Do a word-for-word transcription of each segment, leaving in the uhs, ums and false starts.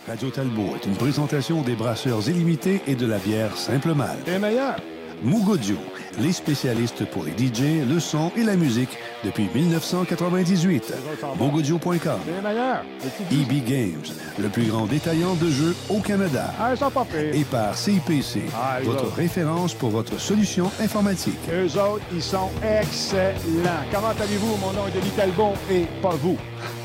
Radio Talbot est une présentation des brasseurs illimités et de la bière Simple Malte. Et meilleur! Mugodio, les spécialistes pour les D J, le son et la musique depuis mille neuf cent quatre-vingt-dix-huit. Mugodio point com. Et meilleur! E B Games, le plus grand détaillant de jeux au Canada. Ah, ils sont pas pires. Et par C I P C, Ah, ils votre autres. référence pour votre solution informatique. Eux autres, ils sont excellents. Comment allez-vous? Mon nom est Denis Talbot et pas vous.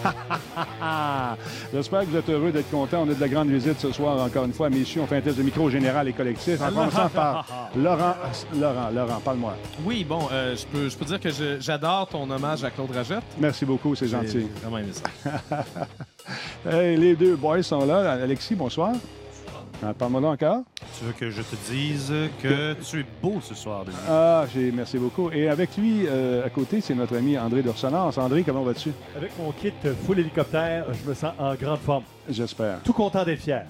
J'espère que vous êtes heureux d'être contents. On a de la grande visite ce soir, encore une fois. Messieurs, on fait un test de micro général et collectif. En commençant par Laurent. Laurent, Laurent, parle-moi. Oui, bon, euh, je, peux, je peux dire que je- j'adore ton hommage à Claude Rajette. Merci beaucoup, c'est gentil. J'ai vraiment aimé ça. Hey, les deux boys sont là. Alexis, bonsoir. Ah, parle-moi là encore. Tu veux que je te dise que tu es beau ce soir, Denis? Ah, j'ai, merci beaucoup. Et avec lui, euh, à côté, c'est notre ami André de Ressonance. André, comment vas-tu? Avec mon kit full hélicoptère, je me sens en grande forme. J'espère. Tout content d'être fier.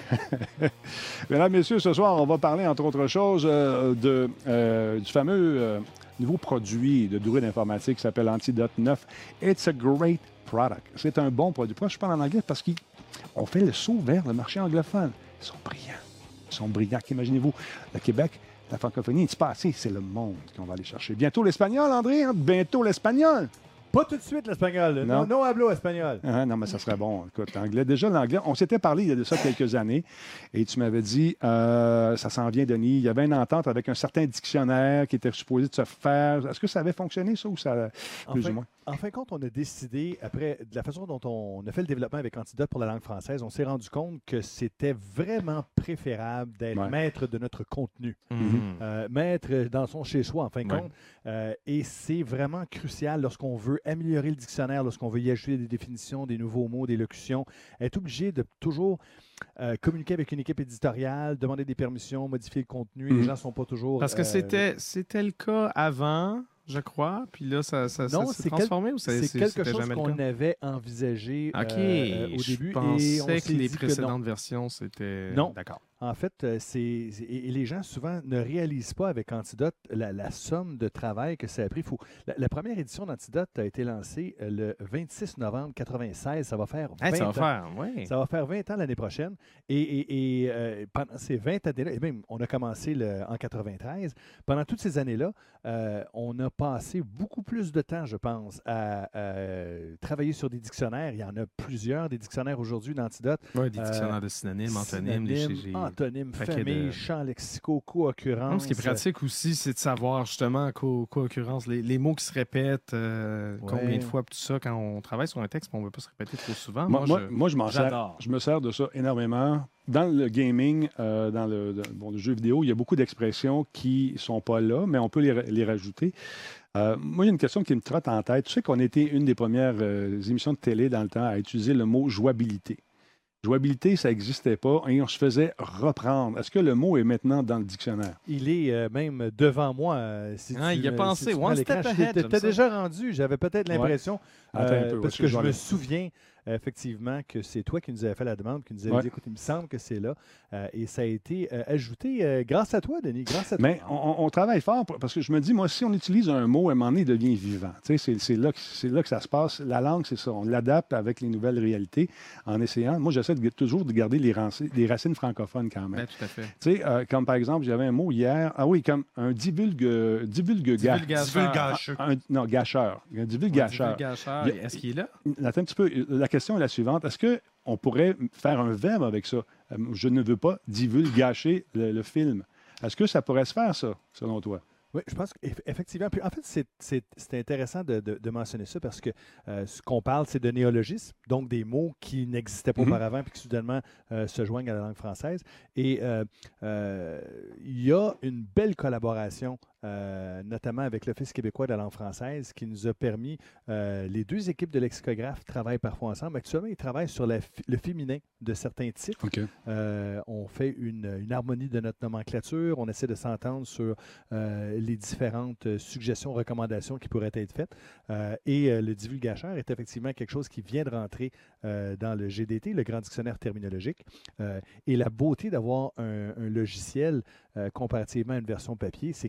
Mesdames, Messieurs, ce soir, on va parler, entre autres choses, euh, de, euh, du fameux euh, nouveau produit de durée d'informatique qui s'appelle Antidote neuf. It's a great product. C'est un bon produit. Pourquoi je parle en anglais? Parce qu'on fait le saut vers le marché anglophone. Ils sont brillants. Ils sont brillants. Imaginez-vous, le Québec, la francophonie, c'est pas assez. C'est le monde qu'on va aller chercher. Bientôt l'espagnol, André. Hein? Bientôt l'espagnol. Pas tout de suite l'espagnol. Non. Non, non hablo espagnol. Ah, non, mais ça serait bon. Écoute, l'anglais. Déjà, l'anglais, on s'était parlé il y a de ça quelques années et tu m'avais dit, euh, ça s'en vient, Denis. Il y avait une entente avec un certain dictionnaire qui était supposé de se faire. Est-ce que ça avait fonctionné, ça, ou ça, plus Enfin, ou moins? En fin de compte, on a décidé, après, de la façon dont on a fait le développement avec Antidote pour la langue française, on s'est rendu compte que c'était vraiment préférable d'être Ouais. maître de notre contenu. Mhm. Euh, maître dans son chez-soi, en fin de Ouais. compte. Euh, et c'est vraiment crucial lorsqu'on veut améliorer le dictionnaire, lorsqu'on veut y ajouter des définitions, des nouveaux mots, des locutions, être obligé de toujours euh, communiquer avec une équipe éditoriale, demander des permissions, modifier le contenu. Mhm. Les gens ne sont pas toujours... Parce que euh, c'était c'était le cas avant, je crois, puis là, ça, ça, ça Non, s'est c'est quel- transformé ou ça, C'est quelque c'était chose jamais le qu'on cas? avait envisagé OK, euh, au je début. et on pensais s'est que les dit que non. précédentes versions, c'était... Non. D'accord. En fait, euh, c'est c'est- et et les gens souvent ne réalisent pas avec Antidote la, la somme de travail que ça a pris. Faut, la, la première édition d'Antidote a été lancée euh, le vingt-six novembre quatre-vingt-seize. Ça va faire vingt Hey, ça va ans. faire, oui. Ça va faire vingt ans l'année prochaine. Et, et- et, euh, pendant ces vingt années-là, et même on a commencé le- en quatre-vingt-treize, pendant toutes ces années-là, euh, on a passé beaucoup plus de temps, je pense, à euh, travailler sur des dictionnaires. Il y en a plusieurs, des dictionnaires aujourd'hui d'Antidote. Ouais, des Euh, dictionnaires de synonymes, antonymes, les Synonymes, G G. antonymes, paquet famille, de- champs lexicaux, co-occurrences. Non, ce qui est pratique aussi, c'est de savoir justement, co- co-occurrence, les, les mots qui se répètent, euh, Ouais. combien de fois, puis tout ça, quand on travaille sur un texte, puis on ne veut pas se répéter trop souvent. Moi, moi, je- moi, je m'en sers. j'adore. Je me sers de ça énormément. Dans le gaming, euh, dans le, dans- bon, le jeu vidéo, il y a beaucoup d'expressions qui ne sont pas là, mais on peut les, ra- les rajouter. Euh, moi, il y a une question qui me trotte en tête. Tu sais qu'on était une des premières euh, émissions de télé dans le temps à utiliser le mot jouabilité. Jouabilité, ça n'existait pas et on se faisait reprendre. Est-ce que le mot est maintenant dans le dictionnaire? Il est euh, même devant moi. euh, si Ah, tu il y a me- pensé. si tu One prends l'écran. step Je- ahead, t'étais j'aime ça. déjà rendu. J'avais peut-être Ouais. l'impression, Attends euh, un peu, parce ouais, que je je vais me aller. souviens euh, effectivement que c'est toi qui nous avais fait la demande, qui nous avait Ouais. dit, écoute, il me semble que c'est là. Euh, et ça a été euh, ajouté euh, grâce à toi, Denis, grâce à toi. Mais on, on- on travaille fort pour- parce que je me dis, moi, si on utilise un mot, à un moment donné, il devient vivant. Tu sais, c'est, c'est là que, c'est là que ça se passe. La langue, c'est ça. On l'adapte avec les nouvelles réalités en essayant. Moi, j'essaie de- toujours de garder les, ranci- les racines francophones quand même. Ben, tout à fait. Tu sais, euh, comme par exemple, j'avais un mot hier. Ah oui, comme un divulgue, divulgue ga- Divulgacheur. Divulgacheux. un- non, gâcheur. Un divulgacheur. Divulgacheur. Il y a- Est-ce qu'il est là? Attends un petit peu. La question est la suivante. Est-ce qu'on pourrait faire un verbe avec ça? Euh, Je ne veux pas divulgacher le, le film. Est-ce que ça pourrait se faire, ça, selon toi? Oui, je pense qu'effectivement. Puis en fait, c'est- c'est c'est intéressant de, de- de mentionner ça parce que euh, ce qu'on parle, c'est de néologisme, donc des mots qui n'existaient pas Mhm. auparavant puis qui soudainement euh, se joignent à la langue française. Et euh, euh, il y a une belle collaboration, euh, notamment avec l'Office québécois de la langue française, qui nous a permis, euh, les deux équipes de lexicographes travaillent parfois ensemble. Actuellement, ils travaillent sur la fi- le féminin de certains titres. OK. Euh, on fait une, une harmonie de notre nomenclature. On essaie de s'entendre sur euh, les différentes euh, suggestions, recommandations qui pourraient être faites. Euh, et euh, le divulgacheur est effectivement quelque chose qui vient de rentrer euh, dans le G D T, le Grand Dictionnaire terminologique. Euh, et la beauté d'avoir un, un logiciel euh, comparativement à une version papier, c'est qu'effectivement,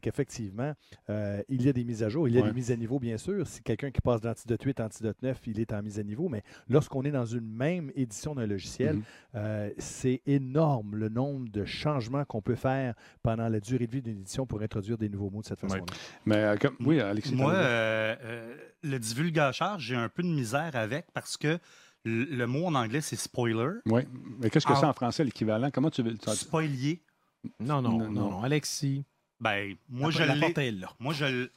effectivement, euh, il y a des mises à jour, il y a Ouais. des mises à niveau, bien sûr. Si quelqu'un qui passe d'Antidote huit à Antidote neuf, il est en mise à niveau, mais lorsqu'on est dans une même édition d'un logiciel, Mhm. euh, c'est énorme le nombre de changements qu'on peut faire pendant la durée de vie d'une édition pour introduire des nouveaux mots de cette Ouais. façon-là. Mais euh, comme- oui, Alexis. Moi, t'as raison. euh, euh, le divulgateur, j'ai un peu de misère avec parce que le, le mot en anglais, c'est spoiler. Oui. Mais qu'est-ce que Ah. c'est en français, l'équivalent? Comment tu veux. tu- Spoilier. Non, non, Non, non, non. non. Alexis, Ben, moi, la, je la l'ai. porte est là. Moi, je l'ai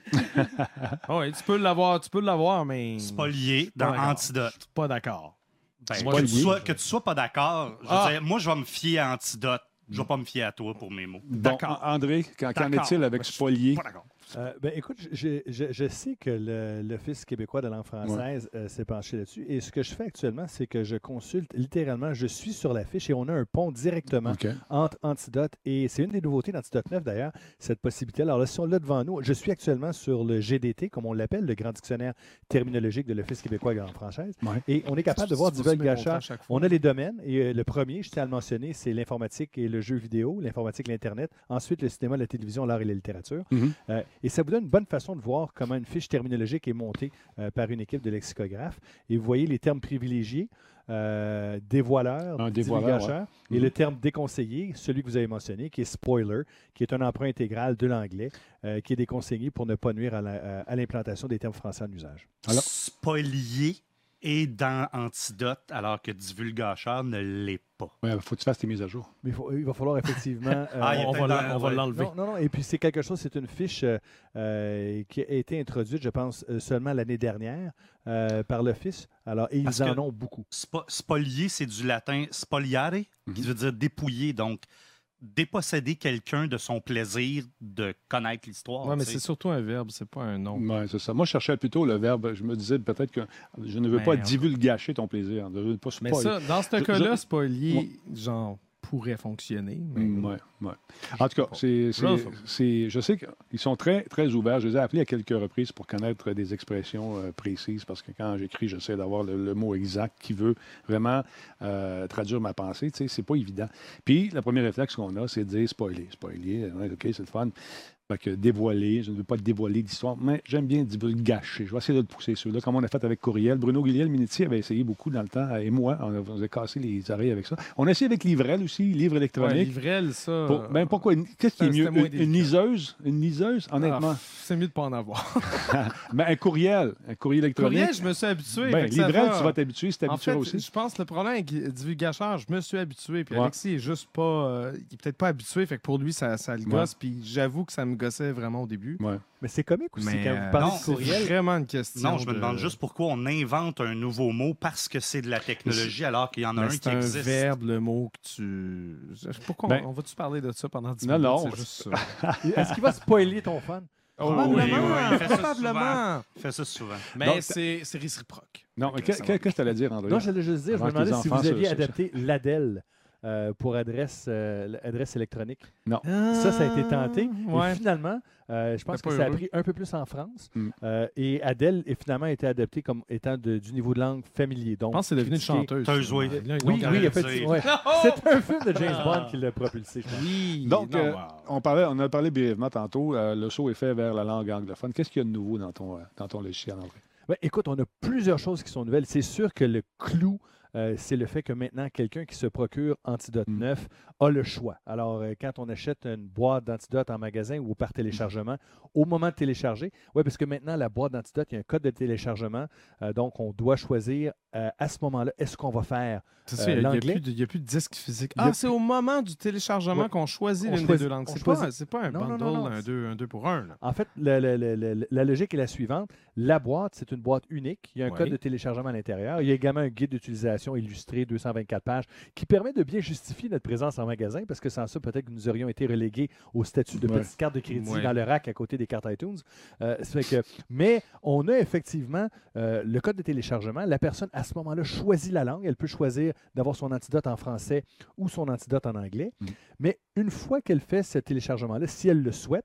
Ah ouais, tu peux l'avoir, tu peux l'avoir, mais. spolié Pas dans d'accord. Antidote. Pas d'accord. Ben, Moi, que, je tu dis- sois, que tu sois pas d'accord, je veux Ah. dire, moi, je vais me fier à Antidote. Je vais pas me fier à toi pour mes mots. Bon, D'accord. André, qu'en qu'en D'accord. est-il avec Moi, je suis Spolier? Pas d'accord. Euh, ben, écoute, je, je- je sais que le- l'Office québécois de langue française euh, s'est penché là-dessus. Et ce que je fais actuellement, c'est que je consulte littéralement, je suis sur la fiche et on a un pont directement OK. entre Antidote et c'est une des nouveautés d'Antidote neuf d'ailleurs, cette possibilité. Alors là, si on l'a devant nous, je suis actuellement sur le G D T, comme on l'appelle, le Grand Dictionnaire terminologique de l'Office québécois de langue française. Ouais. Et on est capable de voir Tu vas divulgue soumettre mon temps Gachard. à chaque fois. On a les domaines et euh, le premier, je tiens à le mentionner, c'est l'informatique et le jeu vidéo, l'informatique et l'Internet. Ensuite, le cinéma, la télévision, l'art et la littérature. Mhm. Euh, et ça vous donne une bonne façon de voir comment une fiche terminologique est montée euh, par une équipe de lexicographes. Et vous voyez les termes privilégiés, euh, dévoileur, Un dévoileur, divulgateur, et Mhm. le terme déconseillé, celui que vous avez mentionné, qui est spoiler, qui est un emprunt intégral de l'anglais, euh, qui est déconseillé pour ne pas nuire à la- à l'implantation des termes français en usage. Alors- Spolier est dans Antidote, alors que divulgateur ne l'est pas. Il faut que tu fasses tes mises à jour. Mais il, faut- il va falloir effectivement... euh, Ah, il y a on va peut-être l'en- dans- on va ouais. l'enlever. Non, non, non. Et puis c'est quelque chose, c'est une fiche euh, euh, qui a été introduite, je pense, euh, seulement l'année dernière euh, par l'Office. Alors, et ils Parce en que- ont beaucoup. Spo- spolier, c'est du latin spoliare, qui Mhm. veut dire dépouiller. Donc, déposséder quelqu'un de son plaisir de connaître l'histoire. Ouais, mais tu c'est sais. surtout un verbe, c'est pas un nom. Oui, c'est ça. Moi, je cherchais plutôt le verbe. Je me disais peut-être que je ne veux Mais pas on- divulgacher ton plaisir. Je ne veux pas Mais spoil- ça, dans ce Je- cas-là, je- spolier, genre, pourrait fonctionner. Mais... Mm, ouais, ouais. En tout cas, c'est, c'est- Là, ça- c'est- je sais qu'ils sont très, très ouverts. Je les ai appelés à quelques reprises pour connaître des expressions euh, précises parce que quand j'écris, j'essaie d'avoir le, le mot exact qui veut vraiment euh, traduire ma pensée. Tu sais, c'est pas évident. Puis, le premier réflexe qu'on a, c'est de dire spoiler. Spoiler, ouais, OK, c'est le fun. Fait que dévoiler, je ne veux pas dévoiler l'histoire, mais j'aime bien divulgacher. Je vais essayer de le pousser ceux-là, comme on a fait avec Courriel. Bruno Guillet-Miniti avait essayé beaucoup dans le temps, et moi, on a, on a cassé les oreilles avec ça. On a essayé avec Livrel aussi, livre Ouais, électronique. Livrel, ça. Pour- ben pourquoi? une- Qu'est-ce qui est c'était mieux? moins Une, une délicat. liseuse? Une liseuse, honnêtement. Ah, c'est mieux de pas en avoir. Mais un courriel, un courriel électronique. Courriel, je me suis habitué. ben, fait que ça Livrel, va. tu vas t'habituer, si En t'habitues fait, aussi. je pense que le problème avec divulgateur, je me suis habitué. Puis Ouais. Alexis est juste pas. euh, il est peut-être pas habitué. Fait que pour lui, ça, ça le gosse. Puis j'avoue que ça me gossait vraiment au début. Ouais. Mais c'est comique aussi Mais quand euh, vous parlez non, de c'est courriel. vraiment une question. Non, je me de- demande juste pourquoi on invente un nouveau mot parce que c'est de la technologie alors qu'il y en a Mais un c'est qui un existe. verbe, le mot que tu. Je- Pourquoi Ben- on, on va-tu parler de ça pendant dix Non, minutes? non. C'est juste ça. Est-ce qu'il va spoiler ton fun? Oh, oui, oui, il fait ça probablement. Il fait ça souvent. Mais Donc, c'est c'est réciproque. Non, mais Ok, qu'est- ça va. qu'est-ce que tu allais dire, André? Non, j'allais juste dire, je Avant me que les demandais si enfants vous aviez se- se- adapté l'A D E L euh, pour adresse, euh, adresse électronique. Non. Ça, ça a été tenté. Ouais. Et finalement, euh, je pense T'es que pas ça a heureux. pris un peu plus en France. Mm. Euh, et Adèle est finalement été adapté comme étant de- du niveau de langue familier. Donc, Je pense que c'est devenu une critiqué- chanteuse. Chanteuse, oui. Là, ils l'ont Oui, gardé. oui, effectivement. ouais. C'est un film de James Ah. Bond qui l'a propulsé. je pense. Oui. Donc, non, euh, wow. on, parlait, on a parlé brièvement tantôt. euh, le saut est fait vers la langue anglophone. Qu'est-ce qu'il y a de nouveau dans ton, euh, dans ton logiciel, André? Ben, écoute, on a plusieurs choses qui sont nouvelles. C'est sûr que le clou, euh, c'est le fait que maintenant, quelqu'un qui se procure Antidote Mm. neuf a le choix. Alors, euh, quand on achète une boîte d'Antidote en magasin ou par téléchargement, au moment de télécharger, oui, parce que maintenant, la boîte d'Antidote, il y a un code de téléchargement. euh, donc, on doit choisir euh, à ce moment-là, est-ce qu'on va faire C'est euh, ça, il n'y a, l'anglais. plus de- il y a plus de disque physique. Il y a Ah, c'est au moment du téléchargement Ouais. qu'on choisit On l'une choisit- des deux langues. on C'est choisit- pas, c'est pas un Non, non, bundle, non, non, un, c'est- deux, un deux pour un. là. En fait, le- le- le- le- la logique est la suivante. La boîte, c'est une boîte unique. Il y a un Oui. code de téléchargement à l'intérieur. Il y a également un guide d'utilisation illustré, deux cent vingt-quatre pages, qui permet de bien justifier notre présence en magasin, parce que sans ça, peut-être que nous aurions été relégués au statut de Ouais. petite carte de crédit Ouais. dans le rack à côté des cartes iTunes. Euh, ça fait que, mais on a effectivement euh, le code de téléchargement. La personne, à ce moment-là, choisit la langue. Elle peut choisir d'avoir son antidote en français ou son antidote en anglais. Mhm. Mais une fois qu'elle fait ce téléchargement-là, si elle le souhaite,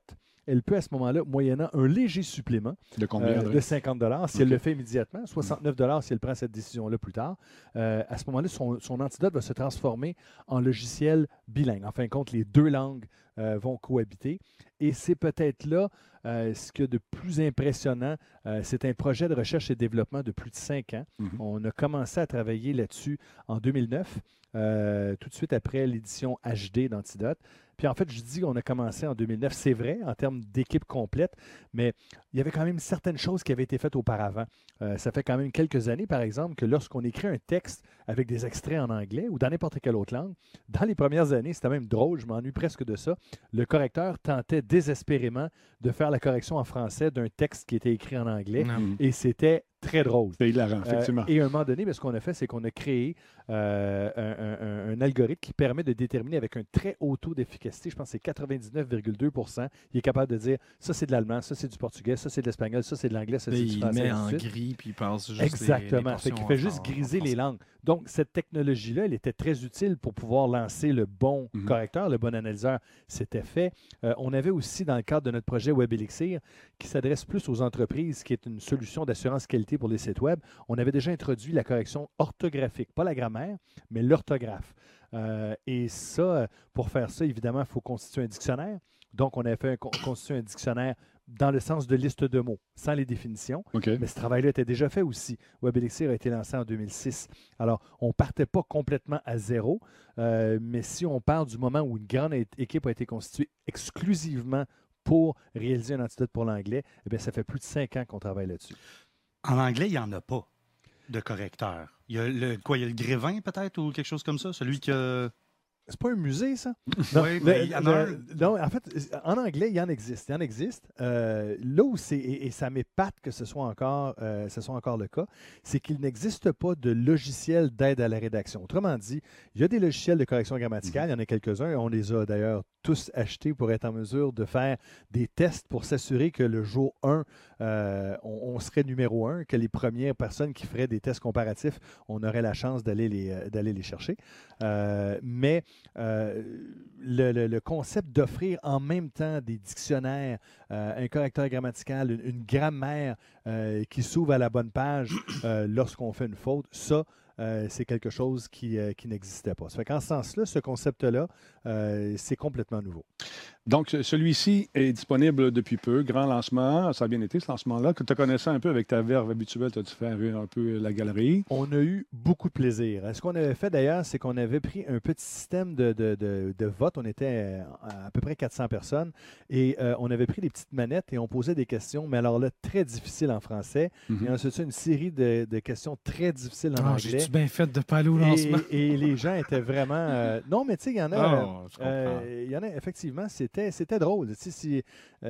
elle peut à ce moment-là, moyennant un léger supplément De combien, euh, André? de cinquante dollars, si OK. elle le fait immédiatement, soixante-neuf dollars si elle prend cette décision-là plus tard, euh, à ce moment-là, son, son antidote va se transformer en logiciel bilingue. En fin de compte, les deux langues euh, vont cohabiter. Et c'est peut-être là euh, ce qu'il y a de plus impressionnant. Euh, c'est un projet de recherche et développement de plus de cinq ans. Mhm. On a commencé à travailler là-dessus en deux mille neuf, euh, tout de suite après l'édition H D d'Antidote. Puis en fait, je dis qu'on a commencé en deux mille neuf, c'est vrai, en termes d'équipe complète, mais il y avait quand même certaines choses qui avaient été faites auparavant. Euh, ça fait quand même quelques années, par exemple, que lorsqu'on écrit un texte avec des extraits en anglais ou dans n'importe quelle autre langue, dans les premières années, c'était même drôle, je m'ennuie presque de ça, le correcteur tentait désespérément de faire la correction en français d'un texte qui était écrit en anglais, Non. et c'était très drôle. C'est hilarant, Euh, effectivement. et à un moment donné, ben, ce qu'on a fait, c'est qu'on a créé euh, un, un- un algorithme qui permet de déterminer avec un très haut taux d'efficacité, je pense que c'est quatre-vingt-dix-neuf virgule deux pour cent, il est capable de dire ça c'est de l'allemand, ça c'est du portugais, ça c'est de l'espagnol, ça c'est de l'anglais, ça Là, c'est du il français. met ainsi de en suite. gris puis il passe juste Exactement. les, les Fait qu'il portions fait en- juste en- griser en les français. langues. Donc, cette technologie-là, elle était très utile pour pouvoir lancer le bon Mhm. correcteur, le bon analyseur. C'était fait. Euh, on avait aussi, dans le cadre de notre projet Web Elixir, qui s'adresse plus aux entreprises, qui est une solution d'assurance qualité pour les sites web, on avait déjà introduit la correction orthographique, pas la grammaire, mais l'orthographe. Euh, et ça, euh, pour faire ça, évidemment, il faut constituer un dictionnaire. Donc, on avait fait un, con- constituer un dictionnaire dans le sens de liste de mots, sans les définitions. OK. Mais ce travail-là était déjà fait aussi. Web Elixir a été lancé en deux mille six. Alors, on ne partait pas complètement à zéro, euh, mais si on parle du moment où une grande é- équipe a été constituée exclusivement pour réaliser un antidote pour l'anglais, eh bien, ça fait plus de cinq ans qu'on travaille là-dessus. En anglais, il n'y en a pas de correcteur. Il y a le, quoi, il y a le Grévin peut-être ou quelque chose comme ça? Celui que... C'est pas un musée, ça? Oui, mais il y en a le- non, en fait, en anglais, il y en existe. Il y en existe. Euh, là où c'est, et, et ça m'épate que ce soit encore, euh, ce soit encore le cas, c'est qu'il n'existe pas de logiciel d'aide à la rédaction. Autrement dit, il y a des logiciels de correction grammaticale, il y en a quelques-uns, on les a d'ailleurs tous achetés pour être en mesure de faire des tests pour s'assurer que le jour un, euh, on, on serait numéro un, que les premières personnes qui feraient des tests comparatifs, on aurait la chance d'aller les, euh, d'aller les chercher. Euh, mais euh, le, le- le concept d'offrir en même temps des dictionnaires, euh, un correcteur grammatical, une, une grammaire euh, qui s'ouvre à la bonne page euh, lorsqu'on fait une faute, ça, euh, c'est quelque chose qui, euh, qui n'existait pas. Ça fait qu'en ce sens-là, ce concept-là, euh, c'est complètement nouveau. Donc, ce- celui-ci est disponible depuis peu. Grand lancement. Ça a bien été, ce lancement-là. Que tu connaissais un peu avec ta verve habituelle, tu as dû faire un peu la galerie. On a eu beaucoup de plaisir. Ce qu'on avait fait d'ailleurs, c'est qu'on avait pris un petit système de, de, de- de vote. On était à, à peu près quatre cents personnes et euh, on avait pris des petites manettes et on posait des questions, mais alors là, très difficiles en français. Mhm. Et ensuite, une série de, de questions très difficiles en Ah, anglais. j'ai-tu bien fait de pas aller au lancement? Et, et les gens étaient vraiment... euh, Non, mais tu sais, il y en a... Ah, je comprends. euh, il y en a, effectivement, c'était, c'était drôle. Tu sais, si,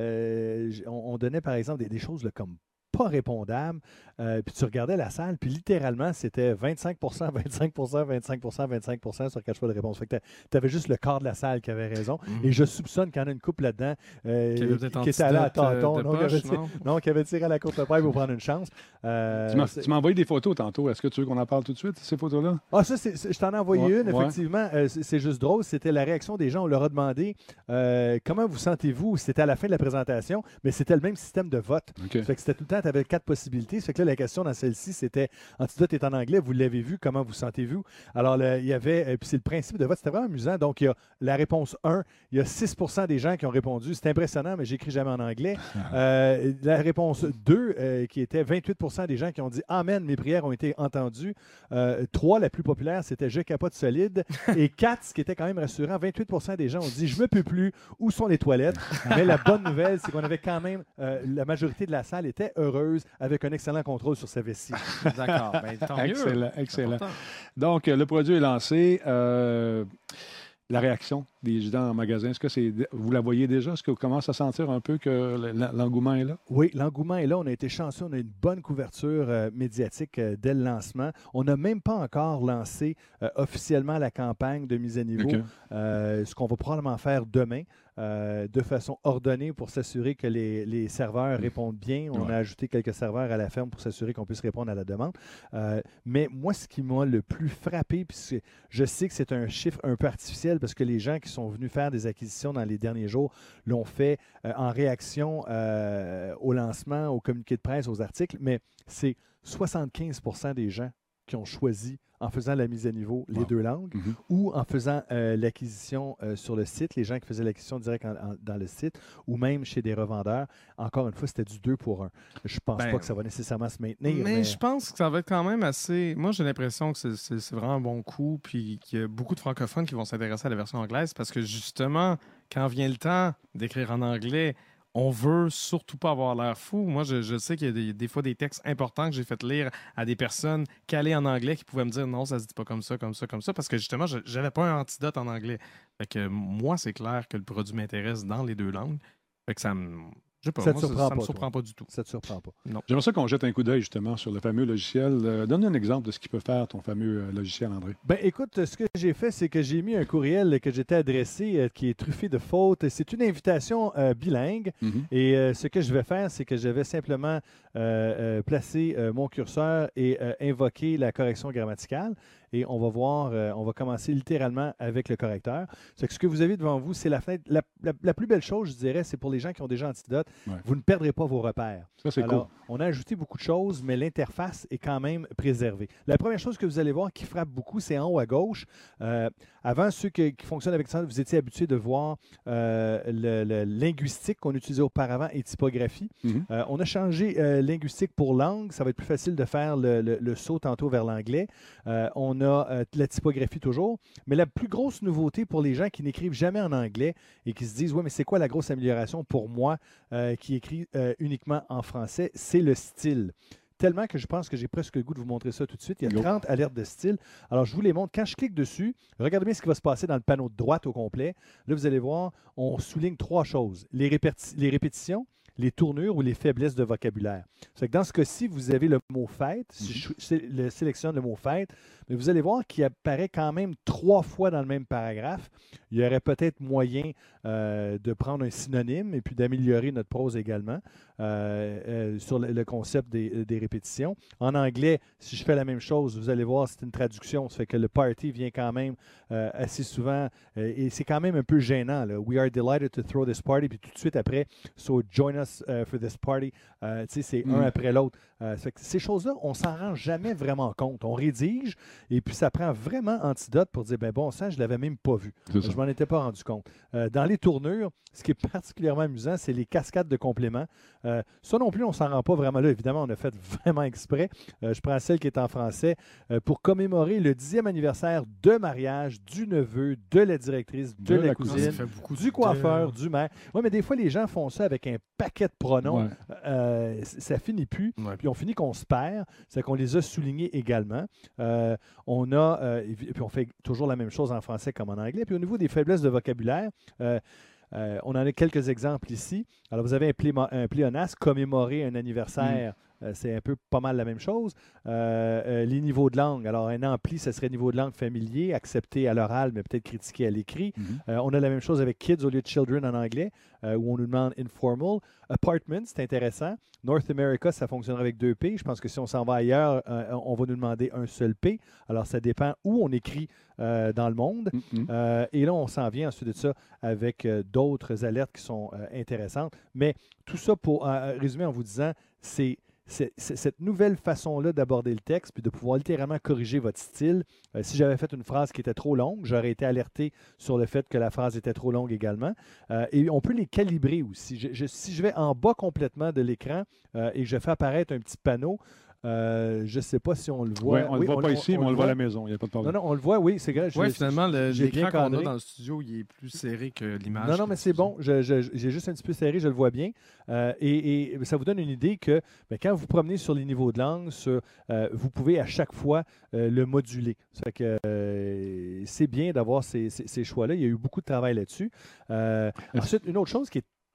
euh, j- on, on donnait, par exemple, des, des choses là, comme pas répondables, euh, puis tu regardais la salle, puis littéralement, c'était vingt-cinq pour cent, vingt-cinq pour cent, vingt-cinq pour cent, vingt-cinq pour cent sur quatre choix de réponse. Fait que tu avais juste le quart de la salle qui avait raison. Mhm. Et je soupçonne qu'il y en a une couple là-dedans euh, Qui avait peut-être qui était allé à antidote, euh, tâtons, de non, qui avait poche, tiré- non? non, qui avait tiré à la courte paille pour prendre une chance. Euh, Tu m'as c'est- tu m'as envoyé des photos tantôt. Est-ce que tu veux qu'on en parle tout de suite, ces photos-là? Ah, ça, c'est- c'est- je t'en ai envoyé Ouais, une, ouais. effectivement. Euh, c'est c'est juste drôle. C'était la réaction des gens. On leur a demandé euh, comment vous sentez-vous. C'était à la fin de la présentation, mais c'était le même système de vote. OK. Fait que c'était tout le temps, tu avais quatre possibilités. Ça fait que là, la question dans celle-ci, c'était Antidote est en anglais, vous l'avez vu, comment vous sentez-vous? Alors, là, il y avait, euh, puis c'est le principe de vote, c'était vraiment amusant. Donc, il y a la réponse un, il y a six pour cent des gens qui ont répondu. C'est impressionnant, mais j'écris jamais en anglais. Euh, la réponse deux, euh, qui était vingt-huit pour cent des gens qui ont dit Amen, mes prières ont été entendues. Euh, trois, la plus populaire, c'était Je capote solide. Et quatre, ce qui était quand même rassurant, vingt-huit pour cent des gens ont dit Je me peux plus, où sont les toilettes? Mais la bonne nouvelle, c'est qu'on avait quand même, euh, la majorité de la salle était heureuse avec un excellent contrôle sur sa vessie. D'accord. Ben, tant mieux. Excellent, C'est excellent. important. Donc, euh, le produit est lancé. Euh, la réaction des gens en magasin, est-ce que c'est, vous la voyez déjà? Est-ce que vous commencez à sentir un peu que l- l'engouement est là? Oui, l'engouement est là. On a été chanceux. On a une bonne couverture euh, médiatique euh, dès le lancement. On n'a même pas encore lancé euh, officiellement la campagne de mise à niveau, OK. euh, ce qu'on va probablement faire demain. euh, de façon ordonnée pour s'assurer que les, les serveurs répondent bien. On Ouais. a ajouté quelques serveurs à la ferme pour s'assurer qu'on puisse répondre à la demande. Euh, mais moi, ce qui m'a le plus frappé, puis c'est- je sais que c'est un chiffre un peu artificiel parce que les gens qui sont venus faire des acquisitions dans les derniers jours l'ont fait euh, en réaction euh, au lancement, au communiqué de presse, aux articles, mais c'est soixante-quinze pour cent des gens qui ont choisi, en faisant la mise à niveau, les Wow. deux langues, Mhm. ou en faisant euh, l'acquisition euh, sur le site, les gens qui faisaient l'acquisition directe en- en- dans le site, ou même chez des revendeurs. Encore une fois, c'était du deux pour un. Je pense Ben, pas que ça va nécessairement se maintenir. Mais, Mais, je pense que ça va être quand même assez. Moi, j'ai l'impression que c'est- c'est c'est vraiment un bon coup, puis qu'il y a beaucoup de francophones qui vont s'intéresser à la version anglaise parce que justement, quand vient le temps d'écrire en anglais, on veut surtout pas avoir l'air fou. Moi, je, je sais qu'il y a des, des fois des textes importants que j'ai fait lire à des personnes calées en anglais qui pouvaient me dire non, ça se dit pas comme ça, comme ça, comme ça, parce que justement, je- j'avais pas un antidote en anglais. Fait que moi, c'est clair que le produit m'intéresse dans les deux langues. Fait que ça me. Je sais pas, Ça te moi, surprend ça me pas, surprend pas du tout. ça ne te surprend pas. J'aimerais ça qu'on jette un coup d'œil justement sur le fameux logiciel. Euh, donne un exemple de ce qu'il peut faire, ton fameux euh, logiciel, André. Ben, écoute, ce que j'ai fait, c'est que j'ai mis un courriel que j'étais adressé euh, qui est truffé de fautes. C'est une invitation euh, bilingue. Mhm. Et euh, ce que je vais faire, c'est que je vais simplement euh, euh, placer euh, mon curseur et euh, invoquer la correction grammaticale. Et on va voir, euh, on va commencer littéralement avec le correcteur. C'est que ce que vous avez devant vous, c'est la fenêtre. La, la- la plus belle chose, je dirais, c'est pour les gens qui ont déjà Antidote, Ouais. vous ne perdrez pas vos repères. Ça, c'est cool. Alors, on a ajouté beaucoup de choses, mais l'interface est quand même préservée. La première chose que vous allez voir qui frappe beaucoup, c'est en haut à gauche. Euh, avant, ceux que- qui fonctionnent avec ça, vous étiez habitués de voir euh, le, le linguistique qu'on utilisait auparavant et typographie. Mhm. Euh, on a changé euh, linguistique pour langue. Ça va être plus facile de faire le, le- le saut tantôt vers l'anglais. Euh, on a euh, la typographie toujours. Mais la plus grosse nouveauté pour les gens qui n'écrivent jamais en anglais et qui se disent « Ouais, mais c'est quoi la grosse amélioration pour moi euh, qui écrit euh, uniquement en français? » C'est le style. Tellement que je pense que j'ai presque le goût de vous montrer ça tout de suite. Il y a Go. trente alertes de style. Alors, je vous les montre. Quand je clique dessus, regardez bien ce qui va se passer dans le panneau de droite au complet. Là, vous allez voir, on souligne trois choses. Les, répéti- les répétitions, les tournures ou les faiblesses de vocabulaire. C'est que dans ce cas-ci, vous avez le mot fête. Si je sé- le- sélectionne le mot fête, mais vous allez voir qu'il apparaît quand même trois fois dans le même paragraphe. Il y aurait peut-être moyen euh, de prendre un synonyme et puis d'améliorer notre prose également euh, euh, sur le, le concept des, des répétitions. En anglais, si je fais la même chose, vous allez voir, c'est une traduction. Ça fait que le party vient quand même euh, assez souvent euh, et c'est quand même un peu gênant. Là. We are delighted to throw this party. Puis tout de suite après, so join us uh, for this party. Euh, tu sais, c'est Mm. un après l'autre. Euh, ça fait que ces choses-là, on s'en rend jamais vraiment compte. On rédige et puis ça prend vraiment Antidote pour dire, ben bon sang, je l'avais même pas vu. C'est ça. Je m'en étais pas rendu compte. Euh, dans les tournures, ce qui est particulièrement amusant, c'est les cascades de compléments. Euh, ça non plus, on s'en rend pas vraiment là. Évidemment, on a fait vraiment exprès. Euh, je prends celle qui est en français euh, pour commémorer le dixième anniversaire de mariage du neveu, de la directrice, de, De la, la cousine, cousine. Ça fait beaucoup du de- coiffeur, du maire. Oui, mais des fois, les gens font ça avec un paquet de pronoms. Ouais. Euh, c- ça finit plus. Ouais. Puis on finit qu'on se perd. C'est qu'on les a soulignés également. Euh, on a, euh, et puis on fait toujours la même chose en français comme en anglais. Puis au niveau des faiblesses de vocabulaire, euh, euh, on en a quelques exemples ici. Alors, vous avez un, plémo- un pléonasme, commémorer un anniversaire. Euh, c'est un peu pas mal la même chose. Euh, euh, les niveaux de langue. Alors, un ampli, ce serait niveau de langue familier, accepté à l'oral, mais peut-être critiqué à l'écrit. Mhm. Euh, on a la même chose avec kids au lieu de children en anglais, euh, où on nous demande informal. Apartment, c'est intéressant. North America, ça fonctionnerait avec deux P. Je pense que si on s'en va ailleurs, euh, on va nous demander un seul P. Alors, ça dépend où on écrit euh, dans le monde. Mhm. Euh, et là, on s'en vient ensuite de ça avec euh, d'autres alertes qui sont euh, intéressantes. Mais tout ça pour euh, résumer en vous disant, c'est c'est- c'est- cette nouvelle façon-là d'aborder le texte, puis de pouvoir littéralement corriger votre style. Euh, si j'avais fait une phrase qui était trop longue, j'aurais été alerté sur le fait que la phrase était trop longue également. Euh, et on peut les calibrer aussi. Je- je- si je vais en bas complètement de l'écran euh, et que je fais apparaître un petit panneau, euh, je ne sais pas si on le voit. Ouais, on ne Oui, le voit pas ici, mais on le voit à la maison. Il n'y a pas de Non, problème. non, on le voit, oui, c'est vrai. je- Oui, finalement, le- j'ai bien l'écran qu'on a cadré. dans le studio, il est plus serré que l'image. Non, non, mais c'est bon. Je- je- J'ai juste un petit peu serré, je le vois bien. Euh, et, et ça vous donne une idée que ben, quand vous promenez sur les niveaux de langue, sur, euh, vous pouvez à chaque fois euh, le moduler. Ça fait que euh, c'est bien d'avoir ces, ces- ces choix-là. Il y a eu beaucoup de travail là-dessus. Euh, ensuite, une autre chose qui est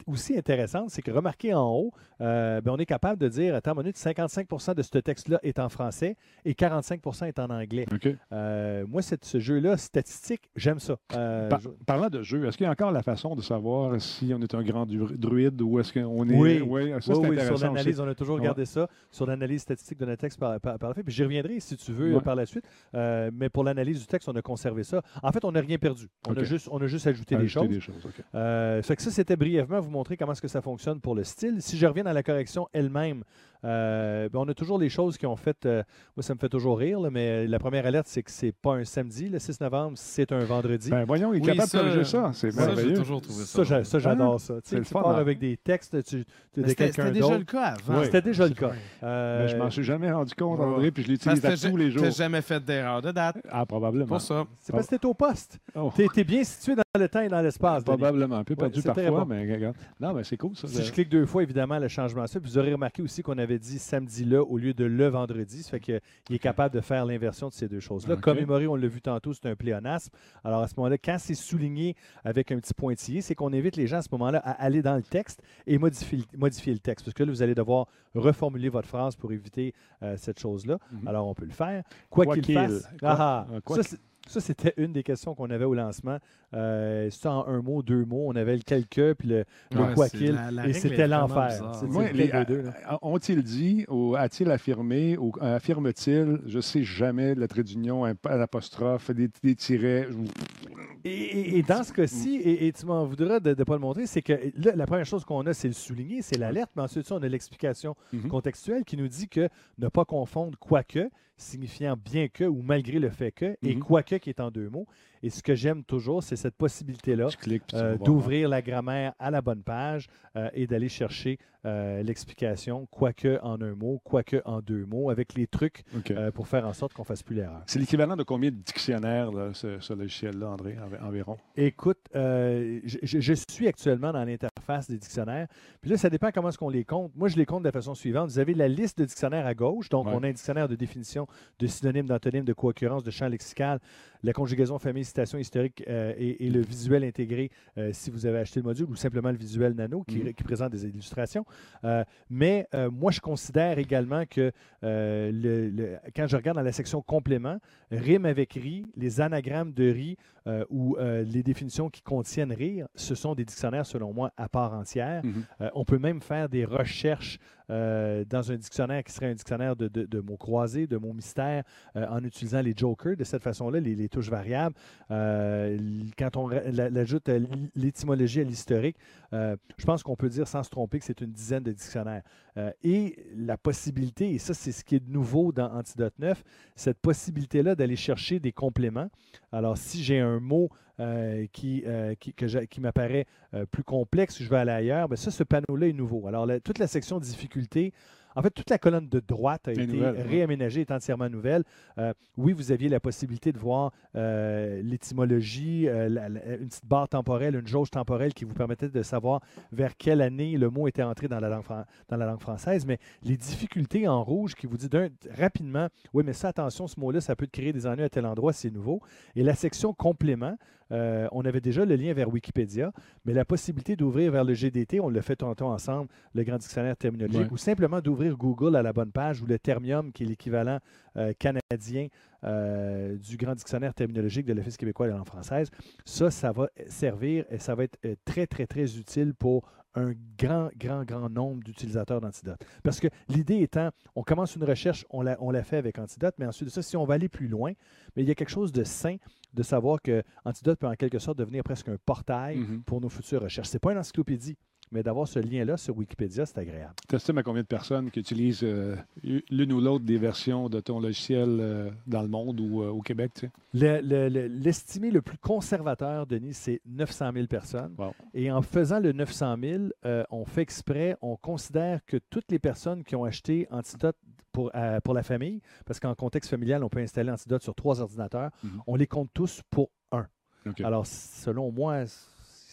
aussi intéressante, c'est que remarquez en haut, euh, ben, on est capable de dire, attends une minute, cinquante-cinq pour cent de ce texte-là est en français et quarante-cinq pour cent est en anglais. OK. Euh, moi, cette, ce jeu-là, statistique, j'aime ça. Euh, Par- je- Parlant de jeu, est-ce qu'il y a encore la façon de savoir si on est un grand dru- druide ou est-ce qu'on est... Oui, Oui, ça, oui, c'est oui, sur intéressant l'analyse, aussi. on a toujours Ouais. regardé ça, sur l'analyse statistique de notre texte par, par, par la fin. Puis j'y reviendrai si tu veux Ouais. par la suite. Euh, mais pour l'analyse du texte, on a conservé ça. En fait, on n'a rien perdu. On, OK. a juste, on a juste ajouté des Ajouter choses. des choses, OK. Euh, fait que ça, c'était brièvement vous montrer comment est-ce que ça fonctionne pour le style. Si je reviens dans la correction elle-même, euh, ben, on a toujours les choses qui ont fait... euh, moi, ça me fait toujours rire, là, mais la première alerte, c'est que c'est pas un samedi, le six novembre, c'est un vendredi. Ben voyons, il est Oui, capable ça, de corriger ça. C'est Ça, j'ai merveilleux. toujours trouvé ça. ça, j'a- ça, j'adore Ah, ça. Tu c'est sais, le tu fun, pars hein. avec des textes tu, de Mais de C'était quelqu'un c'était déjà d'autre. le cas avant. C'était déjà le cas. Ben, Euh, je m'en suis jamais rendu compte, Ouais. André, puis je Parce l'utilise que à t'as tous les ja- jours. t'as jamais fait d'erreur de date. Ah, probablement. Pour ça. c'est parce que t'es au poste. Oh, T'es es bien situé dans le temps et dans l'espace. Denis. probablement. Un peu perdu c'est très parfois, bon. mais regarde. Non, mais c'est cool, ça. Si je clique deux fois, évidemment, le changement se fait. Puis vous aurez remarqué aussi qu'on avait dit samedi là au lieu de le vendredi. Ça fait qu'il est capable de faire l'inversion de ces deux choses-là. OK. Commémorer, on l'a vu tantôt, c'est un pléonasme. Alors à ce moment-là, quand c'est souligné avec un petit pointillé, c'est qu'on invite les gens à ce moment-là à aller dans le texte et modifier, modifier le texte. Parce que là, vous allez devoir reformuler votre phrase pour éviter euh, cette chose-là. Mhm. Alors on peut le faire. Quoi Quoi qu'il qu'il. fasse. Quoi- Ah, ah. euh, quoi Ça, qu'il- c'est- ça, c'était une des questions qu'on avait au lancement. Euh, c'était en un mot, deux mots. On avait le quelques, puis le, le Ouais, quoi c'est- qu'il. la- la Et règle c'était est vraiment l'enfer. bizarre. C'est- Moi, c'est les- lequel des deux, là? a- ont-ils dit ou a-t-il affirmé ou euh, affirme-t-il, je sais jamais, le trait d'union, un, un apostrophe, des, des tirets. je- Et, et- et dans ce cas-ci, et, et tu m'en voudras de ne pas le montrer, c'est que là, la première chose qu'on a, c'est le souligner, c'est l'alerte, mais ensuite, ça, on a l'explication Mhm. contextuelle qui nous dit que ne pas confondre quoique, signifiant bien que ou malgré le fait que, et Mhm. quoique qui est en deux mots. Et ce que j'aime toujours, c'est cette possibilité-là Tu cliques, puis tu euh, vas voir. d'ouvrir la grammaire à la bonne page euh, et d'aller chercher euh, l'explication, quoique en un mot, quoique en deux mots, avec les trucs OK. euh, pour faire en sorte qu'on ne fasse plus l'erreur. C'est l'équivalent de combien de dictionnaires, là, ce, ce logiciel-là, André, env- environ? Écoute, euh, je, je- je suis actuellement dans l'interface des dictionnaires. Puis là, ça dépend comment est-ce qu'on les compte. Moi, je les compte de la façon suivante. Vous avez la liste de dictionnaires à gauche. Donc, Ouais. on a un dictionnaire de définition, de synonymes, d'antonymes, de co-occurrence, de champ lexical, la conjugaison famille, citation historique euh, et, et le visuel intégré euh, si vous avez acheté le module ou simplement le visuel nano qui, Mhm. qui présente des illustrations. Euh, mais euh, moi, je considère également que euh, le- le- quand je regarde dans la section complément, rime avec riz, les anagrammes de riz euh, ou euh, les définitions qui contiennent rire, ce sont des dictionnaires, selon moi, à part entière. Mhm. Euh, on peut même faire des recherches euh, dans un dictionnaire qui serait un dictionnaire de, de- de mots croisés, de mots mystères, euh, en utilisant les jokers de cette façon-là, les, les touches variables. Euh, l- quand on ra- la- l'ajoute à l- l'étymologie à l'historique, euh, je pense qu'on peut dire sans se tromper que c'est une dizaine de dictionnaires. Euh, et la possibilité, et ça c'est ce qui est de nouveau dans Antidote neuf, cette possibilité-là d'aller chercher des compléments. Alors si j'ai un mot euh, qui, euh, qui, que j'ai- qui m'apparaît euh, plus complexe, je vais aller ailleurs, bien ça, ce panneau-là est nouveau. Alors la- toute la section difficulté, en fait, toute la colonne de droite a Est été nouvelle, ouais. réaménagée, est entièrement nouvelle. Euh, oui, vous aviez la possibilité de voir euh, l'étymologie, euh, la- la- une petite barre temporelle, une jauge temporelle qui vous permettait de savoir vers quelle année le mot était entré dans la langue, fran- dans la langue française. Mais les difficultés en rouge qui vous dit d'un, rapidement, oui, mais ça, attention, ce mot-là, ça peut te créer des ennuis à tel endroit, c'est nouveau. Et la section complément, euh, on avait déjà le lien vers Wikipédia, mais la possibilité d'ouvrir vers le G D T, on l'a fait tantôt ensemble, le Grand Dictionnaire terminologique, Ouais. ou simplement d'ouvrir Google à la bonne page, ou le Termium, qui est l'équivalent euh, canadien euh, du Grand Dictionnaire terminologique de l'Office québécois de la langue française. Ça, ça va servir et ça va être euh, très, très, très utile pour un grand, grand, grand nombre d'utilisateurs d'Antidote. Parce que l'idée étant, on commence une recherche, on la, on la fait avec Antidote, mais ensuite de ça, si on va aller plus loin, mais il y a quelque chose de sain de savoir que Antidote peut en quelque sorte devenir presque un portail Mhm. pour nos futures recherches. Ce n'est pas une encyclopédie, mais d'avoir ce lien-là sur Wikipédia, c'est agréable. Tu estimes à combien de personnes qui utilisent euh, l'une ou l'autre des versions de ton logiciel euh, dans le monde ou euh, au Québec? Tu sais? Le- le- le- L'estimé le plus conservateur, Denis, c'est neuf cent mille personnes. Wow. Et en faisant le neuf cent mille, euh, on fait exprès, on considère que toutes les personnes qui ont acheté Antidote pour, euh, pour la famille, parce qu'en contexte familial, on peut installer Antidote sur trois ordinateurs, Mhm. on les compte tous pour un. OK. Alors, selon moi,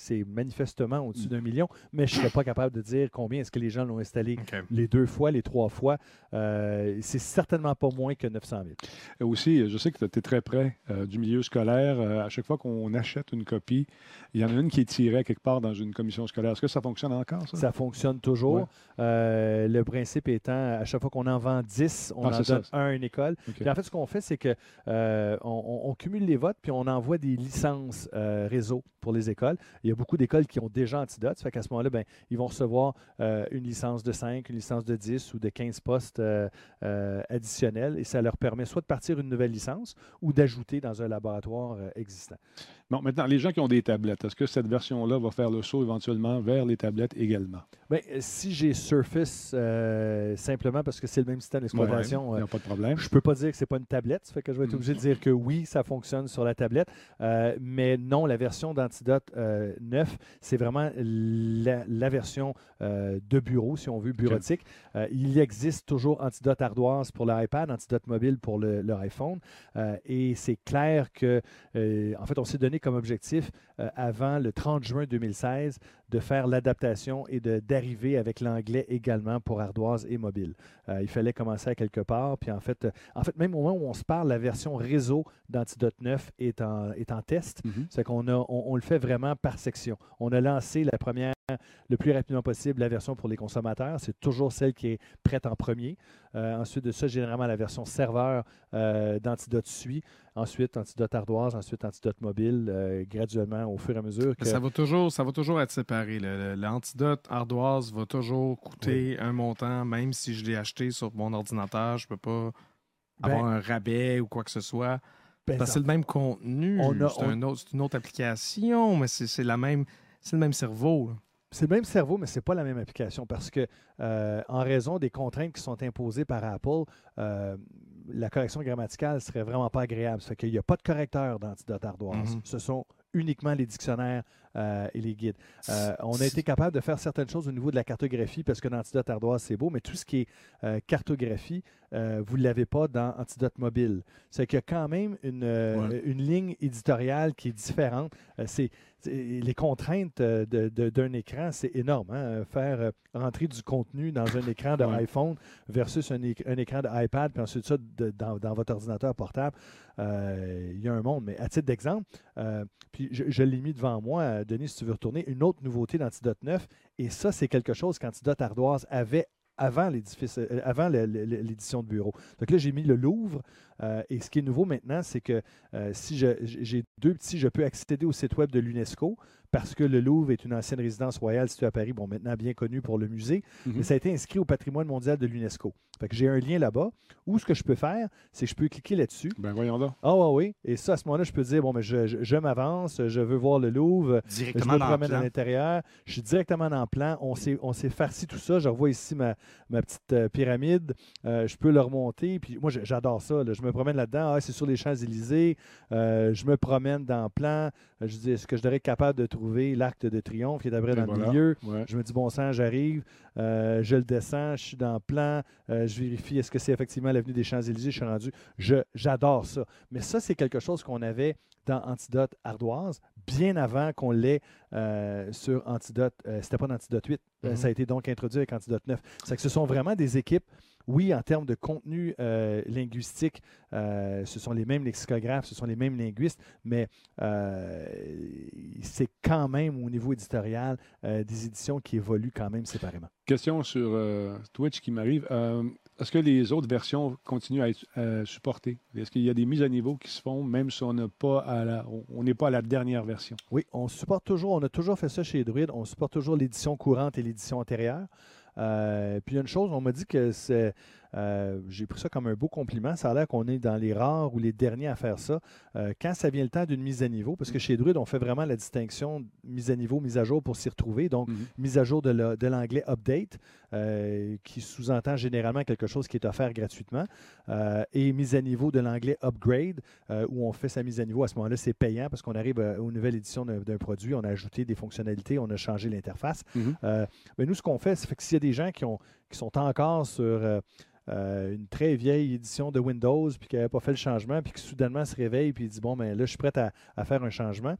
c'est manifestement au-dessus d'un million, mais je ne serais pas capable de dire combien est-ce que les gens l'ont installé OK. les deux fois, les trois fois. Euh, c'est certainement pas moins que neuf cent mille. Et aussi, je sais que tu es très près euh, du milieu scolaire. Euh, à chaque fois qu'on achète une copie, il y en a une qui est tirée quelque part dans une commission scolaire. Est-ce que ça fonctionne encore, ça? Ça fonctionne toujours. Ouais. Euh, le principe étant, à chaque fois qu'on en vend dix, on Ah, en c'est donne ça. un à une école. OK. Puis en fait, ce qu'on fait, c'est que euh, on, on cumule les votes, puis on envoie des licences euh, réseau pour les écoles. Il y a beaucoup d'écoles qui ont déjà Antidote. Ça fait qu'à ce moment-là, ben, ils vont recevoir euh, une licence de cinq, une licence de dix ou de quinze postes euh, euh, additionnels. Et ça leur permet soit de partir une nouvelle licence ou d'ajouter dans un laboratoire euh, existant. Bon, maintenant, les gens qui ont des tablettes, est-ce que cette version-là va faire le saut éventuellement vers les tablettes également? Bien, si j'ai Surface, euh, simplement parce que c'est le même système d'exploitation, Il n'y euh, a pas de problème. je ne peux pas dire que ce n'est pas une tablette. Ça fait que je vais être Mm. obligé de dire que oui, ça fonctionne sur la tablette. Euh, mais non, la version d'Antidote euh, neuf, c'est vraiment la, la version euh, de bureau, si on veut, bureautique. Euh, il existe toujours Antidote ardoise pour l'iPad, Antidote mobile pour le, le iPhone. Euh, et c'est clair que, euh, en fait, on s'est donné comme objectif, euh, avant le trente juin deux mille seize, de faire l'adaptation et de, d'arriver avec l'anglais également pour ardoise et mobile. Euh, il fallait commencer à quelque part. Puis en fait, euh, en fait, même au moment où on se parle, la version réseau d'Antidote neuf est en, est en test. Mhm. C'est qu'on a, on, on le fait vraiment par section. On a lancé la première, le plus rapidement possible, la version pour les consommateurs. C'est toujours celle qui est prête en premier. Euh, ensuite de ça, généralement, la version serveur euh, d'Antidote suit. Ensuite, Antidote ardoise, ensuite Antidote mobile, euh, graduellement, au fur et à mesure que... Ça va toujours, ça va toujours être séparé. Le- le- L'antidote ardoise va toujours coûter un montant, même si je l'ai acheté sur mon ordinateur, je ne peux pas Ben, avoir un rabais ou quoi que ce soit. ben, Parce que c'est le même contenu, On a- c'est on- un autre- c'est une autre application, mais c'est c'est la même, c'est le même cerveau. là. C'est le même cerveau, mais ce n'est pas la même application parce que, euh, en raison des contraintes qui sont imposées par Apple, euh, la correction grammaticale ne serait vraiment pas agréable. Ça fait qu'il n'y a pas de correcteur d'Antidote ardoise. Mhm. Ce sont uniquement les dictionnaires euh, et les guides. Euh, on a été capable de faire certaines choses au niveau de la cartographie parce que dans Antidote ardoise, c'est beau, mais tout ce qui est euh, cartographie, euh, vous ne l'avez pas dans Antidote mobile. C'est qu'il y a quand même une, euh, Ouais. une ligne éditoriale qui est différente. Euh, c'est, c'est- les contraintes euh, de- de- d'un écran, c'est énorme. Hein? Faire euh, rentrer du contenu dans un écran de Ouais. iPhone versus un, éc- un écran d'iPad, puis ensuite ça de- dans, dans votre ordinateur portable, euh, il y a un monde. Mais à titre d'exemple, euh, puis je, je l'ai mis devant moi, euh, Denis, si tu veux retourner, une autre nouveauté d'Antidote neuf, et ça, c'est quelque chose qu'Antidote ardoise avait avant l'édifice, euh, avant le- le- l'édition de bureau. Donc là, j'ai mis le Louvre. euh, et ce qui est nouveau maintenant, c'est que euh, si je- j'ai deux petits, je peux accéder au site web de l'UNESCO parce que le Louvre est une ancienne résidence royale située à Paris, bon, maintenant bien connue pour le musée, Mhm. mais ça a été inscrit au patrimoine mondial de l'UNESCO. Fait que j'ai un lien là-bas où ce que je peux faire, c'est que je peux cliquer là-dessus. Ben voyons là. Ah ouais, oui. Et ça, à ce moment-là, je peux dire, bon, mais je, je- je m'avance, je veux voir le Louvre, je Directement me dans le promène à plan. l'intérieur. Je suis directement dans le plan. On s'est, on s'est farci tout ça. Je revois ici ma, ma petite euh, pyramide. Euh, je peux le remonter. Puis moi, je- j'adore ça. là. Je me promène là-dedans. Ah, c'est sur les Champs-Élysées. Euh, je me promène dans le plan. Euh, Je dis, est-ce que je devrais être capable de trouver l'Arc de Triomphe qui est après Et dans voilà. le milieu? Ouais. Je me dis, bon sang, j'arrive. Euh, je le descends. Je suis dans le plan. Euh, je vérifie, est-ce que c'est effectivement l'avenue des Champs-Élysées? Je suis rendu. Je, j'adore ça. Mais ça, c'est quelque chose qu'on avait dans Antidote ardoise, bien avant qu'on l'ait euh, sur Antidote. Euh, c'était pas dans Antidote huit. Euh, Mhm. ça a été donc introduit avec Antidote neuf. C'est que ce sont vraiment des équipes, oui, en termes de contenu euh, linguistique, euh, ce sont les mêmes lexicographes, ce sont les mêmes linguistes, mais euh, c'est quand même au niveau éditorial euh, des éditions qui évoluent quand même séparément. Question sur euh, Twitch qui m'arrive. Euh, Est-ce que les autres versions continuent à être euh, supportées? Est-ce qu'il y a des mises à niveau qui se font, même si on n'a pas à la, on- on n'est pas à la dernière version? Oui, on supporte toujours, on a toujours fait ça chez Druid, on supporte toujours l'édition courante et l'édition antérieure. Euh, puis il y a une chose, on m'a dit que c'est, euh, j'ai pris ça comme un beau compliment, ça a l'air qu'on est dans les rares ou les derniers à faire ça. Euh, quand ça vient le temps d'une mise à niveau, parce que chez Druid, on fait vraiment la distinction mise à niveau, mise à jour pour s'y retrouver. Donc, Mhm. mise à jour de, la- de l'anglais update, euh, qui sous-entend généralement quelque chose qui est offert gratuitement, euh, et mise à niveau de l'anglais upgrade, euh, où on fait sa mise à niveau. À ce moment-là, c'est payant parce qu'on arrive euh, aux nouvelles éditions d'un, d'un produit, on a ajouté des fonctionnalités, on a changé l'interface. Mhm. Euh, mais nous, ce qu'on fait, c'est fait que s'il y a des gens qui, ont, qui sont encore sur euh, euh, une très vieille édition de Windows, puis qui n'avaient pas fait le changement, puis qui soudainement se réveillent, puis ils disent, bon, ben là, je suis prêt à, à faire un changement.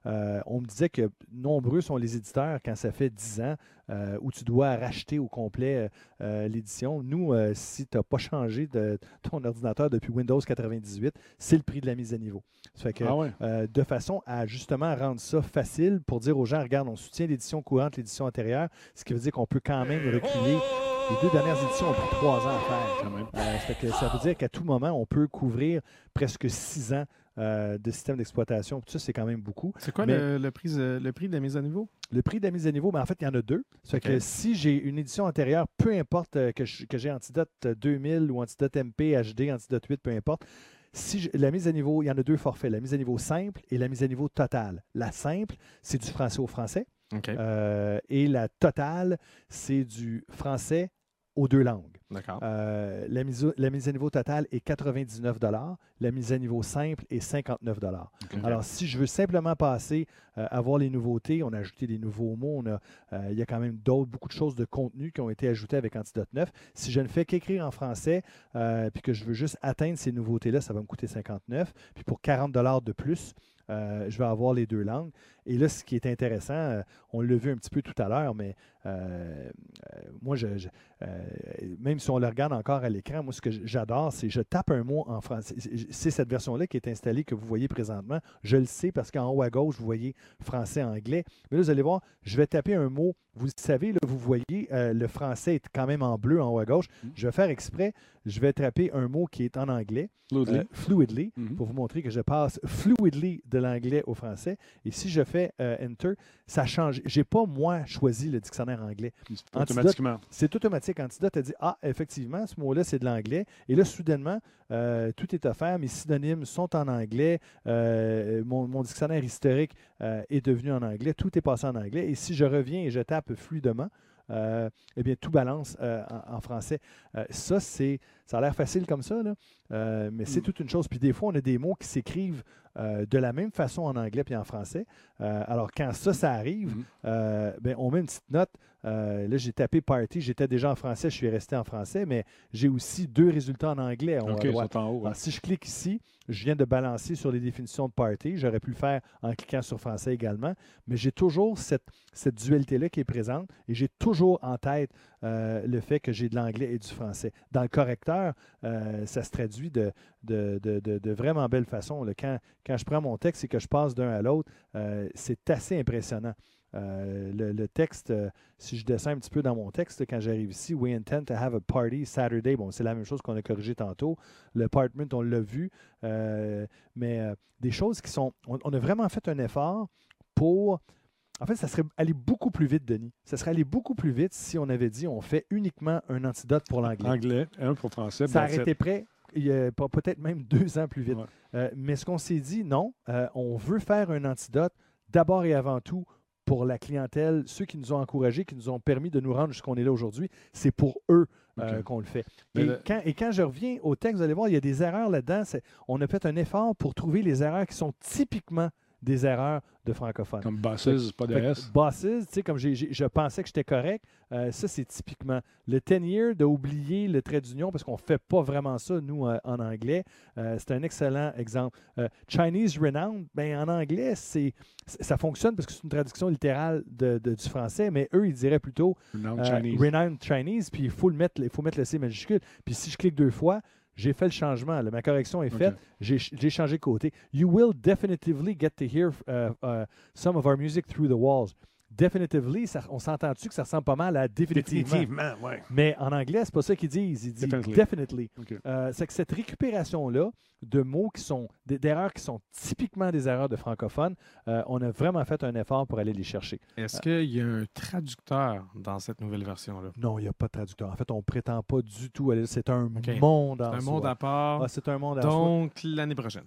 euh, on me disait que nombreux sont les éditeurs quand ça fait dix ans euh, où tu dois racheter au complet euh, l'édition. Nous, euh, si tu n'as pas changé de ton ordinateur depuis Windows quatre-vingt-dix-huit, c'est le prix de la mise à niveau. Ça fait que, Ah ouais. euh, de façon à justement rendre ça facile pour dire aux gens, regarde, on soutient l'édition courante, l'édition antérieure, ce qui veut dire qu'on peut quand même reculer. Les deux dernières éditions ont pris trois ans à faire. Quand même. Euh, ça, fait que ça veut dire qu'à tout moment, on peut couvrir presque six ans euh, de système d'exploitation. Tout ça, c'est quand même beaucoup. C'est quoi Mais le, le, prix, le prix de la mise à niveau? le prix de la mise à niveau, ben, en fait, il y en a deux. Ça fait OK. que si j'ai une édition antérieure, peu importe euh, que, je- que j'ai Antidote deux mille ou Antidote M P, H D, Antidote huit, peu importe, si je- la mise à niveau, il y en a deux forfaits, la mise à niveau simple et la mise à niveau totale. La simple, c'est du français au français. OK. Euh, et la totale, c'est du français aux deux langues. D'accord. Euh, la, mise, la mise à niveau totale est quatre-vingt-dix-neuf dollars. La mise à niveau simple est cinquante-neuf dollars. OK. Alors, si je veux simplement passer euh, à voir les nouveautés, on a ajouté des nouveaux mots, on a, euh, il y a quand même d'autres, beaucoup de choses de contenu qui ont été ajoutées avec Antidote neuf. Si je ne fais qu'écrire en français, euh, puis que je veux juste atteindre ces nouveautés-là, ça va me coûter cinquante-neuf. Puis pour quarante dollars de plus, euh, je vais avoir les deux langues. Et là, ce qui est intéressant, euh, on l'a vu un petit peu tout à l'heure, mais euh, euh, moi, je, je, euh, même si on le regarde encore à l'écran, moi, ce que j'adore, c'est je tape un mot en français. C'est cette version-là qui est installée, que vous voyez présentement. Je le sais parce qu'en haut à gauche, vous voyez français-anglais. Mais là, vous allez voir, je vais taper un mot. Vous savez, là, vous voyez, euh, le français est quand même en bleu en haut à gauche. Je vais faire exprès. Je vais taper un mot qui est en anglais. Fluidly. Euh, fluidly, Mhm. pour vous montrer que je passe fluidly de l'anglais au français. Et si je fais euh, Enter, ça change. Je n'ai pas, moi, choisi le dictionnaire anglais. Automatiquement. C'est automatique. Antidote a dit, ah, effectivement, ce mot-là, c'est de l'anglais. Et là, soudainement, euh, tout est offert. Mes synonymes sont en anglais. Euh, mon, mon dictionnaire historique euh, est devenu en anglais. Tout est passé en anglais. Et si je reviens et je tape fluidement, euh, eh bien, tout balance euh, en, en français. Euh, ça, c'est, ça a l'air facile comme ça, là, euh, mais c'est Mm. toute une chose. Puis des fois, on a des mots qui s'écrivent euh, de la même façon en anglais puis en français. Euh, alors, quand ça, ça arrive, Mhm. euh, ben, on met une petite note. Euh, là, j'ai tapé party, j'étais déjà en français, je suis resté en français, mais j'ai aussi deux résultats en anglais. en haut OK, à ils droite. sont en haut. hein. Alors, si je clique ici, je viens de balancer sur les définitions de party. J'aurais pu le faire en cliquant sur français également, mais j'ai toujours cette, cette dualité-là qui est présente et j'ai toujours en tête euh, le fait que j'ai de l'anglais et du français. Dans le correcteur, euh, ça se traduit de, de, de, de, de vraiment belle façon. Là. Quand, quand je prends mon texte et que je passe d'un à l'autre, euh, c'est assez impressionnant. Euh, le, le texte, euh, si je descends un petit peu dans mon texte, quand j'arrive ici, we intend to have a party Saturday. Bon, c'est la même chose qu'on a corrigé tantôt. L'apartment, on l'a vu. Euh, mais euh, des choses qui sont. On, on a vraiment fait un effort pour. En fait, ça serait allé beaucoup plus vite, Denis. Ça serait allé beaucoup plus vite si on avait dit on fait uniquement un antidote pour l'anglais. Anglais, un pour français. Ça that's aurait it. été prêt. Il y a pas- peut-être même deux ans plus vite. Ouais. Euh, mais ce qu'on s'est dit, non, euh, on veut faire un antidote d'abord et avant tout pour la clientèle, ceux qui nous ont encouragés, qui nous ont permis de nous rendre jusqu'on est là aujourd'hui. C'est pour eux euh, OK. qu'on le fait. Mais Et, le- quand, et quand je reviens au texte, vous allez voir, il y a des erreurs là-dedans. C'est- On a fait un effort pour trouver les erreurs qui sont typiquement des erreurs de francophones. Comme bosses, pas de Fait que S. Bosses, tu sais, comme j'ai- j'ai- je pensais que j'étais correct, euh, ça, c'est typiquement. Le ten year, d'oublier le trait d'union, parce qu'on ne fait pas vraiment ça, nous, euh, en anglais. Euh, c'est un excellent exemple. Euh, Chinese Renowned, ben, en anglais, c'est, c'est- ça fonctionne parce que c'est une traduction littérale de, de- du français, mais eux, ils diraient plutôt Non, euh, Chinese. Renowned Chinese, puis il faut le mettre, il faut mettre le C majuscule. Puis si je clique deux fois, j'ai fait le changement. là. Ma correction est OK. faite. J'ai j'ai changé de côté. You will definitively get to hear uh, uh, some of our music through the walls. Definitively, ça- on s'entend-tu que ça ressemble pas mal à définitivement? Définitivement, oui. Mais en anglais, c'est pas ça qu'ils disent. Ils disent Definitely. definitely. OK. Euh, c'est que cette récupération-là de mots qui sont, d- d'erreurs qui sont typiquement des erreurs de francophones, euh, on a vraiment fait un effort pour aller les chercher. Est-ce qu'il y a un traducteur dans cette nouvelle version-là? Non, il n'y a pas de traducteur. En fait, on prétend pas du tout aller. C'est un OK. monde en C'est un soi. monde à part. Ah, c'est un monde en soi. Donc, l'année prochaine.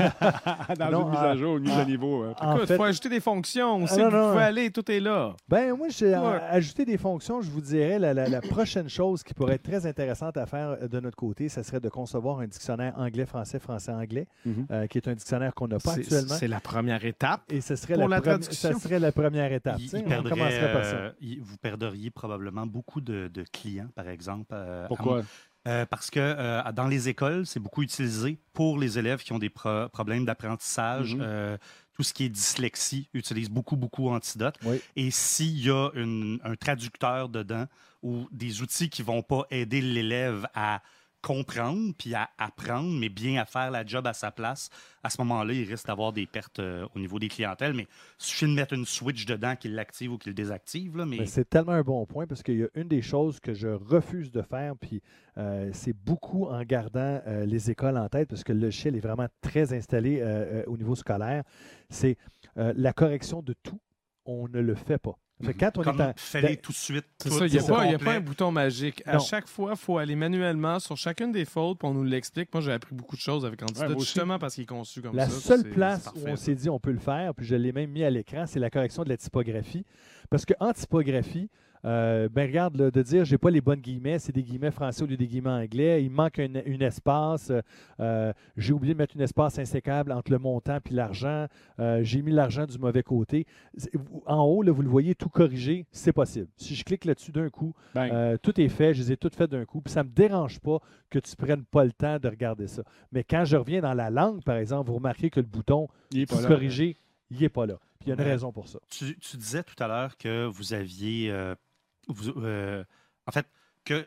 Dans Non, une mise ah, à jour, une mise ah, à niveau. hein. En Écoute, il fait, faut ajouter des fonctions. On Ah, sait non, que vous non. pouvez aller, tout est là. ben moi, j'ai euh, Ouais. ajouté des fonctions. Je vous dirais, la, la- la prochaine chose qui pourrait être très intéressante à faire euh, de notre côté, ça serait de concevoir un dictionnaire anglais-français, français-anglais, Mhm. euh, qui est un dictionnaire qu'on n'a pas C'est actuellement. c'est la première étape. Et ce serait pour la, la premi- traduction. ça serait la première étape. Il- tu sais, il on perdrait, commencerait par ça. euh, il- vous perdriez probablement beaucoup de, de clients, par exemple. euh, à Pourquoi? Euh, parce que euh, dans les écoles, c'est beaucoup utilisé pour les élèves qui ont des pro- problèmes d'apprentissage, Mhm. euh, tout tout ce qui est dyslexie utilise beaucoup, beaucoup Antidote. Oui. Et s'il y a une, un traducteur dedans ou des outils qui ne vont pas aider l'élève à comprendre puis à apprendre, mais bien à faire la job à sa place, à ce moment-là, il risque d'avoir des pertes euh, au niveau des clientèles. Mais il suffit de mettre une switch dedans qui l'active ou qui le désactive. Là, mais... Mais c'est tellement un bon point parce qu'il y a une des choses que je refuse de faire, puis euh, c'est beaucoup en gardant euh, les écoles en tête parce que le logiciel est vraiment très installé euh, euh, au niveau scolaire, c'est euh, la correction de tout, on ne le fait pas. Fait que quand on Comme est en... fallait tout de suite. C'est tout ça, il n'y a, au pas- il y a complet. pas un bouton magique. À Non. chaque fois, il faut aller manuellement sur chacune des fautes, puis on nous l'explique. Moi, j'ai appris beaucoup de choses avec Antidote, Ouais, moi aussi. justement parce qu'il est conçu comme La ça. seule puis c'est- place c'est où parfait, on ça. s'est dit on peut le faire, puis je l'ai même mis à l'écran, c'est la correction de la typographie. Parce qu'en typographie, euh, ben regarde, là, de dire j'ai pas les bonnes guillemets, c'est des guillemets français au lieu des guillemets anglais, il manque un, une espace, euh, j'ai oublié de mettre une espace insécable entre le montant puis l'argent, euh, j'ai mis l'argent du mauvais côté. C'est- En haut, là, vous le voyez, tout corrigé, c'est possible. Si je clique là-dessus d'un coup, Bang. euh, tout est fait, je les ai toutes faites d'un coup, puis ça ne me dérange pas que tu prennes pas le temps de regarder ça. Mais quand je reviens dans la langue, par exemple, vous remarquez que le bouton Il est pas tout là. corrigé, il n'est pas là. Puis il y a une Ouais. raison pour ça. Tu, tu disais tout à l'heure que vous aviez, euh, vous- euh, en fait, que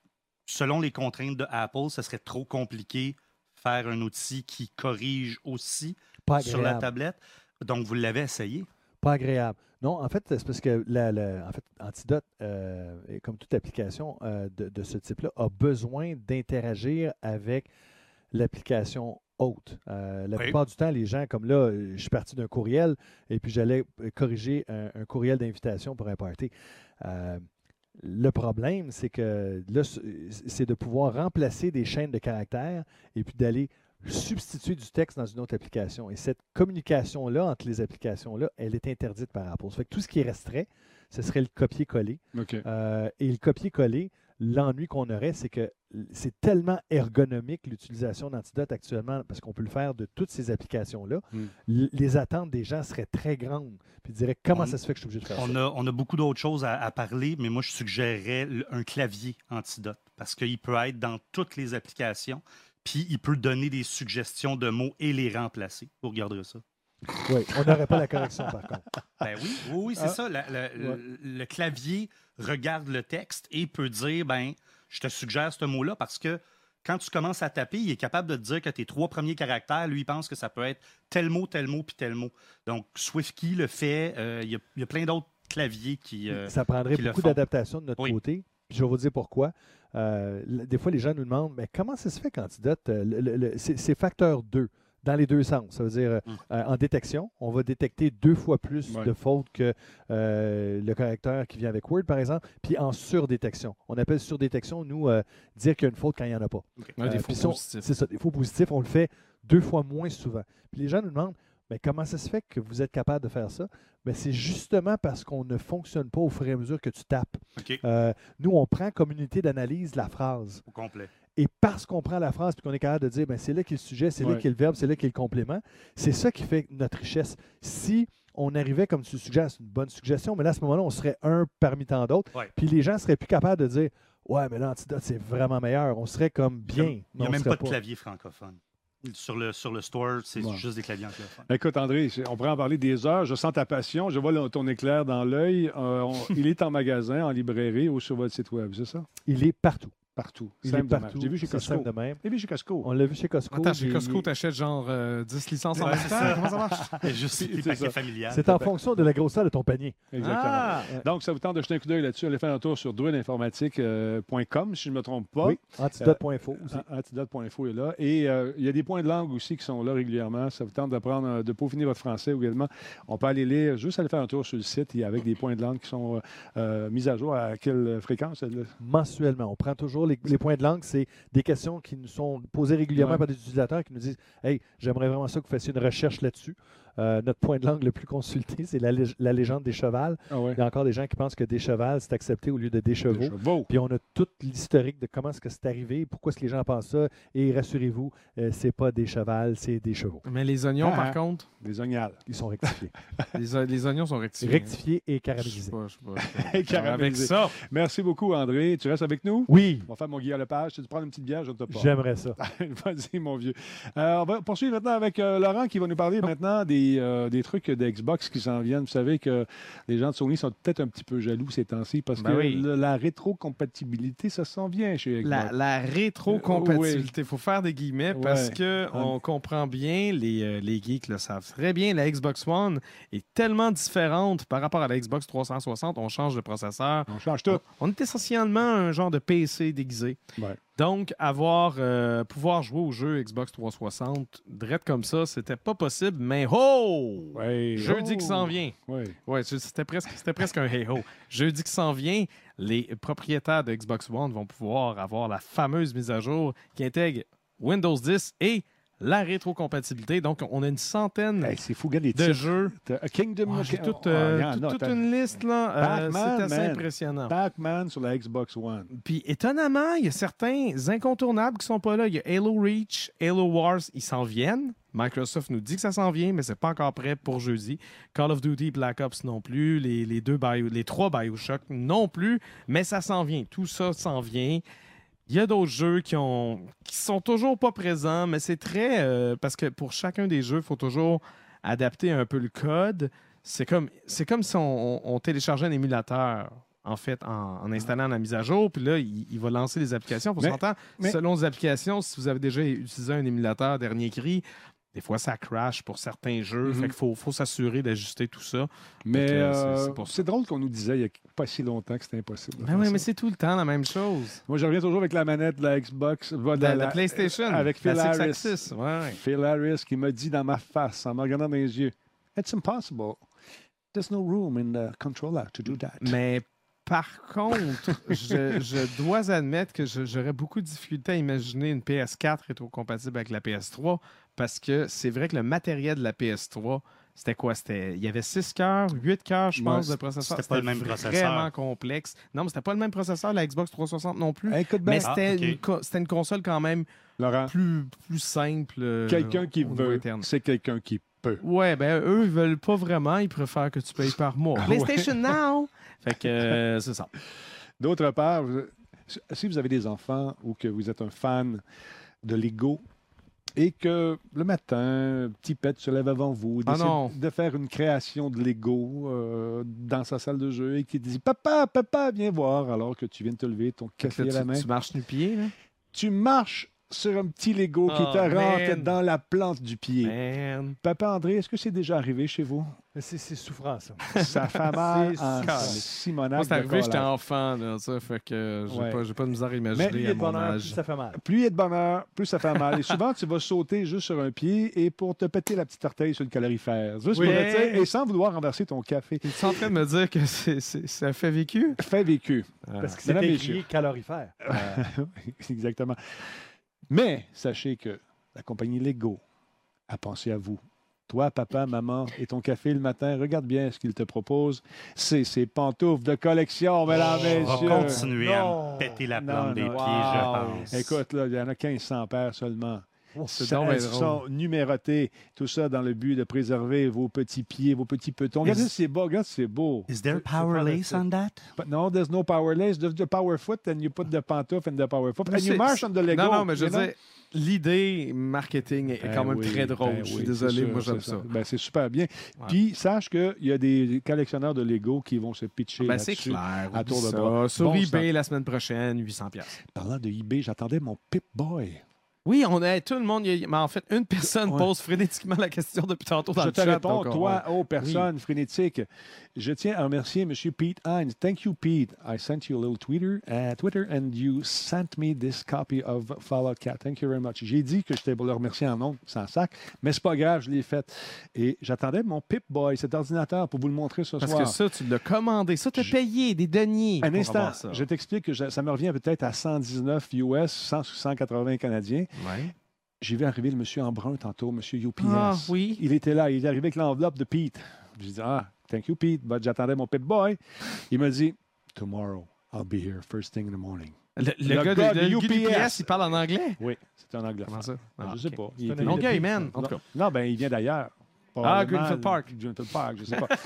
selon les contraintes de Apple, ce serait trop compliqué faire un outil qui corrige aussi Pas sur la agréable. tablette. Donc, vous l'avez essayé. Pas agréable. Non, en fait, c'est parce que la, la- en fait, Antidote, euh, et comme toute application euh, de, de ce type-là, a besoin d'interagir avec l'application hôte. Euh, la Oui. plupart du temps, les gens, comme là, je suis parti d'un courriel et puis j'allais corriger un, un courriel d'invitation pour un party. Euh, le problème, c'est que là, c'est de pouvoir remplacer des chaînes de caractères et puis d'aller substituer du texte dans une autre application. Et cette communication-là entre les applications-là, elle est interdite par Apple. Ça fait que tout ce qui resterait, ce serait le copier-coller. OK. Euh, et le copier-coller, l'ennui qu'on aurait, c'est que c'est tellement ergonomique l'utilisation d'Antidote actuellement, parce qu'on peut le faire de toutes ces applications-là. Mm. L- Les attentes des gens seraient très grandes. Puis ils diraient, comment On- ça se fait que je suis obligé de faire On ça? a, on a beaucoup d'autres choses à, à parler, mais moi, je suggérerais le- un clavier Antidote parce qu'il peut être dans toutes les applications, puis il peut donner des suggestions de mots et les remplacer. Vous regarderez ça. Oui, on n'aurait pas la correction, par contre. Ben oui, oui, oui, c'est Ah. ça. La- la- le, le clavier regarde le texte et peut dire, ben, je te suggère ce mot-là parce que quand tu commences à taper, il est capable de te dire que tes trois premiers caractères, lui, il pense que ça peut être tel mot, tel mot, puis tel mot. Donc, SwiftKey le fait. Euh, Il y, a- il y a plein d'autres claviers qui... euh, Ça prendrait qui le beaucoup font. d'adaptation de notre Oui. côté. Puis je vais vous dire pourquoi. Euh, l- des fois, les gens nous demandent, mais comment ça se fait qu'Antidote, euh, le- le- le- c'est c'est facteur deux, dans les deux sens. Ça veut dire, euh, Mm. euh, en détection, on va détecter deux fois plus Ouais. de fautes que euh, le correcteur qui vient avec Word, par exemple. Puis en surdétection. On appelle surdétection, nous, euh, dire qu'il y a une faute quand il n'y en a pas. Ouais, des Euh, faux puis ça, on- positifs. C'est ça, des faux positifs, on le fait deux fois moins souvent. Puis les gens nous demandent, mais comment ça se fait que vous êtes capable de faire ça? Ben, c'est justement parce qu'on ne fonctionne pas au fur et à mesure que tu tapes. OK, Euh, nous, on prend comme unité d'analyse la phrase. au complet. Et parce qu'on prend la phrase et qu'on est capable de dire, ben, c'est là qu'est le sujet, c'est là Ouais. qu'est le verbe, c'est là qu'est le complément, c'est ça qui fait notre richesse. Si on arrivait, comme tu suggères, c'est une bonne suggestion, mais là, à ce moment-là, on serait un parmi tant d'autres. Ouais. Puis les gens seraient plus capables de dire, ouais, mais l'Antidote, c'est vraiment meilleur. On serait comme bien. Il mais n'y a on même serait pas de clavier francophone. Sur le, sur le store, c'est Ouais. juste des claviers anglophones. Écoute, André, c'est- on pourrait en parler des heures. Je sens ta passion. Je vois le- ton éclair dans l'œil. Euh, on- il est en magasin, en librairie ou sur votre site web, c'est ça? Il est partout. Partout. Il Simple est de partout. même. J'ai vu chez C'est Costco. simple de même. J'ai vu chez Costco. On l'a vu chez Costco. Attends, chez Il- Costco, il- t'achètes genre euh, dix licences en Ouais, même c'est temps? ça. Comment ça marche? Et juste C'est les ça. paquets familiales. C'est en fonction de la grosseur de ton panier. Exactement. Ah! Donc, ça vous tente de jeter un coup d'œil là-dessus. Allez faire un tour sur druide informatique point com, si je ne me trompe pas. Oui, antidote point info aussi. A- Antidote point info est là. Et euh, il y a des points de langue aussi qui sont là régulièrement. Ça vous tente d'apprendre, euh, de peaufiner votre français également. On peut aller lire, juste aller faire un tour sur le site et avec des points de langue qui sont euh, euh, mis à jour. À quelle fréquence? là? Mensuellement. On prend toujours les, les points de langue. C'est des questions qui nous sont posées régulièrement Ouais. par des utilisateurs qui nous disent Hey, j'aimerais vraiment ça que vous fassiez une recherche là-dessus. Euh, notre point de langue le plus consulté, c'est la, lég- la légende des chevals. Ah ouais. Il y a encore des gens qui pensent que des chevals, c'est accepté au lieu de des chevaux. Des chevaux. Puis on a tout l'historique de comment est-ce que c'est arrivé, pourquoi est-ce que les gens pensent ça. Et rassurez-vous, euh, c'est pas des chevals, c'est des chevaux. Mais les oignons, Ah, par ah. contre, Des ognales. Ils sont rectifiés. les, o- les oignons sont rectifiés. rectifiés et Je sais caramélisés. pas, je sais pas, je sais pas. Avec Caramélisé. ça, Merci beaucoup, André. Tu restes avec nous? Oui, On va faire mon Guillaume Lepage. Tu veux prendre une petite bière? Je ne te pas. j'aimerais ça. Vas-y, mon vieux. Euh, on va poursuivre maintenant avec euh, Laurent qui va nous parler maintenant des des, euh, des trucs de Xbox qui s'en viennent. Vous savez que les gens de Sony sont peut-être un petit peu jaloux ces temps-ci parce Ben que oui. le- la rétrocompatibilité, ça s'en vient chez Xbox. La, la rétrocompatibilité, il faut faire des guillemets parce Ouais. que on comprend bien, les, euh, les geeks le savent très bien, la Xbox One est tellement différente par rapport à la Xbox trois cent soixante, on change de processeur. On change tout. On est essentiellement un genre de P C déguisé. Ouais. Donc, avoir, euh, pouvoir jouer au jeu Xbox trois cent soixante, direct comme ça, c'était pas possible, mais oh! Ouais. Jeudi Oh! qui s'en vient. Ouais. Ouais, c'était presque, c'était presque un hey-ho. Jeudi qui s'en vient, les propriétaires de Xbox One vont pouvoir avoir la fameuse mise à jour qui intègre Windows dix et la rétrocompatibilité. Donc, on a une centaine Hey, c'est fou, regarde les de titres. jeux. T'as Kingdom... Oh, J'ai oh, toute, oh, euh, regarde, toute- non, toute t'as une liste, là. Euh, Pac-Man, c'est assez man. impressionnant. Pac-Man sur la Xbox One. Puis, étonnamment, il y a certains incontournables qui sont pas là. Il y a Halo Reach, Halo Wars, ils s'en viennent. Microsoft nous dit que ça s'en vient, mais c'est pas encore prêt pour jeudi. Call of Duty, Black Ops non plus. Les, les, deux Bio- les trois BioShock non plus. Mais ça s'en vient. Tout ça s'en vient. Il y a d'autres jeux qui ont qui sont toujours pas présents, mais c'est très... euh, parce que pour chacun des jeux, il faut toujours adapter un peu le code. C'est comme, c'est comme si on, on- on téléchargeait un émulateur, en fait, en, en installant la mise à jour. Puis là, il, il va lancer les applications. Pour Mais- s'entendre, mais- selon les applications, si vous avez déjà utilisé un émulateur dernier cri, des fois, ça crash pour certains jeux. Mhm. Fait qu'il faut, faut s'assurer d'ajuster tout ça. Mais Fait que, euh, c'est- c'est pour ça. c'est drôle qu'on nous disait il n'y a pas si longtemps que c'était impossible. de Ben faire oui, ça. mais c'est tout le temps la même chose. Moi, je reviens toujours avec la manette de la Xbox. de La, la, la PlayStation, Avec Phil la Six Harris. Axis, ouais, ouais. Phil Harris qui m'a dit dans ma face, en me regardant dans les yeux, « It's impossible. There's no room in the controller to do that. » Mais par contre, je, je dois admettre que je- j'aurais beaucoup de difficulté à imaginer une P S quatre rétrocompatible avec la P S trois parce que c'est vrai que le matériel de la P S trois, c'était quoi? C'était, il y avait six cœurs, huit cœurs, je pense, Ouais, de processeur. c'était pas le même processeur. Vraiment complexe. Non, mais c'était pas le même processeur, la Xbox trois cent soixante non plus. Hey, écoute bien, mais c'était, Ah, ok. une, co- c'était une console quand même Laurent, plus, plus simple. euh, quelqu'un qui au niveau veut, interne. c'est quelqu'un qui peut. Ouais, ben eux, ils veulent pas vraiment. Ils préfèrent que tu payes par mois. Ah ouais. PlayStation Now! Fait que euh, c'est ça. D'autre part, vous- si vous avez des enfants ou que vous êtes un fan de Lego et que le matin, petit pet se lève avant vous, Ah décide non. de faire une création de Lego euh, dans sa salle de jeu et qui te dit « Papa, papa, viens voir » alors que tu viens de te lever, ton Fait que café là, à la tu, main. tu marches nu pied, là? Tu marches sur un petit Lego qui Oh, te rentre man. dans la plante du pied. Man. Papa André, est-ce que c'est déjà arrivé chez vous? C'est c'est souffrant, ça. Ça fait mal C'est en super. Simonac. Moi, c'est de arrivé, j'étais collage. enfant, là, ça. Fait que j'ai Ouais. pas, j'ai pas de misère à Plus imaginer il y à a de mon bonheur, plus âge. ça fait mal. Plus il y a de bonheur, plus ça fait mal. Et souvent, tu vas sauter juste sur un pied et pour te péter la petite orteille sur le calorifère. Juste Oui. pour le dire, et sans vouloir renverser ton café. Tu es en train de me dire que c'est, c'est- ça fait vécu? Fait vécu. Parce que Mesdames, c'est messieurs. écrit calorifère. Exactement. Mais sachez que la compagnie Lego a pensé à vous. Toi, papa, maman, et ton café le matin, regarde bien ce qu'il te propose. C'est ces pantoufles de collection, mesdames, On va messieurs. continuer Non. à me péter la Non, plante des non. pieds, Wow. je pense. Écoute, là, il y en a quinze cents paires seulement. C'est Ça, donc bien elles drôle. sont numérotées, tout ça dans le but de préserver vos petits pieds, vos petits petons. Regarde, Is- c'est beau, regarde, c'est beau. Is there C'est- power c'est lace on that? But no, there's no power lace. There's the power foot, and you put the pantoufle and the power foot. Mais And you c'est- march on the Lego. Non, non, mais je you veux know? dire, l'idée marketing est Ben quand même oui, très drôle. ben je suis oui, désolé, c'est sûr, moi j'aime c'est ça. Ben, c'est super bien. Ouais. Puis, sache qu'il y a des collectionneurs de Lego qui vont se pitcher Ben, c'est là-dessus. clair. à oublie tour de ça. bras. Sur Bon eBay sang. la semaine prochaine, huit cents piastres. Parlant de eBay, j'attendais mon Pip-Boy. Oui, on a tout le monde. il y a- Mais en fait, une personne Ouais. pose frénétiquement la question depuis tantôt dans Je le te chat. réponds, donc, toi, on- oh, personne frénétique. Je tiens à remercier M. Pete Hines. Thank you, Pete. I sent you a little Twitter, uh, Twitter and you sent me this copy of Fallout quatre. Thank you very much. J'ai dit que j'étais pour le remercier en nom, sans sac, mais c'est pas grave, je l'ai fait. Et j'attendais mon Pip-Boy, cet ordinateur, pour vous le montrer ce Parce soir. que ça, tu l'as commandé. Ça, t'as Je- payé des deniers. Un pour instant, avoir ça. je t'explique que je- ça me revient peut-être à cent dix-neuf U S, cent, cent quatre-vingts canadiens. Ouais. J'ai vu arriver le monsieur en brun tantôt, monsieur U P S. Ah, oui. Il était là, il est arrivé avec l'enveloppe de Pete. J'ai dit, ah, thank you, Pete. But j'attendais mon Pip-Boy. Il m'a dit, tomorrow, I'll be here first thing in the morning. Le, le Le gars, gars de, de le U gars P du U P S, S, il parle en anglais. Oui, c'est un anglophone. Comment ça? Ben, Ah, je sais ok. pas. C'est Il un était- Longueuil, man. En Non, tout cas. non, ben, il vient d'ailleurs. Ah, Probablement, Greenfield Park. Greenfield Park, je sais pas.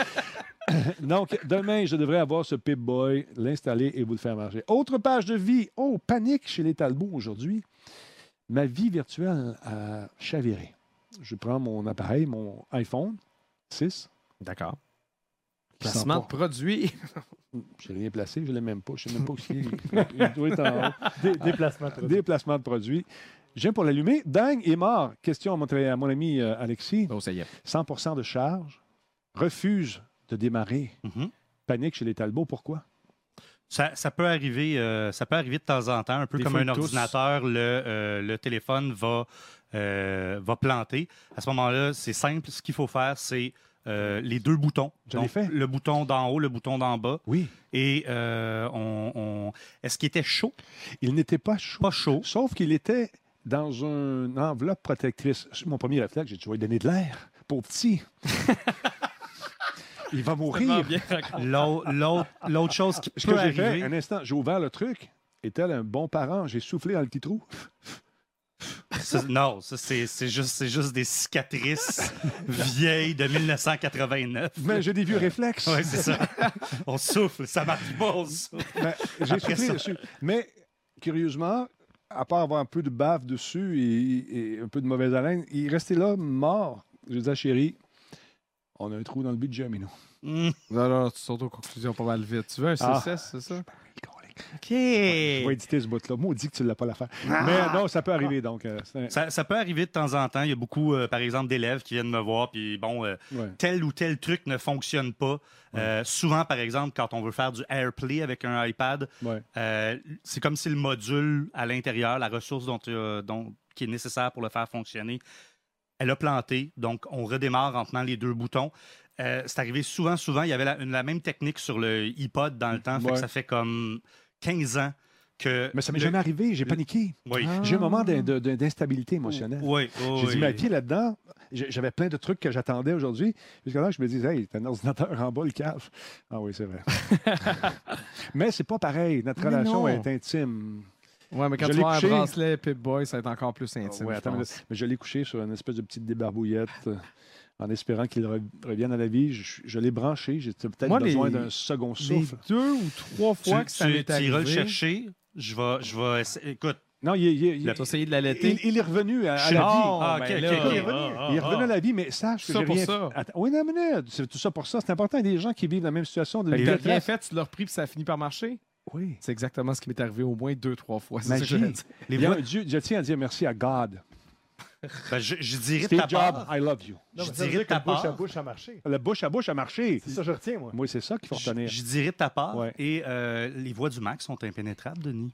Donc, demain, je devrais avoir ce Pip-Boy, l'installer et vous le faire marcher. Autre page de vie. Oh, panique chez les Talbots aujourd'hui. Ma vie virtuelle a chaviré. Je prends mon appareil, mon iPhone, six. D'accord. Placement de produit. Je n'ai rien placé, je ne l'ai même pas. Je ne sais même pas où il est. Il doit être en haut. Dé- déplacement de produit. Déplacement de produit. Je viens pour l'allumer. Dang est mort. Question à mon, à mon ami euh, Alexis. Oh, ça y est. cent pour cent de charge. Refuse de démarrer. Mhm. Panique chez les Talbots. Pourquoi? Ça, ça peut arriver, euh, ça peut arriver de temps en temps, un peu Des comme fois, un ils toussent. ordinateur, le, euh, le téléphone va, euh, va planter. À ce moment-là, c'est simple. Ce qu'il faut faire, c'est euh, les deux boutons. Je l'ai Donc, fait. le bouton d'en haut, le bouton d'en bas. Oui. Et euh, on, on- est-ce qu'il était chaud? Il n'était pas chaud. Pas chaud. Sauf qu'il était dans une enveloppe protectrice. Mon premier réflexe, j'ai dit, tu vas lui donner de l'air. Pour petit. Il va mourir. Bien raconté. L'autre l'autre- l'autre chose qui Ce peut que j'ai fait, arriver... un instant, j'ai ouvert le truc. Et tel un bon parent, j'ai soufflé dans le petit trou. Ça, non, ça, c'est c'est juste, c'est juste des cicatrices vieilles de mille neuf cent quatre-vingt-neuf. Mais j'ai des vieux réflexes. Oui, c'est ça. On souffle, ça marche pas, on souffle. Ben, j'ai Après soufflé ça. dessus. Mais, curieusement, à part avoir un peu de bave dessus et, et un peu de mauvaise haleine, il est resté là, mort. Je dis à chérie, on a un trou dans le budget, mais nous. Mm. Non, non, tu sautes aux conclusions pas mal vite. Tu veux un Ah. C S, c'est ça? OK. Je vais éditer ce bout-là. Moi, on dit que tu ne l'as pas l'affaire. Mais non, ça peut arriver, donc. euh, c'est un- Ça, ça peut arriver de temps en temps. Il y a beaucoup, euh, par exemple, d'élèves qui viennent me voir, puis bon, euh, ouais. tel ou tel truc ne fonctionne pas. Euh, souvent, par exemple, quand on veut faire du AirPlay avec un iPad, Ouais. euh, c'est comme si le module à l'intérieur, la ressource dont, euh, dont- qui est nécessaire pour le faire fonctionner, elle a planté. Donc, on redémarre en tenant les deux boutons. Euh, c'est arrivé souvent, souvent. Il y avait la, une- la même technique sur le iPod dans le temps. Fait Ouais. que ça fait comme quinze ans que... Mais ça m'est le- jamais arrivé. J'ai le- paniqué. Oui. Ah. J'ai un moment d'in- de- de- d'instabilité émotionnelle. Oui, oui, J'ai dit, oui. mais pied là-dedans, j'ai- j'avais plein de trucs que j'attendais aujourd'hui. Jusqu'à là, je me disais, hey, t'as un ordinateur en bas, le cave. Ah oui, c'est vrai. Mais c'est pas pareil. Notre Mais relation non. est intime. Ouais, mais quand Je tu l'ai vas à couché. bracelet Pip-Boy, ça va être encore plus intime. Ouais, je attends, pense. mais je l'ai couché sur une espèce de petite débarbouillette euh, en espérant qu'il re- revienne à la vie. Je, je l'ai branché. J'ai peut-être Moi, besoin les- d'un second Les souffle. deux ou trois fois Tu, que ça tu, m'est tu arrivé. iras le chercher. Je vais, je vais essayer. Écoute, Non, il, est- il, est- il, Tu as essayé de l'allaiter. il- il est revenu à, à je- la vie. Ah, Ah, ben ok, là. ok, ok. Il est revenu, Ah, ah, il est revenu ah. à la vie, mais sache que Ça j'ai pour rien ça. Attends, oui, non, mais non, c'est tout ça pour ça. C'est important. Il y a des gens qui vivent la même situation. De Fait que de t'as détresse. rien fait, tu l'as repris puis ça a fini par marcher. Oui. C'est exactement ce qui m'est arrivé au moins deux, trois fois. C'est ça que Magie. je voulais dire. les Il y a voix- un Dieu, je tiens à dire merci à God. ben, je, je dirais de Steve ta Jobs, part. I love you. Non, Je mais ça veut dirais dire de ta que bouche à part. bouche a marché. Le bouche à bouche a marché. C'est ça que je retiens, moi. Moi, c'est ça qu'il faut Je, retenir. je dirais de ta part. Ouais. Et euh, les voix du Mac sont impénétrables, Denis.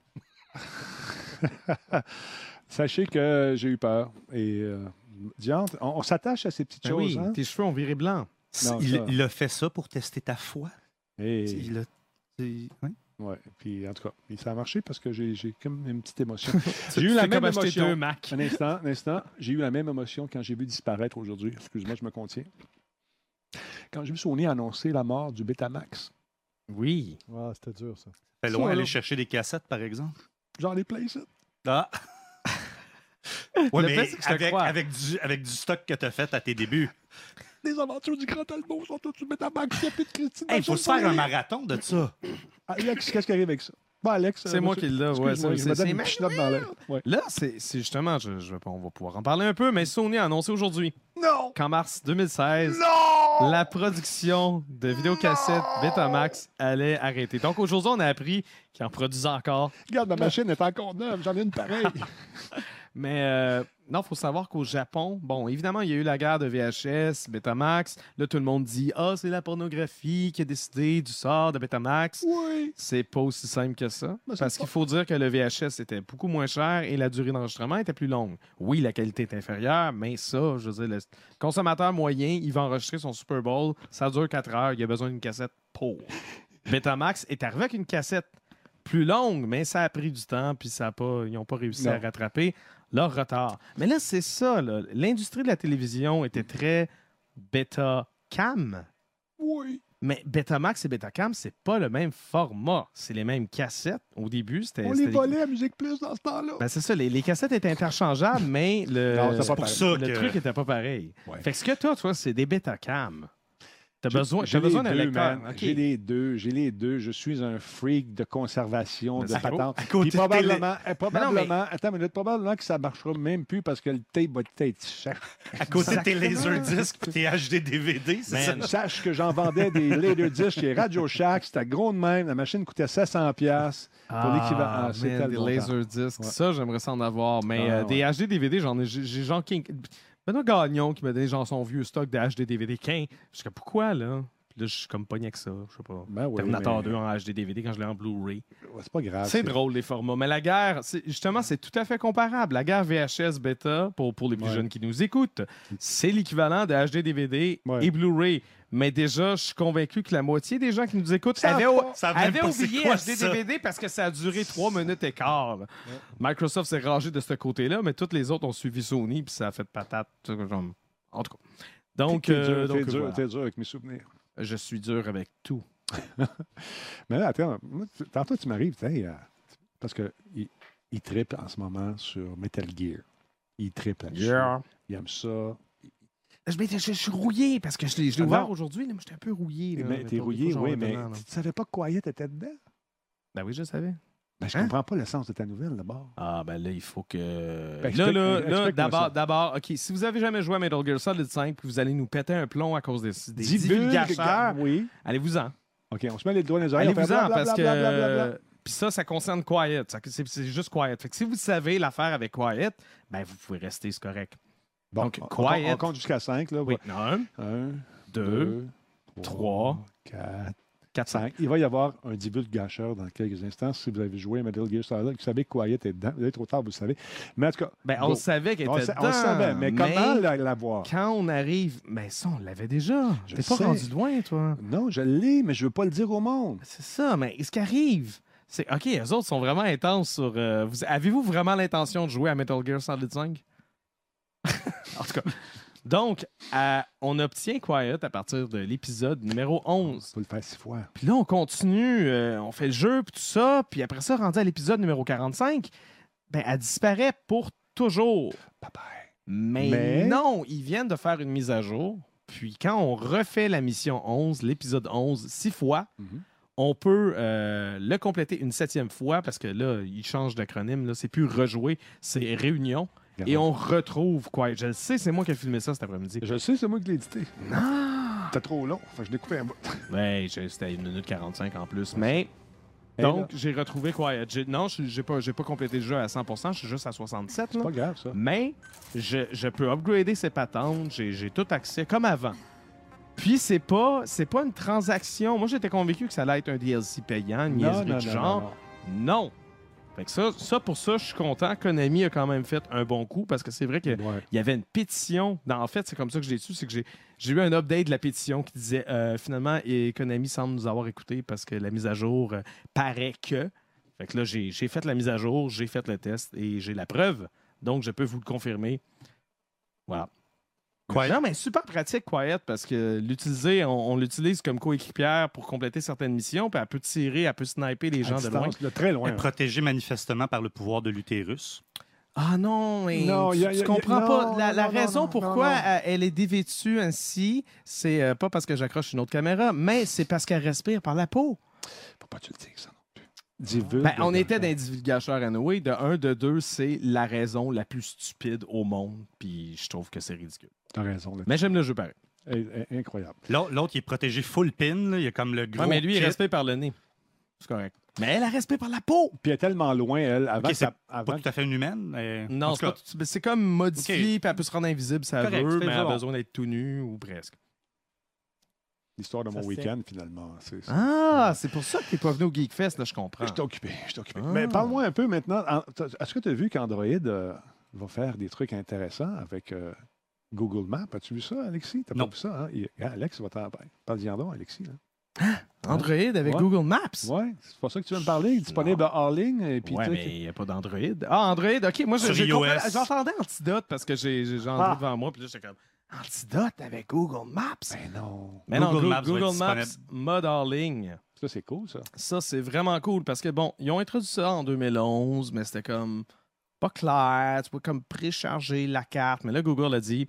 Sachez que j'ai eu peur. Et euh, diantre, on, on s'attache à ces petites Ben choses. oui, hein? tes cheveux ont viré blanc. Non, il, ça- il a fait ça pour tester ta foi. Et, Il a- c'est- oui. ouais, puis en tout cas, et ça a marché parce que j'ai j'ai comme une petite émotion. J'ai eu Tu la t'es même comme acheté émotion. deux Mac. Un instant, un instant. J'ai eu la même émotion quand j'ai vu disparaître aujourd'hui. Excuse-moi, je me contiens. Quand j'ai vu Sony annoncer la mort du Betamax. Oui. Ah, c'était dur, ça. Fait Ça, loin là. aller chercher des cassettes, par exemple. J'en ai plein, ça. Ah! Ouais, Le mais fait, c'est que je te avec, crois. avec, du, avec du stock que tu as fait à tes débuts. Les aventures du Grand Talbot sont toutes sur Betamax. Il n'y a plus de Christine. Il faut se faire un marathon de ça. Alex, qu'est-ce qui arrive avec ça? Bon, Alex. C'est euh, moi monsieur- qui l'ai, ouais, excuse-moi, ça, je c'est- me donne c'est une ma- petite note dans l'air. Ouais. Là, c'est c'est justement, je, je- on va pouvoir en parler un peu, mais Sony a annoncé aujourd'hui Non! qu'en mars deux mille seize, Non! la production de vidéocassettes Betamax allait arrêter. Donc aujourd'hui, on a appris qu'ils en produisaient encore. Regarde, ma machine est encore neuve. J'en ai une pareille. Mais euh, non, il faut savoir qu'au Japon, bon, évidemment, il y a eu la guerre de V H S, Betamax. Là, tout le monde dit « Ah, c'est la pornographie qui a décidé du sort de Betamax. » Oui. C'est pas aussi simple que ça. Ben, c'est Parce pas- qu'il faut dire que le V H S était beaucoup moins cher et la durée d'enregistrement était plus longue. Oui, la qualité est inférieure, mais ça, je veux dire, le consommateur moyen, il va enregistrer son Super Bowl, ça dure quatre heures, il a besoin d'une cassette pour. Betamax est arrivé avec une cassette plus longue, mais ça a pris du temps, puis ça a pas, ils n'ont pas réussi à Non. rattraper leur retard. Mais là, c'est ça, là. L'industrie de la télévision était très bêta-cam. Oui. Mais Betamax et Betacam, c'est pas le même format. C'est les mêmes cassettes. Au début, c'était. On les c'était- volait à Musique Plus dans ce temps-là. Ben, c'est ça, les, les cassettes étaient interchangeables, mais le, Non, c'est pas pour pareil. ça le que... truc était pas pareil. Ouais. Fait que ce que toi, toi, c'est des Betacam. T'as J'ai- besoin, j'ai t'as besoin les d'un deux, lecteur. man. OK. J'ai les deux, j'ai les deux. Je suis un freak de conservation, Mais de c'est beau. patente. À côté Puis de probablement, eh, non, probablement, attends une minute, probablement que ça marchera même plus parce que le tape va être cher. À côté de tes laserdiscs et tes H D D V D, c'est ça? Man. Sache que j'en vendais des Laserdiscs chez Radio Shack. C'était gros de même. La machine coûtait sept cents piastres pour l'équivalent. Ah, c'était man, le des bon temps. Laserdiscs. Ouais. Ça, j'aimerais ça en avoir. Mais Ah, euh, ouais. des H D D V D, j'en ai. J'ai j'ai genre King. Benoît Gagnon qui m'a donné genre son vieux stock de H D D V D. quinze. Je suis comme, pourquoi, là? Puis là, je suis comme pogné avec ça. Je sais pas. Ben oui, Terminator mais- deux en H D D V D quand je l'ai en Blu-ray. Ouais, c'est pas grave. C'est drôle, les formats. Mais la guerre, c'est- justement, c'est tout à fait comparable. La guerre V H S bêta, pour, pour les plus Ouais. jeunes qui nous écoutent, c'est l'équivalent de H D D V D Ouais. et Blu-ray. Mais déjà, je suis convaincu que la moitié des gens qui nous écoutent Savent avaient, pas. Savent même avaient pas c'est oublié quoi H D ça. D V D parce que ça a duré trois minutes et quart. Microsoft s'est rangé de ce côté-là, mais toutes les autres ont suivi Sony, puis ça a fait patate. En tout cas. Donc, T'es euh, dur, donc, t'es dur, voilà. t'es dur avec mes souvenirs. Je suis dur avec tout. Mais là, attends, moi, tu- tantôt tu m'arrives, tu sais, euh, parce que il, il triple en ce moment sur Metal Gear. Il triple là-dessus. Il aime ça. Je, mais je- je suis rouillé parce que je l'ai je l'ai Ah, ouvert non. aujourd'hui. là, Moi, j'étais un peu rouillé. là, Mais mettons, t'es des fois, rouillé, j'en oui, ai mais dedans, là. tu savais pas que Quiet était dedans? Ben oui, je savais. Ben, je Hein? comprends pas le sens de ta nouvelle, d'abord. Ah, ben là, il faut que. Ben, là, explique- là, là, explique-moi d'abord, ça. d'abord, OK, si vous avez jamais joué à Metal Gear Solid cinq puis vous allez nous péter un plomb à cause des, des Divulgue, divulgateurs, oui. allez-vous-en. OK, on se met les doigts dans les oreilles. on fait Allez-vous-en, blablabla, parce que. blablabla. Puis ça, ça concerne Quiet. Ça- C'est c'est juste Quiet. Fait que si vous savez l'affaire avec Quiet, ben vous pouvez rester, c'est correct. Bon, Donc, on, Quiet. on compte jusqu'à cinq. Là, Oui. Un, Un, deux, deux, trois, quatre, quatre, cinq. cinq. Il va y avoir un divulgacheur dans quelques instants. Si vous avez joué à Metal Gear Solid, vous savez que Quiet est dedans. Vous allez trop tard, vous le savez. Mais en tout cas, Ben, on go. le savait qu'elle on, était sa- dedans. on le savait, mais, comment la- l'avoir? Quand on arrive. Mais ça, on l'avait déjà. Je T'es pas sais. rendu loin, toi. Non, je l'ai, mais je veux pas le dire au monde. C'est ça, mais ce qui arrive, c'est. OK, eux autres sont vraiment intenses sur. euh, vous... Avez-vous vraiment l'intention de jouer à Metal Gear Solid cinq? En tout cas. Donc, euh, on obtient Quiet à partir de l'épisode numéro onze. Faut le faire six fois. Puis là, on continue, euh, on fait le jeu, puis tout ça. Puis après ça, rendu à l'épisode numéro quarante-cinq, ben, elle disparaît pour toujours. Bye bye. Mais, Mais- non, ils viennent de faire une mise à jour. Puis quand on refait la mission onze, l'épisode onze, six fois, Mhm. on peut euh, le compléter une septième fois parce que là, il change d'acronyme. Là, c'est plus rejouer, c'est réunion. Et on retrouve Quiet. Je le sais, c'est moi qui ai filmé ça cet après-midi. Je le sais, c'est moi qui l'ai édité. Ah! C'était trop long. Fait que je l'ai coupé un bout. Ouais, j'ai- c'était une minute quarante-cinq en plus. Mais Et donc, là, j'ai retrouvé Quiet. J'ai- Non, je n'ai pas, j'ai pas complété le jeu à cent pour cent, je suis juste à soixante-sept. là. c'est pas grave, ça. Mais je, je peux upgrader ces patentes, j'ai, j'ai tout accès comme avant. Puis c'est pas c'est pas une transaction. Moi j'étais convaincu que ça allait être un D L C payant, une Non, niaiserie non, du non, genre. non, Non. Fait que ça, ça, pour ça, je suis content. Konami a quand même fait un bon coup parce que c'est vrai qu'il non. Ouais. y avait une pétition. Dans, en fait, c'est comme ça que je l'ai su, c'est que j'ai, j'ai eu un update de la pétition qui disait euh, finalement, et Konami semble nous avoir écoutés parce que la mise à jour euh, paraît que. Fait que là, j'ai, j'ai fait la mise à jour, j'ai fait le test et j'ai la preuve. Donc, je peux vous le confirmer. Voilà. Quiet. Non, mais super pratique, Quiet, parce que l'utiliser, on, on l'utilise comme coéquipière pour compléter certaines missions, puis elle peut tirer, elle peut sniper les À gens de loin. distance, de très loin. Elle est protégée manifestement par le pouvoir de l'utérus. Ah non, mais Non, tu, y a- tu y a- comprends non, pas. La, non, la non, raison non, pourquoi non, non. euh, elle est dévêtue ainsi, c'est euh, pas parce que j'accroche une autre caméra, mais c'est parce qu'elle respire par la peau. Faut pas que tu le dises, ça non plus. Divulgue. Ben, on était dans divulgacheurs anyway. De un, de deux, c'est la raison la plus stupide au monde. Puis je trouve que c'est ridicule. T'as raison. Là. Mais j'aime le jeu pareil. Eh, eh, incroyable. L'autre, l'autre, il est protégé full pin. là. Il y a comme le gros. Ouais, mais lui, il kit. respire par le nez. C'est correct. Mais elle, elle respire par la peau. Puis elle est tellement loin, elle, avant Ok, que c'est ça- avant Pas tout à fait une humaine. mais- Non, en c'est tout cas, pas tout- c'est comme modifié, puis elle peut se rendre invisible si elle Correct, veut, c'était mais elle a bon. besoin d'être tout nu ou presque. l'histoire de Ça mon se week-end, finalement. C'est, c'est- Ah, c'est pour ça que t'es pas venu au Geekfest, là, je comprends. Je t'ai occupé, je t'ai occupé. Ah. Mais parle-moi un peu maintenant. en- t'as- Est-ce que tu as vu qu'Android euh, va faire des trucs intéressants avec euh, Google Maps? As-tu vu ça, Alexis? T'as Non. pas vu ça, hein? Il- ah, Alex va t'en parler. Parle-y-en donc, Alexis. Hein? Android avec Ouais. Google Maps. Ouais, c'est pas ça que tu veux me parler. Disponible hors ligne. Et puis Ouais, tu- mais il n'y a pas d'Android. Ah, Android, OK. Moi, je- Sur j'ai iOS. compris- j'entendais Antidote parce que j'ai, j'ai Android Ah. devant moi, puis là, j'étais comme Antidote avec Google Maps. Ben non. Mais non, Google Go- Maps va Google être Maps, disponible. mode hors ligne. Ça, c'est cool, ça. Ça, c'est vraiment cool parce que, bon, ils ont introduit ça en deux mille onze, mais c'était comme pas clair. Tu peux comme précharger la carte. Mais là, Google a dit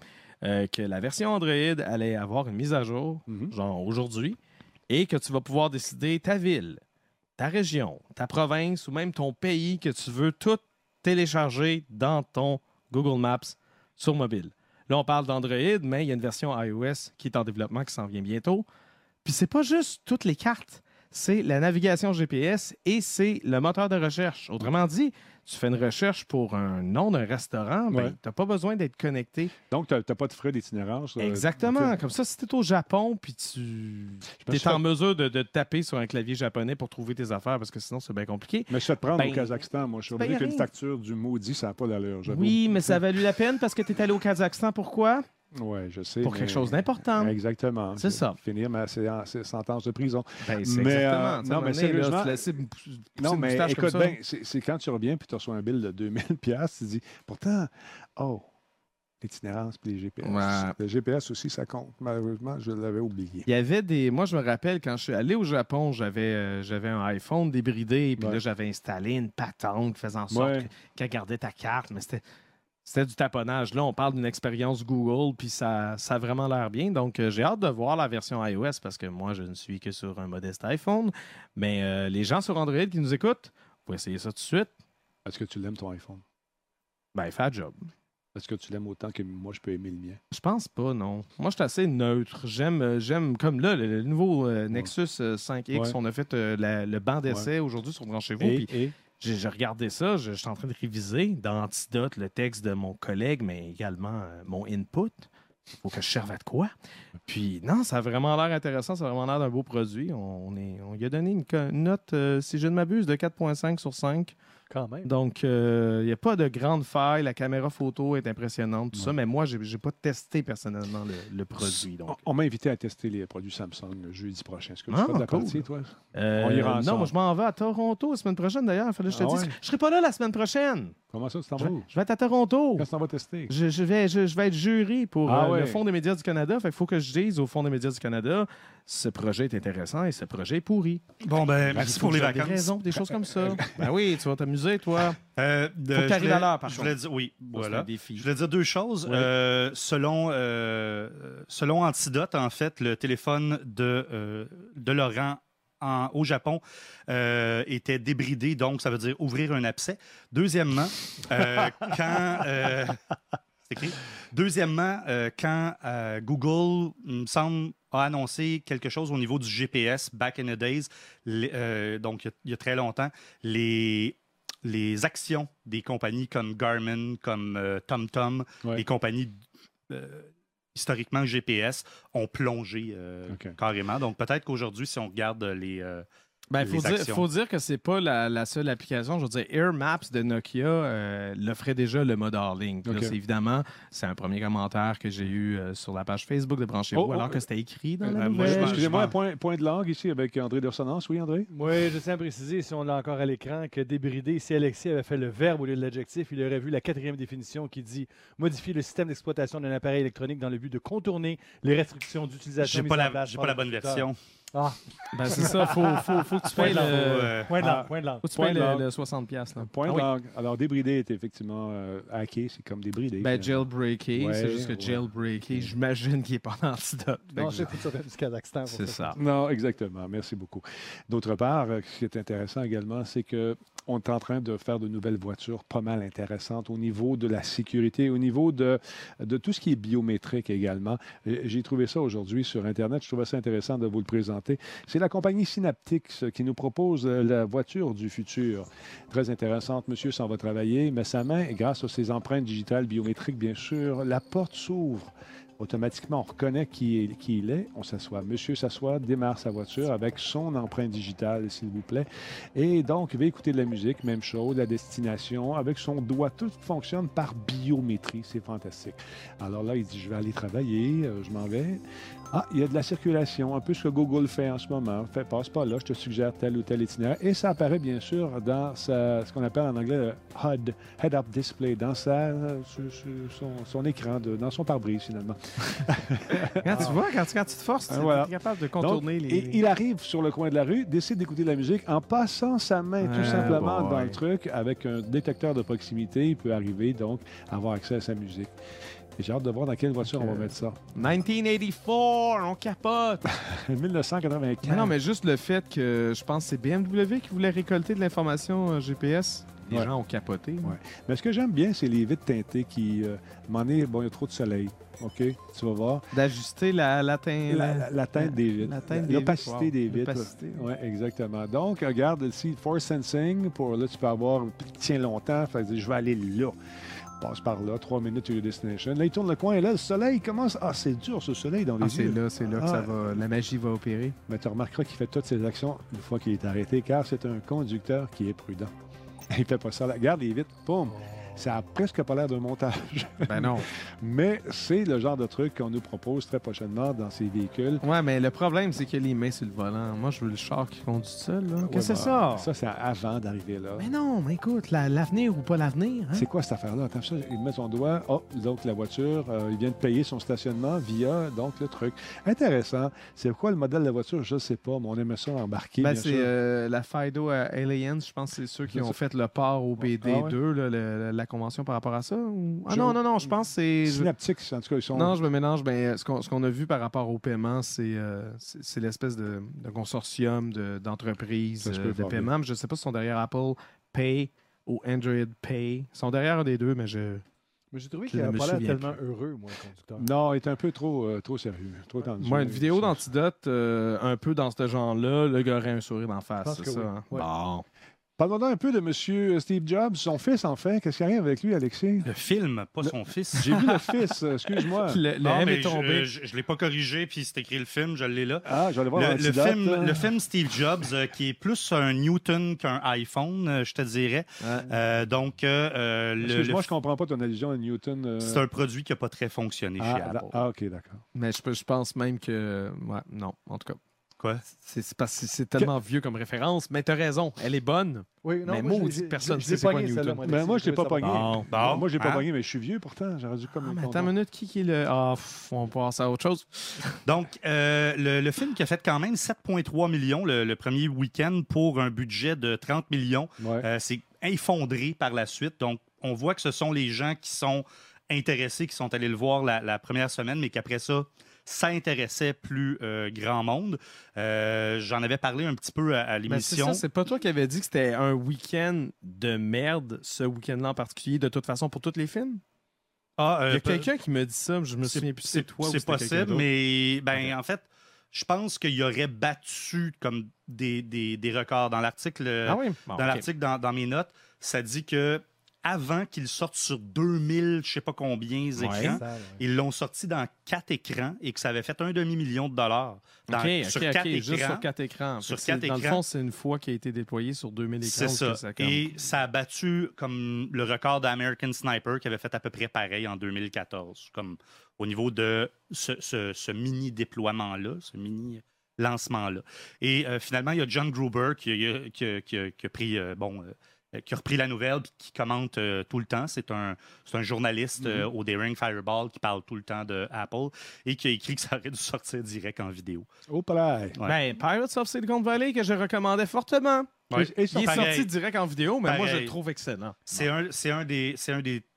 euh, que la version Android allait avoir une mise à jour, Mhm. genre aujourd'hui, et que tu vas pouvoir décider ta ville, ta région, ta province ou même ton pays que tu veux tout télécharger dans ton Google Maps sur mobile. Là, on parle d'Android, mais il y a une version iOS qui est en développement, qui s'en vient bientôt. Puis c'est pas juste toutes les cartes, c'est la navigation G P S et c'est le moteur de recherche. Autrement dit, tu fais une recherche pour un nom d'un restaurant, ben, Ouais. tu n'as pas besoin d'être connecté. Donc, tu n'as pas de frais d'itinérance. euh, Exactement. ok. Comme ça, si tu es au Japon, puis tu me es suis en fait- mesure de, de taper sur un clavier japonais pour trouver tes affaires, parce que sinon, c'est bien compliqué. Mais je fais te prendre Ben, au Kazakhstan. Moi, je suis ben, revenu y a avec une rien. facture du maudit, ça n'a pas d'allure. j'avoue. Oui, mais ça a valu la peine parce que tu es allé au Kazakhstan. Pourquoi? Oui, je sais. Pour mais- quelque chose d'important. Exactement. C'est ça. Finir ma séance- sentence de prison. Ben, c'est Mais, exactement. euh, Tu sais, non, à un mais moment donné, là, sérieusement- tu laisses une pousser Non, une mais moustache comme écoute ça. bien, c'est c'est quand tu reviens et tu reçois un bill de deux mille dollars, tu dis, pourtant, oh, l'itinérance puis les G P S. Ouais. Le G P S aussi, ça compte. Malheureusement, je l'avais oublié. Il y avait des. Moi, je me rappelle, quand je suis allé au Japon, j'avais euh, j'avais un iPhone débridé, puis Ouais. là, j'avais installé une patente qui faisait en sorte Ouais. que- qu'elle gardait ta carte, mais c'était. C'était du taponnage. Là, on parle d'une expérience Google, puis ça, ça a vraiment l'air bien. Donc, euh, j'ai hâte de voir la version iOS parce que moi, je ne suis que sur un modeste iPhone. Mais euh, les gens sur Android qui nous écoutent, vous essayez ça tout de suite. Est-ce que tu l'aimes, ton iPhone? Ben, fais le job. Est-ce que tu l'aimes autant que moi, je peux aimer le mien? Je pense pas, non. Moi, je suis assez neutre. J'aime, euh, j'aime comme là, le, le nouveau euh, Nexus euh, cinq X, Ouais. on a fait euh, la- le banc d'essai aujourd'hui sur Branchez-vous. Et, Puis et? j'ai, j'ai regardé ça, je, je suis en train de réviser dans Antidote le texte de mon collègue, mais également euh, mon input. Il faut que je serve à de quoi. Puis non, ça a vraiment l'air intéressant, ça a vraiment l'air d'un beau produit. On, on est, on lui a donné une, co- une note, euh, si je ne m'abuse, de quatre virgule cinq sur cinq. Quand même. Donc, il n'y a pas de grande faille. La caméra photo est impressionnante, tout ça. Mais moi, je n'ai pas testé personnellement le, le produit. Donc. On, on m'a invité à tester les produits Samsung le jeudi prochain. Est-ce que tu Ah, feras de la cool. partie, toi? Euh, On ira non, ensemble. moi, je m'en vais à Toronto la semaine prochaine, d'ailleurs. Fallait que je te Ah dise. ouais? Je ne serai pas là la semaine prochaine. Comment ça, tu t'en Je, vas où? je vais être à Toronto. Quand tu t'en vas tester? Je, je vais, je, je vais être jury pour Ah euh, ouais. le Fonds des médias du Canada. Fait qu'il faut que je dise au Fonds des médias du Canada, ce projet est intéressant et ce projet est pourri. Bon, ben, Il merci faut pour que les j'aie des vacances. raisons, des choses comme ça. Ben oui, tu vas t'amuser, toi. Euh, de- Faut que je t'arrives voulais- à l'heure, par je voulais dire, oui, C'est un voilà. défi. Je voulais dire deux choses. Oui. Euh, selon, euh, selon Antidote, en fait, le téléphone de, euh, de Laurent en- au Japon euh, était débridé, donc ça veut dire ouvrir un abcès. Deuxièmement, euh, quand... euh, c'est écrit. Deuxièmement, euh, quand euh, Google, il me semble, a annoncé quelque chose au niveau du G P S, back in the days, les- euh, donc il y, a, il y a très longtemps, les, les actions des compagnies comme Garmin, comme euh, TomTom, Ouais. les compagnies euh, historiquement G P S, ont plongé euh, OK. carrément. Donc peut-être qu'aujourd'hui, si on regarde les... euh, Ben, il faut, les dire- actions. faut dire que c'est pas la, la seule application. Je veux dire, Air Maps de Nokia euh, l'offrait déjà le mode Orlink. Là, OK. c'est évidemment, c'est un premier commentaire que j'ai eu euh, sur la page Facebook de Branchez-vous, Oh, oh, alors euh, que c'était écrit dans Euh, la moi, je nouvelle. m'en- Excusez-moi, je un point, point de langue ici avec André de Ressonance. Oui, André? Oui, je tiens à préciser, si on l'a encore à l'écran, que débridé, si Alexis avait fait le verbe au lieu de l'adjectif, il aurait vu la quatrième définition qui dit modifier le système d'exploitation d'un appareil électronique dans le but de contourner les restrictions d'utilisation. J'ai mises pas, en la, place j'ai par pas la le bonne producteur. version. Ah, Ben, c'est ça, faut, faut, faut que tu Point payes de le, langue. Euh, point de ah. langue, point de langue. faut que tu Point payes de le, langue. le soixante piastres. là. Point Ah de oui. langue. Alors, débridé est effectivement euh, hacké. C'est comme débridé. Ben, finalement. jailbreaké, Ouais, c'est juste que ouais. jailbreaké, j'imagine qu'il est pas en antidote. Fait Non, que je sais que ça vient du Kazakhstan. pour C'est ça. Non, exactement. Merci beaucoup. D'autre part, euh, ce qui est intéressant également, c'est que on est en train de faire de nouvelles voitures pas mal intéressantes au niveau de la sécurité, au niveau de, de tout ce qui est biométrique également. Euh, J'ai trouvé ça aujourd'hui sur Internet. Je trouvais ça intéressant de vous le présenter. C'est la compagnie Synaptics qui nous propose euh, la voiture du futur. Très intéressante. Monsieur s'en va travailler, met sa main et grâce à ses empreintes digitales biométriques, bien sûr, la porte s'ouvre. Automatiquement, on reconnaît qui, est, qui il est. On s'assoit. Monsieur s'assoit, démarre sa voiture avec son empreinte digitale, s'il vous plaît. Et donc, il va écouter de la musique, même chose, la destination, avec son doigt. Tout fonctionne par biométrie. C'est fantastique. Alors là, il dit, je vais aller travailler, euh, je m'en vais. Ah, il y a de la circulation, un peu ce que Google fait en ce moment. Fait, passe pas là, je te suggère tel ou tel itinéraire. Et ça apparaît bien sûr dans sa, ce qu'on appelle en anglais le H U D, Head-Up Display, dans sa, sur- sur son, son écran, de, dans son pare-brise finalement. Quand tu vois, quand, tu- quand tu te forces, tu Ah, es voilà. capable de Donc, contourner les... et il arrive sur le coin de la rue, décide d'écouter de la musique en passant sa main tout Ah, simplement boy. dans le truc avec un détecteur de proximité. Il peut arriver donc à avoir accès à sa musique. Et j'ai hâte de voir dans quelle voiture Donc, on va euh, mettre ça. dix-neuf quatre-vingt-quatre, on capote. dix-neuf cent quatre-vingt-quatre. Mais non, mais juste le fait que je pense que c'est B M W qui voulait récolter de l'information euh, G P S. Les Ouais. gens ont capoté. Ouais. Mais ce que j'aime bien, c'est les vitres teintées qui, euh, à un moment donné, bon, il y a trop de soleil. OK? Tu vas voir. D'ajuster la, la teinte. La, la- la teinte des vitres. la teinte des L'opacité vitres, wow. des vitres. L'opacité. Oui, exactement. Donc, regarde ici, Force Sensing. Pour là, tu peux avoir, puis il tient longtemps. Fait que je vais aller là. Passe par là, trois minutes to your destination. Là, il tourne le coin et là, le soleil commence. Ah, c'est dur ce soleil dans les Ah, c'est yeux. là, c'est là que Ah. ça va, la magie va opérer. Mais tu remarqueras qu'il fait toutes ses actions une fois qu'il est arrêté, car c'est un conducteur qui est prudent. Il fait pas ça. Là. Regarde les vitres, boum! Ça a presque pas l'air d'un montage. Ben non. Mais c'est le genre de truc qu'on nous propose très prochainement dans ces véhicules. Ouais, mais le problème, c'est qu'il y a les mains sur le volant. Moi, je veux le char qui conduit seul. Là. Ouais, Qu'est-ce que c'est bah, Ça, ça? c'est avant d'arriver là. Mais non, mais écoute, la- l'avenir ou pas l'avenir. Hein? C'est quoi cette affaire-là? Attends, ça, il met son doigt. Oh, donc la voiture, euh, il vient de payer son stationnement via donc le truc. Intéressant. C'est quoi le modèle de la voiture? Je ne sais pas, mais on aimait ça embarquer. Ben, bien c'est sûr. euh, la Fido à Aliens, je pense que c'est ceux qui Je ont sais- fait le port au B D Ah ouais? deux, là, le- la convention par rapport à ça. ou- Ah Je- non, non, non, je pense que c'est... je- Synaptics, en tout cas, ils sont. Non, je me mélange. Ben, ce qu'on ce qu'on a vu par rapport au paiement, c'est euh, c'est c'est l'espèce de, de consortium de- d'entreprises Ça se euh, peut de fort paiement. Je ne sais pas si ils sont derrière Apple Pay ou Android Pay. Ils sont derrière un des deux, mais je... Mais j'ai trouvé Je qu'il ne n'avait me pas l'air souviens tellement heureux, moi, le conducteur. Non, il est un peu trop, euh, trop sérieux. Trop tendu. Moi, une vidéo C'est- d'antidote un peu dans ce genre-là, le gars aurait un sourire d'en Je face, pense c'est que ça. oui. hein? Ouais. Bon. Parlons donc un peu de M. Steve Jobs, son fils, enfin. Qu'est-ce qui arrive avec lui, Alexis? Le film, pas Le- son fils. J'ai vu le fils, euh, excuse-moi. Le, le Non, M mais est tombé. Je ne l'ai pas corrigé, puis c'est écrit le film, je l'ai là. Ah, je vais aller voir Le, le l'antidote, film, là. le film Steve Jobs, euh, qui est plus un Newton qu'un iPhone, euh, je te dirais. Ouais. Euh, donc, euh, euh, le- Excuse-moi, le- je comprends pas ton allusion à Newton. euh. c'est un produit qui n'a pas très fonctionné ah, chez Apple. da- ah, OK, d'accord. Mais je, peux- je pense même que... Ouais, non, en tout cas. Quoi? C'est c'est parce que c'est tellement vieux comme référence. Mais t'as raison, elle est bonne. Oui, Mais moi, maudit, j'ai- personne j'ai- sait j'ai c'est quoi pogné Newton. celle-là, moi, Ben, Alexis, moi, je l'ai je pas trouvais ça pogné. Bon. Bon, Moi, j'ai pas hein? pogné, mais je suis vieux pourtant. J'aurais dû comme. Ah, mais comprendre. attends une minute, qui, qui est le... Ah, pff, on passe à autre chose. Donc, euh, le, le film qui a fait quand même sept virgule trois millions le, le premier week-end pour un budget de trente millions, Ouais. euh, c'est effondré par la suite. Donc, on voit que ce sont les gens qui sont intéressés, qui sont allés le voir la, la première semaine, mais qu'après ça, ça intéressait plus euh, grand monde. Euh, J'en avais parlé un petit peu à, à Ben, c'est l'émission. ça, c'est pas toi qui avais dit que c'était un week-end de merde, ce week-end-là en particulier, de toute façon, pour tous les films? Ah, euh, Il y a pe- quelqu'un qui me dit ça, je me c'est- souviens plus si c'est toi ou C'est c'était quelqu'un possible, d'autre. mais ben, Ok. en fait, je pense qu'il aurait battu comme des, des, des records. Dans l'article, euh, Ah oui? Bon, dans ok. l'article, dans, dans mes notes, ça dit que avant qu'il sorte sur deux mille, je sais pas combien écrans, Ouais. Ça, ouais. ils l'ont sorti dans quatre écrans et que ça avait fait un demi-million de dollars. Dans- OK, sur OK, quatre OK, juste écrans. sur quatre écrans. Sur Fait que c'est- quatre Dans le écrans. fond, c'est une fois qui a été déployé sur deux mille écrans. C'est ou que ça. comme- Et ça a battu comme le record d'American Sniper qui avait fait à peu près pareil en deux mille quatorze. Comme au niveau de ce, ce- ce mini déploiement-là, ce mini lancement-là. Et euh, finalement, il y a John Gruber qui, a- qui a- qui a- qui a pris euh, bon. euh, qui a repris la nouvelle et qui commente euh, tout le temps. C'est un, c'est un journaliste euh, au Daring Fireball qui parle tout le temps de Apple et qui a écrit que ça aurait dû sortir direct en vidéo. Au palais. Ouais. Ben, Pirates of Silicon Valley, que je recommandais fortement. Ouais. Et- et Il est Pareil. sorti direct en vidéo, mais moi, je le Pareil. trouve excellent. C'est un, c'est un des, c'est un des,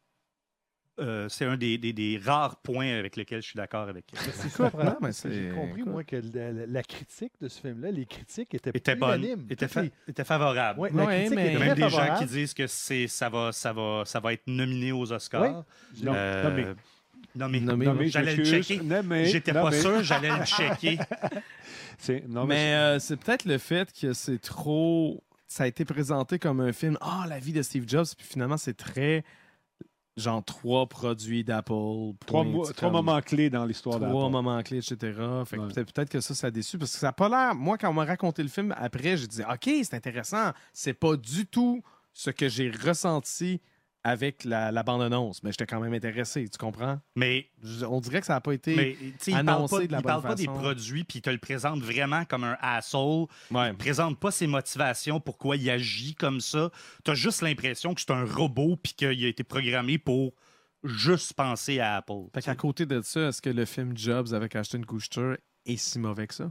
euh, c'est un des, des- des rares points avec lesquels je suis d'accord avec. C'est surprenant, Non, mais parce que j'ai c'est- compris, écoute. moi, que la, la- la critique de ce film-là, les critiques étaient, Était bonne, unanimes. était, Toutes fa- les- était favorable. Ouais, la Ouais, critique mais- Il y était a même très des gens favorable. qui disent que c'est, ça va, ça va, ça va être nominé aux Oscars. Non, Euh, nommé. nommé. Nommé, Nommé, J'allais le j'excuse. checker. Nommé, J'étais pas nommé. sûr, j'allais le checker. C'est- non, Mais mais euh, c'est peut-être le fait que c'est trop. Ça a été présenté comme un film. Ah, la vie de Steve Jobs. Puis finalement, c'est très. Genre trois produits d'Apple. trois, point, mo- c'est trois comme moments clés dans l'histoire Trois d'Apple. moments clés, et cetera. Fait que Ouais. peut-être, peut-être que ça, ça a déçu. Parce que ça n'a pas l'air. Moi, quand on m'a raconté le film, après, j'ai dit OK, c'est intéressant. C'est pas du tout ce que j'ai ressenti avec la, la bande-annonce. Mais j'étais quand même intéressé. Tu comprends? Mais, Je- On dirait que ça n'a pas été. mais tu sais, il parle annoncé pas, de la il parle bonne pas des façon. produits, puis il te le présente vraiment comme un asshole. Ouais. Il présente pas ses motivations, pourquoi il agit comme ça. Tu as juste l'impression que c'est un robot puis qu'il a été programmé pour juste penser à Apple. Fait qu'à côté de ça, est-ce que le film Jobs avec Ashton Kutcher est si mauvais que ça?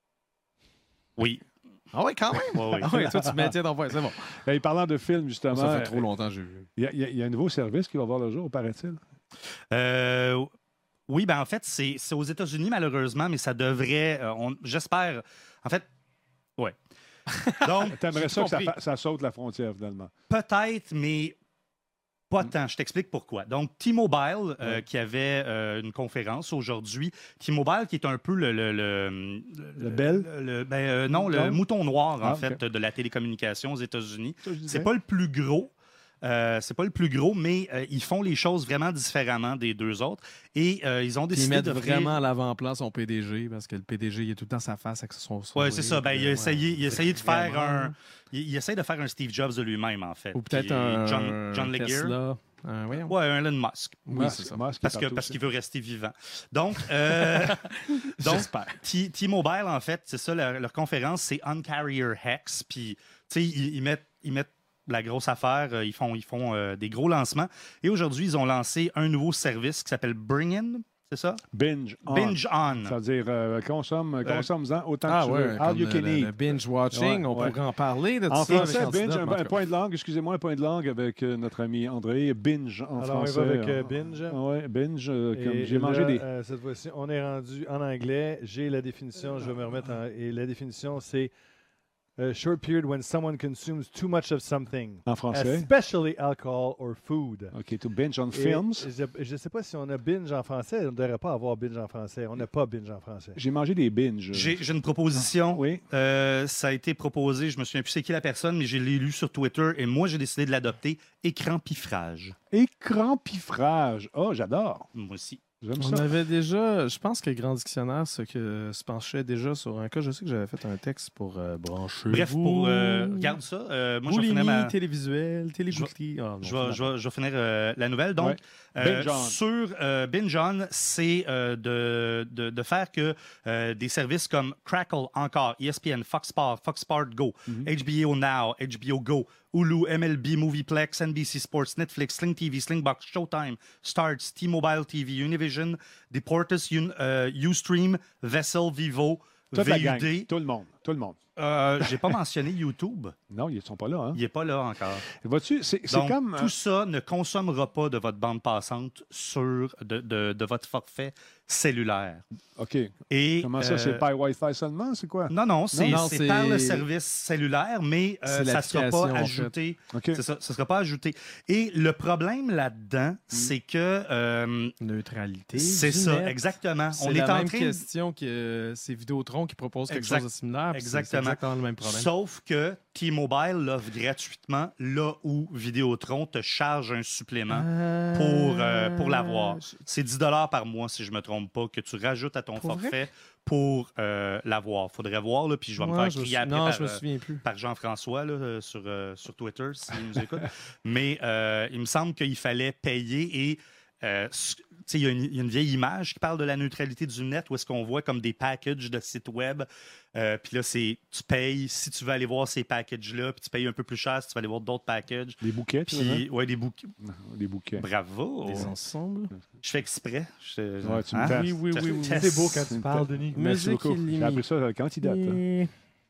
Oui. Ah oui, quand même! Ouais, oui. Ah oui, toi, tu maintiens ton point, c'est bon. Et parlant de film, justement, Ça fait trop longtemps que j'ai vu. il y, a- il y a- il y a un nouveau service qui va voir le jour, paraît-il. Euh, oui, ben en fait, c'est, c'est aux États-Unis, malheureusement, mais ça devrait... euh, on- j'espère... En fait, ouais. Donc, T'aimerais j'ai ça que ça, compris. fa- ça saute la frontière, finalement. peut-être, mais pas tant. Je t'explique pourquoi. Donc, T-Mobile, euh, Ouais. qui avait euh, une conférence aujourd'hui, T-Mobile qui est un peu le... Le, le, Le Bell? le- le- ben, euh, non, le Non? mouton noir, en Ah, fait, ok. de la télécommunication aux États-Unis. Ça, je disais. C'est pas le plus gros. Euh, c'est pas le plus gros, mais euh, ils font les choses vraiment différemment des deux autres. Et euh, ils ont Puis ils décidé mettent de vraiment à l'avant-plan son P D G parce que le P D G, il est tout le temps sa face avec son sourire. Oui, c'est ça. Ben, il, a Ouais. essayé, il a essayé de faire Vraiment. un. Il, il essaie de faire un Steve Jobs de lui-même, en fait. Ou peut-être Puis un John, John Legear. Tesla. Un, voyons. Ouais, un Elon Musk. Oui, Musk, c'est ça. Musk est Parce que partout parce aussi. qu'il veut rester vivant. Donc, euh, donc J'espère. T- T-Mobile, en fait, c'est ça, leur, leur conférence, c'est Un-Carrier Hex. Puis, tu sais, ils, ils mettent, ils mettent la grosse affaire, euh, ils font, ils font euh, des gros lancements. Et aujourd'hui, ils ont lancé un nouveau service qui s'appelle Bring In, c'est ça? Binge on. Binge On. Ça veut dire euh, consomme, Euh, consomme-en autant Ah que tu ouais, veux. All comme you le, can le- eat. le binge watching, Ouais, on ouais. pourrait en parler de En ça. français, avec binge, Antidote, un, mais en un tout cas. point de langue, excusez-moi, un point de langue avec euh, notre ami André. Binge en Alors, français. on y va avec euh, euh, binge. Oui, binge. euh, comme Et j'ai mangé là, des. euh, cette fois-ci, on est rendu en anglais. J'ai la définition, je vais me remettre en... Et la définition, c'est a short period when someone consumes too much of something, En français. especially alcohol or food. OK, to binge on Et films. Je ne sais pas si on a binge en français. On ne devrait pas avoir binge en français. On n'a pas binge en français. J'ai mangé des binges. J'ai j'ai une proposition. Oui. Euh, ça a été proposé, je me souviens plus c'est qui la personne, mais je l'ai lu sur Twitter et moi, j'ai décidé de l'adopter. Écran piffrage. Écran piffrage. Oh, j'adore. Moi aussi. J'aime On ça. avait déjà, je pense que Grand Dictionnaire se, que, se penchait déjà sur un cas. Je sais que j'avais fait un texte pour euh, brancher. Bref, pour. euh, regarde ça. euh, moi, je vais finir Boulimie, ma. télévisuel, télébouterie. Ah, non, Je vais, c'est je vais- je vais finir euh, la nouvelle. Donc, Ouais. euh, Binge On. sur euh, Binge On, c'est euh, de, de, de faire que euh, des services comme Crackle, encore, E S P N, Fox Sports, Fox Sports Go, Mhm. H B O Now, H B O Go, Hulu, M L B, Movieplex, N B C Sports, Netflix, Sling T V, Slingbox, Showtime, Starz, T-Mobile T V, Univision, Deportes, Un- euh, Ustream, Vessel, Vivo, Toute la V U gang. D. Tout le monde. Tout le monde. Euh, J'ai pas mentionné YouTube. Non, ils ne sont pas là. Hein? Il est pas là encore. Vois-tu, c'est c'est Donc, comme. tout ça ne consommera pas de votre bande passante sur de, de- de votre forfait cellulaire. OK. Et, Comment ça, euh, c'est par Wi-Fi seulement? C'est quoi? Non, non, c'est Non, c'est c'est- par le service cellulaire, mais euh, C'est ça ne sera l'application, pas en fait. ajouté. OK. C'est ça, ça sera pas ajouté. Et le problème Mm. là-dedans, c'est que euh, Neutralité. c'est du ça, net. exactement. C'est On la est en même train. question que euh, c'est Vidéotron qui propose quelque Exact- chose de similaire. puis c'est- C'est exactement. exactement le même problème. Sauf que T-Mobile l'offre gratuitement là où Vidéotron te charge un supplément pour, euh, pour l'avoir. C'est dix dollars par mois, si je ne me trompe pas, que tu rajoutes à ton Pour vrai? forfait pour euh, l'avoir. Il faudrait voir, là, puis je vais me Ouais, faire je me crier sou- après Non, par, je me euh, souviens plus. par Jean-François là, euh, sur, euh, sur Twitter, s'il nous écoute. Mais euh, il me semble qu'il fallait payer et euh, s- tu sais, il y, a une- il y a une vieille image qui parle de la neutralité du net où est-ce qu'on voit comme des packages de sites web. Euh, puis là, c'est tu payes si tu veux aller voir ces packages-là, puis tu payes un peu plus cher si tu veux aller voir d'autres packages. Des bouquets, tu veux Puis, dire? ouais, des bouquets. Des bouquets. Bravo! Des ensembles. Je fais exprès. Je- Ouais, tu me Hein? testes. Oui, oui, oui, oui. Test. C'est beau quand tu Une parles, tête. Denis. Merci Musique beaucoup. J'ai illimitée. appris ça à candidat. Et-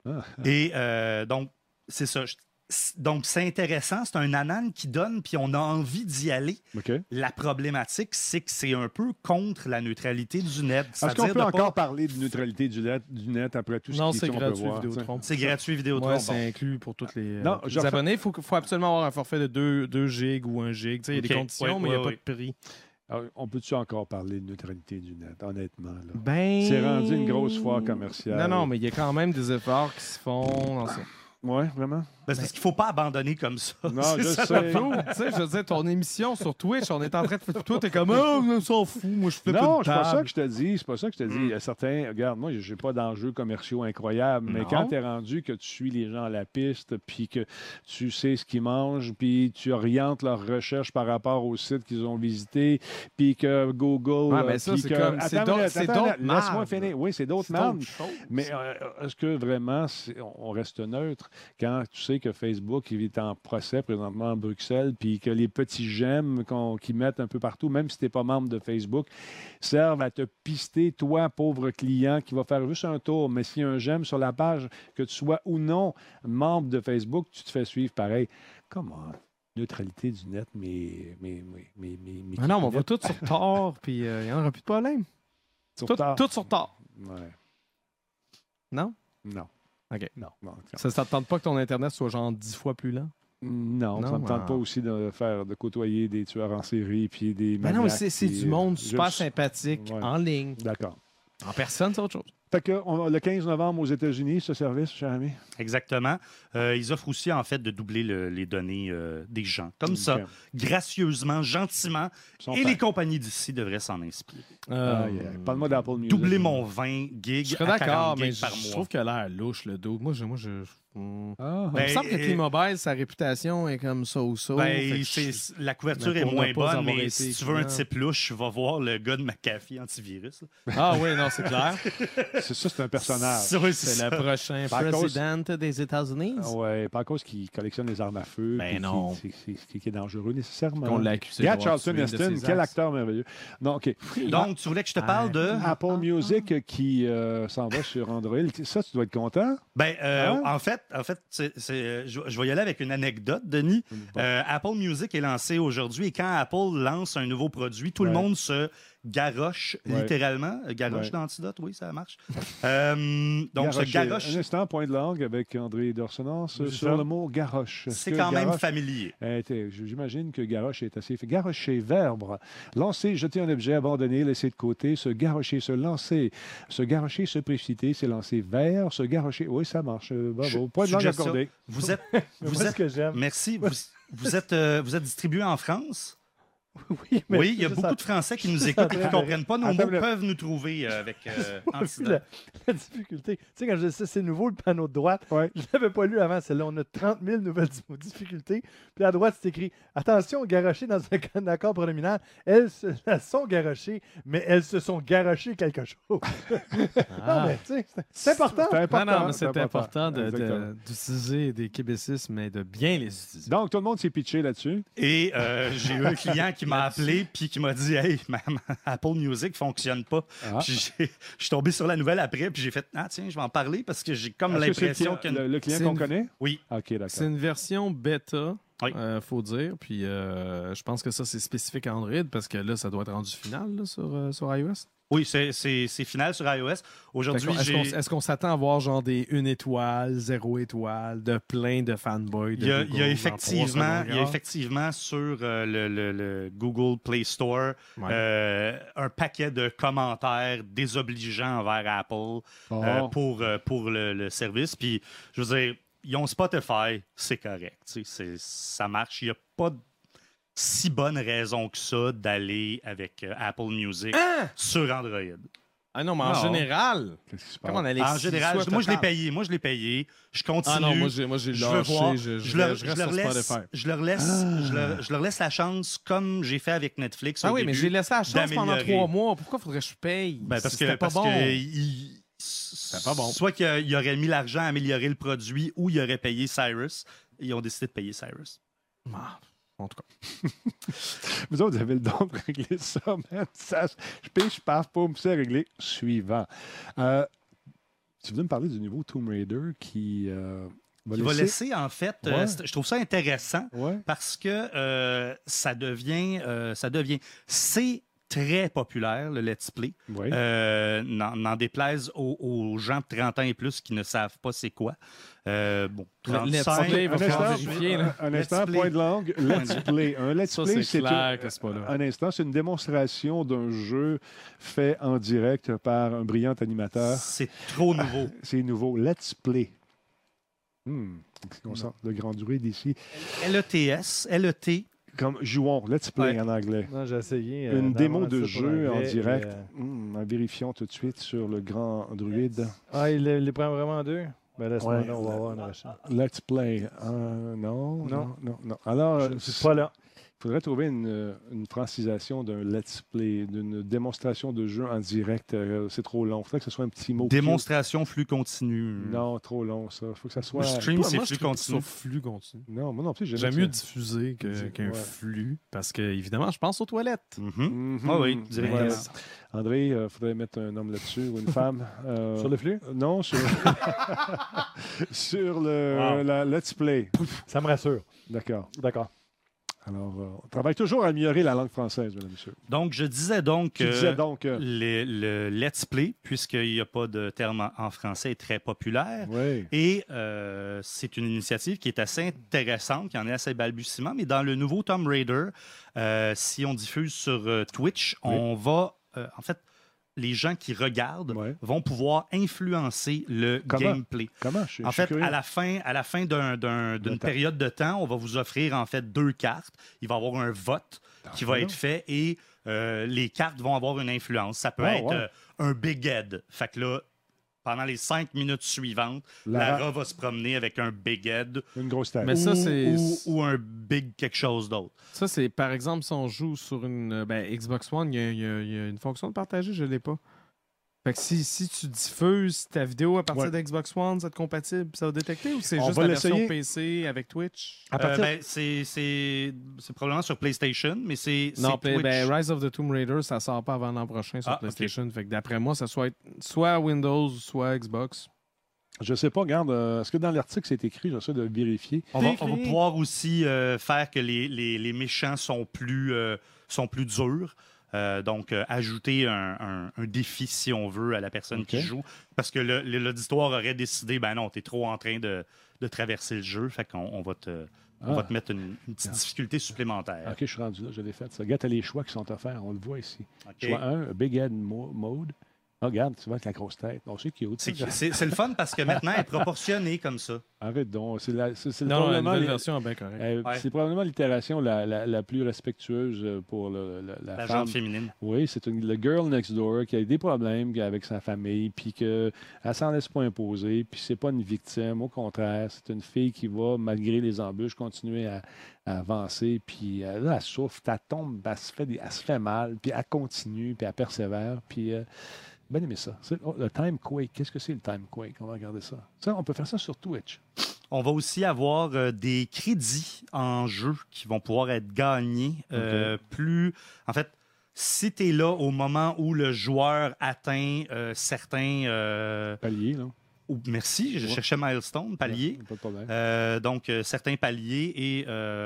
Et euh, donc, c'est ça. Je- Donc, c'est intéressant. C'est un anan qui donne, puis on a envie d'y aller. OK. La problématique, c'est que c'est un peu contre la neutralité du net. Est-ce qu'on C'est-à-dire peut de encore pas- parler de neutralité du net, du net après tout ce Non, qui c'est qu'on peut gratuit, voir, Vidéotron. C'est gratuit, Vidéotron. Ouais, Bon. c'est inclus pour tous les, euh, Non, tous je les refais- abonnés. Il faut, faut absolument avoir un forfait de deux, deux gigs ou un gig. Tu sais, il y a OK. des conditions, Ouais, mais il n'y a ouais, pas ouais. de prix. Alors, on peut-tu encore parler de neutralité du net, honnêtement? Là? Ben... C'est rendu une grosse foire commerciale. Non, non, mais il y a quand même des efforts qui se font dans ça. Ouais, vraiment? Ben, c'est parce qu'il ne faut pas abandonner comme ça. Non, C'est je ça, sais. l'affaire. Yo, tu sais, je veux dire, ton émission sur Twitch, on est en train de faire. Toi, t'es comme, oh, on s'en fout, moi, je flippe Non, une c'est pas ça table. que je te dis. C'est pas ça que je te dis. Mm. Il y a certains. Regarde, moi, j'ai pas d'enjeux commerciaux incroyables, mais Non. quand tu es rendu que tu suis les gens à la piste, puis que tu sais ce qu'ils mangent, puis tu orientes leurs recherches par rapport aux sites qu'ils ont visités, puis que Google. Ouais, mais euh, ça, puis c'est que- comme- c'est Attends, d'autres- attends, c'est attends, d'autres Laisse-moi mardes. finir. Oui, c'est d'autres C'est mardes. autre chose. Mais euh, est-ce que vraiment c'est- on reste neutre quand tu sais que Facebook il est en procès présentement à Bruxelles, puis que les petits j'aime qu'on- qu'ils mettent un peu partout, même si tu n'es pas membre de Facebook, servent à te pister, toi, pauvre client, qui va faire juste un tour. Mais s'il y a un j'aime sur la page, que tu sois ou non membre de Facebook, tu te fais suivre pareil. Comment? neutralité du net, mais... mais, mais, mais, mais, mais Ah non, mais on va tout sur Tor, puis il n'y en aura plus de problème. sur Tout, Tor. tout sur Tor. Ouais. Non? Non. OK. Non. non. Ça ne tente pas que ton Internet soit genre dix fois plus lent? Non, Non, ça ne me tente ah. pas aussi de faire de côtoyer des tueurs en série puis des Ben non, mais maniaques, c'est c'est puis, du monde euh, super juste- sympathique, Ouais. en ligne. D'accord. En personne, c'est autre chose. Fait que on- le quinze novembre aux États-Unis, ce service, cher ami. Exactement. Euh, ils offrent aussi, en fait, de doubler le- les données euh, des gens. Comme ça, Ok. gracieusement, gentiment. Ils sont Et fins. les compagnies d'ici devraient s'en inspirer. Euh, Aïe, aïe. Parle-moi d'Apple Music. Doubler mon vingt gigs Je serais à d'accord, quarante mais gigs par je mois. trouve qu'il a l'air louche, le dos. Moi, je... Moi, je... Hmm. Ah, Il me Ben, semble que et- T-Mobile, sa réputation est comme ça ou ça. Ben, c'est- la couverture Mais est pour moins ne pas bonne, avoir mais été si tu veux un client. type louche, va voir le gars de McAfee antivirus. là. Ah oui, non, c'est clair. c'est ça, c'est un personnage. Ça, oui, c'est C'est ça. le prochain Par cause- président des États-Unis. Ah ouais, pas à cause qu'il collectionne les armes à feu. Ben puis non. qui- C'est c'est- qui est dangereux nécessairement. Qu'on l'a accusé Regarde d'avoir Charlton tué une de Heston, ses quel axes. acteur merveilleux. Non, OK. Donc, tu voulais que je te parle de... Apple Music qui euh, s'en va sur Android. Ça, tu dois être content. Ben, euh, Hein? en fait, en fait c'est- c'est- je, je vais y aller avec une anecdote, Denis. Bon. Euh, Apple Music est lancé aujourd'hui et quand Apple lance un nouveau produit, tout le Ouais. monde se garoche Ouais. littéralement. Euh, Garoche Ouais. d'antidote, oui, ça marche. Euh, donc, ce Garocher. garoche, Un instant, point de langue avec André Dorsonance Oui, sur ça. le mot garoche. Est-ce c'est que quand même garoche familier. était- J'imagine que garoche est assez fait. Garocher, verbe. Lancer, jeter un objet, abandonner, laisser de côté, se garocher, se lancer. Se garocher, se précipiter, c'est lancer vers, se garocher. Oui, ça marche. Euh, Bravo. Je- Point de langue suggestion. accordé. Vous êtes, vous Moi, ce êtes, que j'aime. merci. Vous, vous êtes, euh, vous êtes distribué en France. Oui, mais Oui, il y a c'est beaucoup ça. de Français qui nous c'est écoutent en et qui train ne de- comprennent pas nos Attends, mots, le- peuvent nous trouver euh, avec euh, Pas vu antidote. la, la difficulté. Tu sais, quand je dis ça, c'est nouveau le panneau de droite. Ouais. Je ne l'avais pas lu avant. Celle-là, on a trente mille nouvelles di- difficultés. Puis à droite, c'est écrit attention, garocher dans un, un accord pronominal. Elles se elles sont garochées, mais elles se sont garochées quelque chose. Non, mais tu sais, c'est- c'est important. C'est important. Non, non, mais c'est important de- Exactement. de- d'utiliser des québécismes, mais de bien les utiliser. Donc, tout le monde s'est pitché là-dessus. Et euh, j'ai eu un client qui m'a appelé puis qui m'a dit Hey, ma, ma Apple Music fonctionne pas. Ah. Puis j'ai- je suis tombé sur la nouvelle après, puis j'ai fait Ah, tiens, je vais en parler parce que j'ai comme Est-ce que c'est l'impression le, que. client- le, le client C'est qu'on une- connaît? Oui. OK, d'accord. C'est une version bêta, Oui. euh, faut dire. Puis euh, je pense que ça, c'est spécifique à Android parce que là, ça doit être rendu final là, sur, euh, sur iOS. Oui, c'est- c'est c'est final sur iOS. Aujourd'hui, Fait qu'on- Est-ce j'ai. qu'on est-ce qu'on s'attend à voir genre des une étoile, zéro étoile, de plein de fanboys de Il y, a, Google il y a dans effectivement, trois secondes il y a quart? effectivement sur euh, le, le- le Google Play Store Ouais. euh, un paquet de commentaires désobligeants envers Apple Bon. euh, pour, euh, pour le, le service. Puis, je veux dire, ils ont Spotify, c'est correct. Tu sais, c'est- ça marche. Il n'y a pas de si bonne raison que ça d'aller avec euh, Apple Music Hein? sur Android. Ah non, mais en Non. général, Qu'est-ce qui se comment passe? on allait En général, moi, je l'ai payé. Moi, je l'ai payé. Je continue. Ah non, moi j'ai moi j'ai Je veux lâché, voir. je, je, Je leur, je je reste leur sur laisse, Spotify. je, leur laisse, Ah. je, leur, je leur laisse la chance, comme j'ai fait avec Netflix. Ah au oui, mais début. j'ai laissé la chance pendant d'améliorer. trois mois. Pourquoi faudrait que je paye? Ben, parce que, C'était pas parce bon. que il- C'était pas bon. Soit qu'il il aurait mis l'argent à améliorer le produit ou il aurait payé Cyrus. Ils ont décidé de payer Cyrus. Ah, en tout cas. Vous autres, vous avez le don de régler ça, man. Ça, je pige, je paf, poum, c'est réglé. Suivant. Euh, tu veux me parler du nouveau Tomb Raider qui euh, va Il laisser... va laisser, en fait, euh, Ouais. c'est- je trouve ça intéressant Ouais. parce que euh, ça devient, euh, ça devient, c'est très populaire, le Let's Play. Oui. Euh, n'en, n'en déplaise aux, aux gens de trente ans et plus qui ne savent pas c'est quoi. Euh, bon, Le Let's trente-cinq, Play, il va Un falloir instant, vérifier, là. un, un Let's instant play. point de langue. Let's play. Un let's Ça, play, c'est c'est clair une- que c'est pas là. un instant, c'est une démonstration d'un jeu fait en direct par un brillant animateur. c'est trop nouveau. C'est nouveau. Let's play. Hmm. On sent le grand durée d'ici. L E T S, L E T, Comme jouons. Let's play Ouais. en anglais. Non, j'ai essayé. euh, Une démo de d'avoir ça pour jeu en l'anglais, direct. et, euh, Hmm, en vérifiant tout de suite sur le grand druide. Ah, il les, il les prend vraiment deux? Ben laisse-moi Ouais. là, on va voir une recherche. Let's play. Euh, non, non, Non. non, non. Alors, Je euh, ne suis pas là. il faudrait trouver une, une francisation d'un let's play, d'une démonstration de jeu en direct. Euh, c'est trop long. Il faudrait que ce soit un petit mot. démonstration flux continu. cute. Non, trop long, ça. Il faut que ça soit. Le stream, Moi, c'est moi, je flux trouve continu. ça flux continu. Non, moi non plus, j'aime J'aime ça. mieux diffuser que- Dis- qu'un ouais. flux parce que, évidemment, je pense aux toilettes. Mhm. Mhm. Ah oui, directement. Ouais. André, il faudrait mettre un homme là-dessus ou une femme. Euh, Sur le flux? euh, Non, sur, sur le Wow. la let's play. Ça me rassure. D'accord. D'accord. Alors, euh, on travaille toujours à améliorer la langue française, mesdames et messieurs. Donc, je disais donc Tu que disais donc... euh, le, le let's play, puisqu'il n'y a pas de terme en, en français, est très populaire. oui. Et euh, c'est une initiative qui est assez intéressante, qui en est assez balbutiement. Mais dans le nouveau Tomb Raider, euh, si on diffuse sur euh, Twitch, Oui. on va... euh, en fait, les gens qui regardent Ouais. vont pouvoir influencer le Comment? gameplay. Comment? Je, En je suis fait, curieux. à la fin, à la fin d'un- d'un- Le d'une temps. période de temps, on va vous offrir en fait deux cartes. Il va y avoir un vote qui va voyons. être fait et euh, les cartes vont avoir une influence. Ça peut Ah, être ouais. euh, un big head. Fait que là, pendant les cinq minutes suivantes, Lara- Lara va se promener avec un big head Une grosse tête. Mais ou, ça, c'est- ou- ou un big quelque chose d'autre. Ça, c'est par exemple si on joue sur une ben, Xbox One, il y, a- il y a- il y a une fonction de partager, je ne l'ai pas. Fait que si, si tu diffuses ta vidéo à partir Ouais. de Xbox One, ça va être compatible, ça va détecter ou c'est On juste va la version l'essayer. P C avec Twitch? À Euh, partir- ben, c'est c'est- c'est probablement sur PlayStation, mais c'est Non, c'est Play- Twitch. ben, Rise of the Tomb Raider, ça sort pas avant l'an prochain sur Ah, PlayStation. Fait que d'après moi, ça soit soit Windows, soit Xbox. Je sais pas, regarde, euh, est-ce que dans l'article c'est écrit? J'essaie de vérifier. On va, C'est on va écrit. pouvoir aussi euh, faire que les, les- les méchants sont plus, euh, sont plus durs. Euh, donc, euh, ajouter un, un- un défi, si on veut, à la personne OK. qui joue. Parce que le- le- l'auditoire aurait décidé, ben non, t'es trop en train de, de traverser le jeu. Fait qu'on on va, te, on Ah. va te mettre une, une petite difficulté supplémentaire. OK, je suis rendu là, je l'ai fait. Ça gâte les choix qui sont offerts, on le voit ici. OK. Choix un, Big Head mo- Mode. Ah, regarde, tu vois, avec la grosse tête. On sait qu'il est C'est au c'est- c'est le fun parce que maintenant, elle est proportionnée comme ça. Arrête donc. C'est la- c'est- c'est Non, la probablement nouvelle les- version est bien correcte. euh, Ouais. c'est probablement l'itération la, la- la plus respectueuse pour le- le- la, La femme. gente féminine. Oui, c'est une, le girl next door qui a des problèmes avec sa famille, puis qu'elle s'en laisse pas imposer, puis c'est pas une victime. Au contraire, c'est une fille qui va, malgré les embûches, continuer à, à avancer, puis euh, là, elle souffre, elle tombe, elle se fait, des- elle se fait mal, puis elle continue, puis elle persévère, puis... Euh, bien aimé ça. C'est- oh, le Time Quake, qu'est-ce que c'est le Time Quake? On va regarder ça. Ça, on peut faire ça sur Twitch. On va aussi avoir euh, des crédits en jeu qui vont pouvoir être gagnés. euh, plus, en fait, si tu es là au moment où le joueur atteint euh, certains... euh, Palier, là. ou- merci, je Ouais. cherchais milestone, palier. Pas de problème. Euh, donc, euh, certains paliers et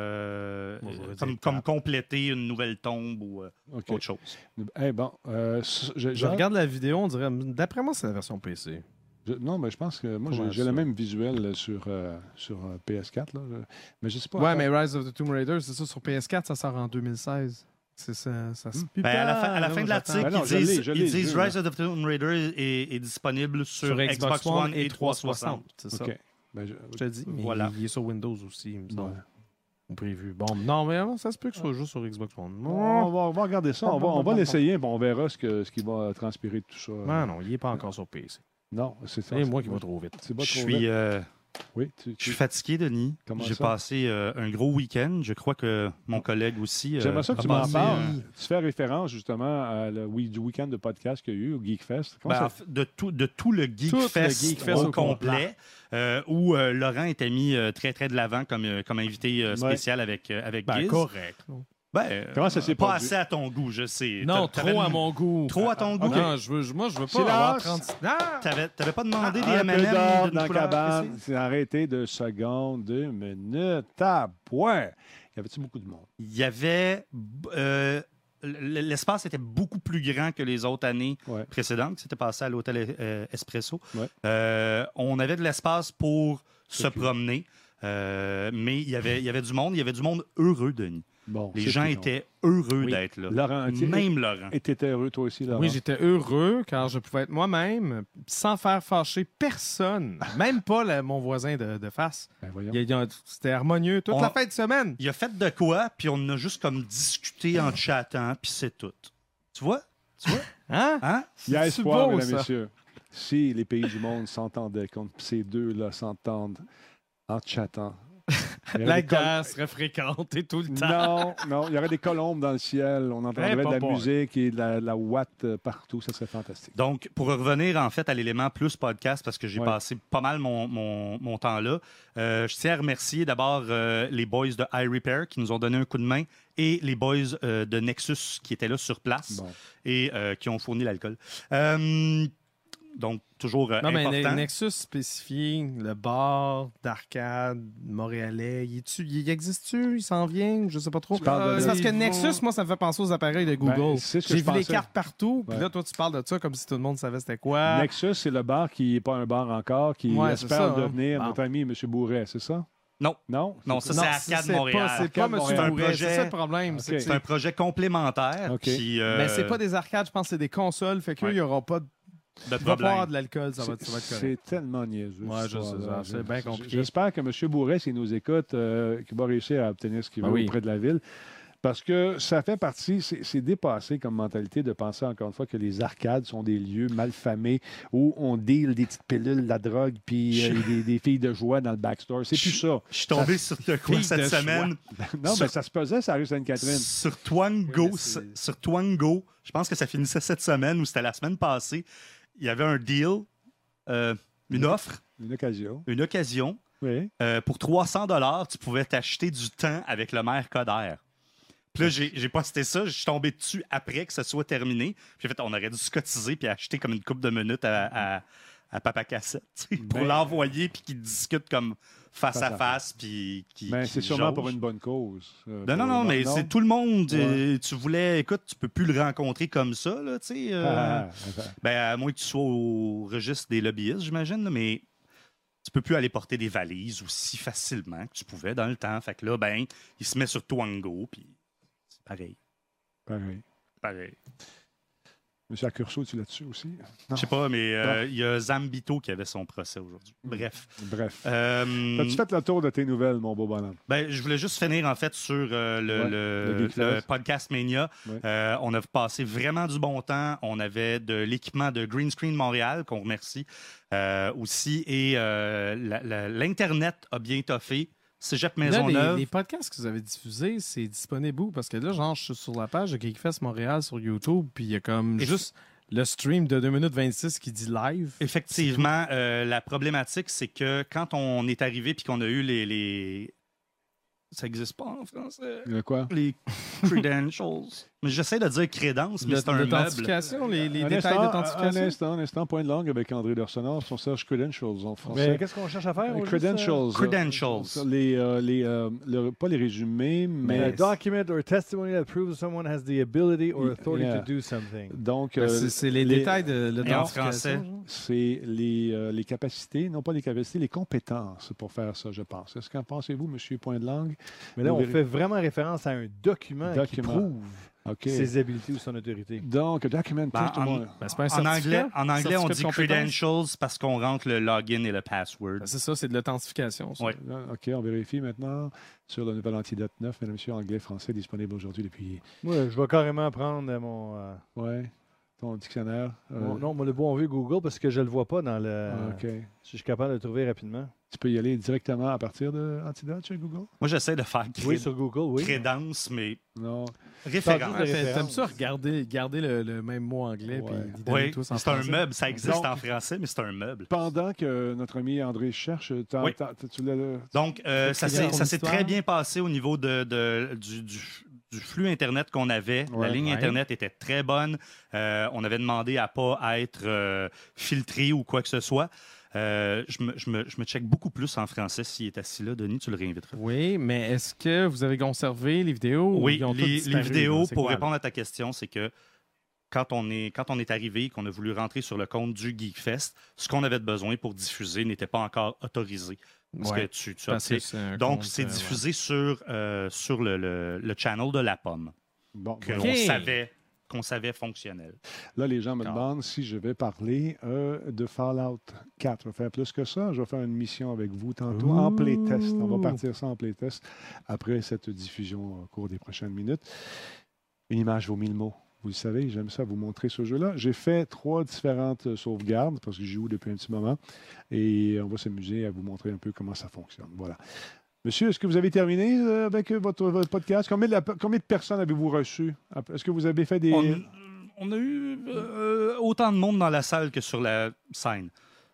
euh, Moi, j'aurais dit comme, étape. comme compléter une nouvelle tombe ou euh, OK. autre chose. Eh bon, euh, je, je- Je regarde la vidéo, on dirait. D'après moi, c'est la version P C. je- non, mais je pense que moi, Comment j'ai j'ai ça? le même visuel là, sur, euh, sur euh, P S quatre. Là, Je- mais je sais pas. Ouais, encore. mais Rise of the Tomb Raider, c'est ça, sur P S quatre, ça sort en deux mille seize. C'est ça, ça se Ben, à la fin, à la fin de l'article, Ben non, ils je disent, l'ai, je l'ai, ils le disent jeu, Rise of the Tomb Raider est, est disponible sur, sur Xbox, One et trois cent soixante. C'est ça. OK. Ben, je- Je te dis, mais Voilà. il est sur Windows aussi, il me semble. Ouais. Ou prévu. Bon, non, mais euh, ça se peut que ce soit juste sur Xbox One. On va, on va regarder ça. On va, on va l'essayer. Bon, on verra ce, que, ce qui va transpirer de tout ça. Ah non, il n'est pas encore sur P C. Non, c'est ça. C'est moi qui va trop vite. C'est pas Je trop suis, vite. euh, Oui, tu, je tu- suis fatigué, Denis. Comment J'ai ça? passé euh, un gros week-end. Je crois que mon collègue aussi. euh, J'aimerais ça que a tu m'en passé, parles. euh, Tu fais référence justement à le, oui, du week-end de podcast qu'il y a eu au Geekfest. Comment Ben, ça- en fait, de, tout, de tout le Geek Tout le Fest Geekfest au au complet, euh, où euh, Laurent était mis euh, très, très de l'avant comme, euh, comme invité euh, Ouais. spécial avec, euh, avec Ben, Giz. correct. Ben, euh, Comment ça s'est pas produit? assez à ton goût, je sais. Non, T'a- t'avais trop à dem- mon goût. Trop à ton goût? Non, je veux, je- moi, je veux pas Silence! avoir trente... Ah! T'avais, t'avais pas demandé des Un M peu and M d'ordre d'une dans la couleur cabane. précise? C'est arrêté deux secondes, deux minutes. À point. Y avait-tu beaucoup de monde? Il y avait... euh, l- l'espace était beaucoup plus grand que les autres années Ouais. précédentes, qui s'était passé à l'hôtel euh, Espresso. Ouais. Euh, on avait de l'espace pour se C'est plus- promener, euh, mais il y avait, il y avait du monde, il y avait du monde heureux, Denis. Bon, Les c'est gens plus étaient heureux Oui. d'être là. long. Laurent, tu- Même Laurent. et t'étais heureux toi aussi, Laurent? Oui, j'étais heureux car je pouvais être moi-même sans faire fâcher personne, même pas le- mon voisin de, de face. Ben, voyons. Il y a- il y a- C'était harmonieux toute On- la fin de semaine. Il a fait de quoi, puis on en a juste comme discuté en chattant, puis c'est tout. Tu vois? Tu vois? Hein? Hein? Il y a C'est espoir, beau, mesdames et ça. messieurs. Si les pays du monde s'entendaient, quand ces deux-là s'entendent en chattant. il y aurait La des col- guerre serait fréquente et tout le temps. Non, non, il y aurait des colombes dans le ciel. On entendrait Eh, de la pas bon. musique et de la, de la ouate euh, partout. Ça serait fantastique. Donc, pour revenir en fait à l'élément plus podcast, parce que j'ai Ouais. passé pas mal mon, mon, mon temps là, euh, je tiens à remercier d'abord euh, les boys de iRepair qui nous ont donné un coup de main et les boys euh, de Nexus qui étaient là sur place Bon. et euh, qui ont fourni l'alcool. Euh, donc toujours euh, Non, mais important. Ne- Nexus spécifié, le bar d'arcade montréalais, il, est-tu- il existe-tu? Il s'en vient? Je sais pas trop. Tu parles de- C'est parce que ils vont- Nexus, moi, ça me fait penser aux appareils de Google. Ben, c'est ce que J'ai je vu les pensais. cartes partout, puis Ouais. là, toi, tu parles de ça comme si tout le monde savait c'était quoi. Nexus, c'est le bar qui n'est pas un bar encore, qui Ouais, c'est espère ça, hein. devenir Bon. notre ami M. Bourret, c'est ça? Non, Non? non, C'est ça quoi? c'est Arcade c'est Montréal. Pas, c'est pas Arcade M. Montréal. Bourret, projet- c'est ça le problème. Ok. c'est que C'est un projet complémentaire. OK. Puis, euh, Mais c'est pas des arcades, je pense que c'est des consoles, fait qu'il Ouais. n'y aura pas de... de Il va pas problème. avoir de l'alcool, ça va, ça va être C'est correct. c'est tellement niaiseux. Ouais, cette je sais, histoire-là. ça, c'est bien Je- compliqué. J'espère que M. Bourret, s'il nous écoute, euh, qu'il va réussir à obtenir ce qu'il Ah veut oui. auprès de la ville. Parce que ça fait partie, c'est c'est dépassé comme mentalité de penser encore une fois que les arcades sont des lieux malfamés où on deal des petites pilules, de la drogue, puis euh, des, des filles de joie dans le backstore. C'est plus ça. Je suis tombé sur le quoi Fille cette de semaine. Non, Sur- mais ça se pesait, ça rue Sainte-Catherine. Sur Twango, Oui, mais c'est- sur Twango, je pense que ça finissait cette semaine ou c'était la semaine passée. Il y avait un deal, euh, une offre, Une occasion. une occasion. Oui. Euh, pour trois cents dollars, tu pouvais t'acheter du temps avec le maire Coder. Puis là, j'ai j'ai posté ça, je suis tombé dessus après que ça soit terminé. Puis j'ai fait, on aurait dû se cotiser puis acheter comme une couple de minutes à, à, à Papa Cassette, tu sais, pour Ben- l'envoyer puis qu'il discute comme face, Face à à face. Puis qu'il- Mais qu'il c'est sûrement jauge. pour une bonne cause. euh, Non, non, pour- non, mais c'est tout le monde. Ouais. euh, Tu voulais, écoute, tu peux plus le rencontrer comme ça, là, tu sais. euh, Ah, ah, ah. ben, à moins que tu sois au registre des lobbyistes, j'imagine, là, mais tu peux plus aller porter des valises aussi facilement que tu pouvais dans le temps. Fait que là, ben, il se met sur Twango, puis c'est pareil. Pareil. Pareil. Monsieur Accurso, tu là-dessus aussi? Je sais pas, mais euh, il y a Zambito qui avait son procès aujourd'hui. Bref. Bref. Euh, As-tu fait le tour de tes nouvelles, mon beau bonhomme? ben, je voulais juste finir, en fait, sur euh, le, Ouais, le- le Geek le Fest. podcast Mania. Ouais. Euh, on a passé vraiment du bon temps. On avait de l'équipement de Green Screen Montréal, qu'on remercie euh, aussi. Et euh, la- la- l'Internet a bien toffé. Cégep Là, Maisonneuve. les, les podcasts que vous avez diffusés, c'est disponible où? Parce que là, genre, je suis sur la page de Geekfest Montréal sur YouTube, puis il y a comme Et- juste le stream de deux minutes vingt-six qui dit live. Effectivement, euh, la problématique, c'est que quand on est arrivé puis qu'on a eu les... les... Ça n'existe pas en français. Il y a quoi? Les credentials. Mais j'essaie de dire crédence, mais Le- c'est un meuble. L'authentification, les, les un détails instant, d'authentification. Un instant, un instant, point de langue avec André Dersonnard, son Serge Credentials en français. Mais qu'est-ce qu'on cherche à faire? Euh, au juste, euh, Credentials. Credentials. euh, Les, euh, les, euh, le- pas les résumés, mais. A document or testimony that proves someone has the ability or authority Yeah. to do something. Donc, Ben, euh, c'est c'est les, les- détails de Et en l'authentification. français. genre. c'est les, euh, les capacités, non pas les capacités, les compétences pour faire ça, je pense. Est-ce qu'en pensez-vous, monsieur Point de langue? Mais là, Vous on verrez- fait vraiment référence à un document, qui Document. prouve OK. ses habilités ou son autorité. Donc, document, Ben, tout le en- monde. Ben, c'est pas un En certificat? anglais, en anglais, on Certificat dit de compétence? credentials parce qu'on rentre le login et le password. Ben, c'est ça, c'est de l'authentification. ça. Ouais. Ah, OK, on vérifie maintenant sur le nouvel Antidote neuf, mesdames et messieurs, anglais, français, disponible aujourd'hui depuis. Moi, je vais carrément prendre mon, euh, Ouais, ton dictionnaire. euh, mon- non, moi, le bon vieux Google parce que je le vois pas dans le. ah, OK. Si je suis capable de le trouver rapidement. Tu peux y aller directement à partir de Antidote chez Google? Moi, j'essaie de faire Oui, cré- sur Google, oui. crédence, mais Non. référence. Tandis Ah, de t'a- T'aimes référence. ça regarder, garder le, le même mot anglais Ouais. puis l'y donner Oui, tous en c'est un français? meuble. Ça existe Donc- en français, mais c'est un meuble. Pendant que notre ami André cherche, t'as- Oui. t'as- tu l'as. le- Donc, euh, ça C'est s'est bien ton ça s'est histoire. très bien passé au niveau de, de- du, du- du flux Internet qu'on avait. Ouais. La ligne Ouais. Internet était très bonne. Euh, on avait demandé à ne pas être euh, filtré ou quoi que ce soit. Euh, je, me, je, me, je me check beaucoup plus en français s'il est assis là. Denis, tu le réinviteras. Oui, mais est-ce que vous avez conservé les vidéos? ou Oui, ils ont toutes les, les disparu, vidéos, là? C'est pour quoi, là? répondre à ta question, c'est que quand on est, quand on est arrivé, qu'on a voulu rentrer sur le compte du GeekFest, ce qu'on avait besoin pour diffuser n'était pas encore autorisé. Parce Ouais, que tu, tu parce que obtiens- c'est un Donc, compte, c'est euh, diffusé sur, euh, sur le, le, le channel de la pomme, Bon, que voilà. Ok. l'on savait, qu'on savait fonctionnel. Là, les gens me D'accord. demandent si je vais parler euh, de Fallout quatre. Je vais faire plus que ça. Je vais faire une mission avec vous tantôt en Ouh. playtest. On va partir ça en playtest après cette diffusion au cours des prochaines minutes. Une image vaut mille mots. Vous le savez, j'aime ça vous montrer ce jeu-là. J'ai fait trois différentes euh, sauvegardes parce que j'y joue depuis un petit moment et on va s'amuser à vous montrer un peu comment ça fonctionne. Voilà. Monsieur, est-ce que vous avez terminé euh, avec euh, votre, votre podcast? Combien de, combien de personnes avez-vous reçu? Est-ce que vous avez fait des... On, on a eu euh, autant de monde dans la salle que sur la scène.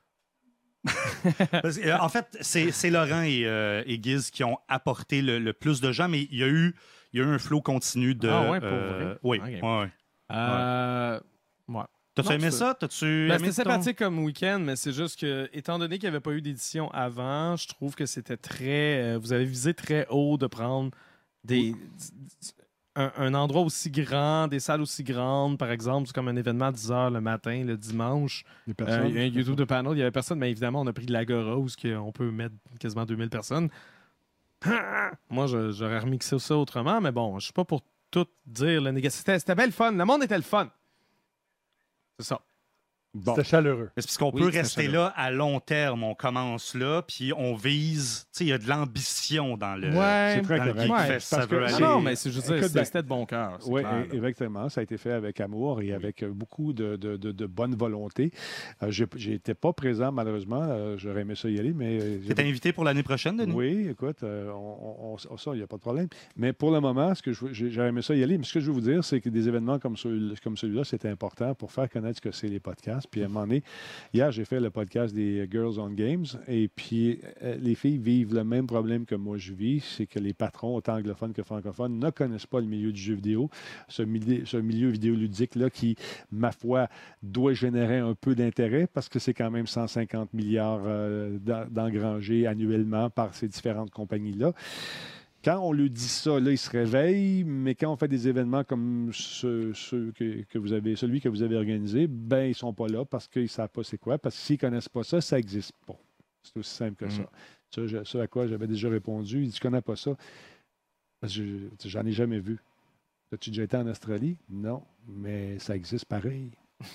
Parce que, euh, en fait, c'est c'est Laurent et, euh, et Guiz qui ont apporté le, le plus de gens, mais il y a eu, il y a eu un flot continu de... Ah ouais, pour euh, vrai? Oui, Ok. ouais, ouais. Euh, ouais. T'as-tu Non, aimé c'est- ça? T'as-tu Ben, aimé c'était ton- sympathique comme week-end, mais c'est juste que, étant donné qu'il n'y avait pas eu d'édition avant, je trouve que c'était très. euh, vous avez visé très haut de prendre des. Un, un endroit aussi grand, des salles aussi grandes, par exemple, c'est comme un événement à dix heures le matin, le dimanche. Les Euh, personnes. il y a un YouTube de panel, il n'y avait personne, mais évidemment, on a pris de l'Agora où que on peut mettre quasiment deux mille personnes. Moi, je- j'aurais remixé ça autrement, mais bon, je suis pas pour tout dire le négatif. C'était c'était belle fun. Le monde était le fun. C'est ça. Bon. C'était chaleureux. Mais c'est parce qu'on Oui, peut c'est rester ça, là à long terme. On commence là, puis on vise. Tu sais, il y a de l'ambition dans le. Ouais. C'est très dans le correct. Geek Ouais, Fest, ça parce que- veut Non, aller. non, mais c'est, je veux dire, Écoute, c'était ben- c'était de bon cœur. c'est Oui, clair, là. exactement. Ça a été fait avec amour et avec euh, beaucoup de, de, de- de bonne volonté. Euh, j'ai- J'étais pas présent, malheureusement. Euh, J'aurais aimé ça y aller, mais... euh, j'ai- T'es invité pour l'année prochaine, Denis? Oui, écoute, euh, on, on- on- ça, il n'y a pas de problème. Mais pour le moment, ce que je- j'ai- j'aurais aimé ça y aller. Mais ce que je veux vous dire, c'est que des événements comme, celui, comme celui-là, c'est important pour faire connaître ce que c'est les podcasts. Puis à un moment donné, hier, j'ai fait le podcast des Girls on Games. Et puis, euh, les filles vivent le même problème que moi je vis. C'est que les patrons, autant anglophones que francophones, ne connaissent pas le milieu du jeu vidéo. Ce milieu, ce milieu vidéoludique-là qui, ma foi, doit générer un peu d'intérêt parce que c'est quand même cent cinquante milliards euh, d'en- d'engrangés annuellement par ces différentes compagnies-là. Quand on lui dit ça, là, il se réveille, mais quand on fait des événements comme ceux, ceux que, que vous avez, celui que vous avez organisé, ben ils ne sont pas là parce qu'ils ne savent pas c'est quoi. Parce que s'ils ne connaissent pas ça, ça n'existe pas. C'est aussi simple que Mm. ça. Ça, je- ça à quoi j'avais déjà répondu, il dit, tu ne connais pas ça. Parce que je- j'en ai jamais vu. As-tu déjà été en Australie? Non, mais ça existe pareil.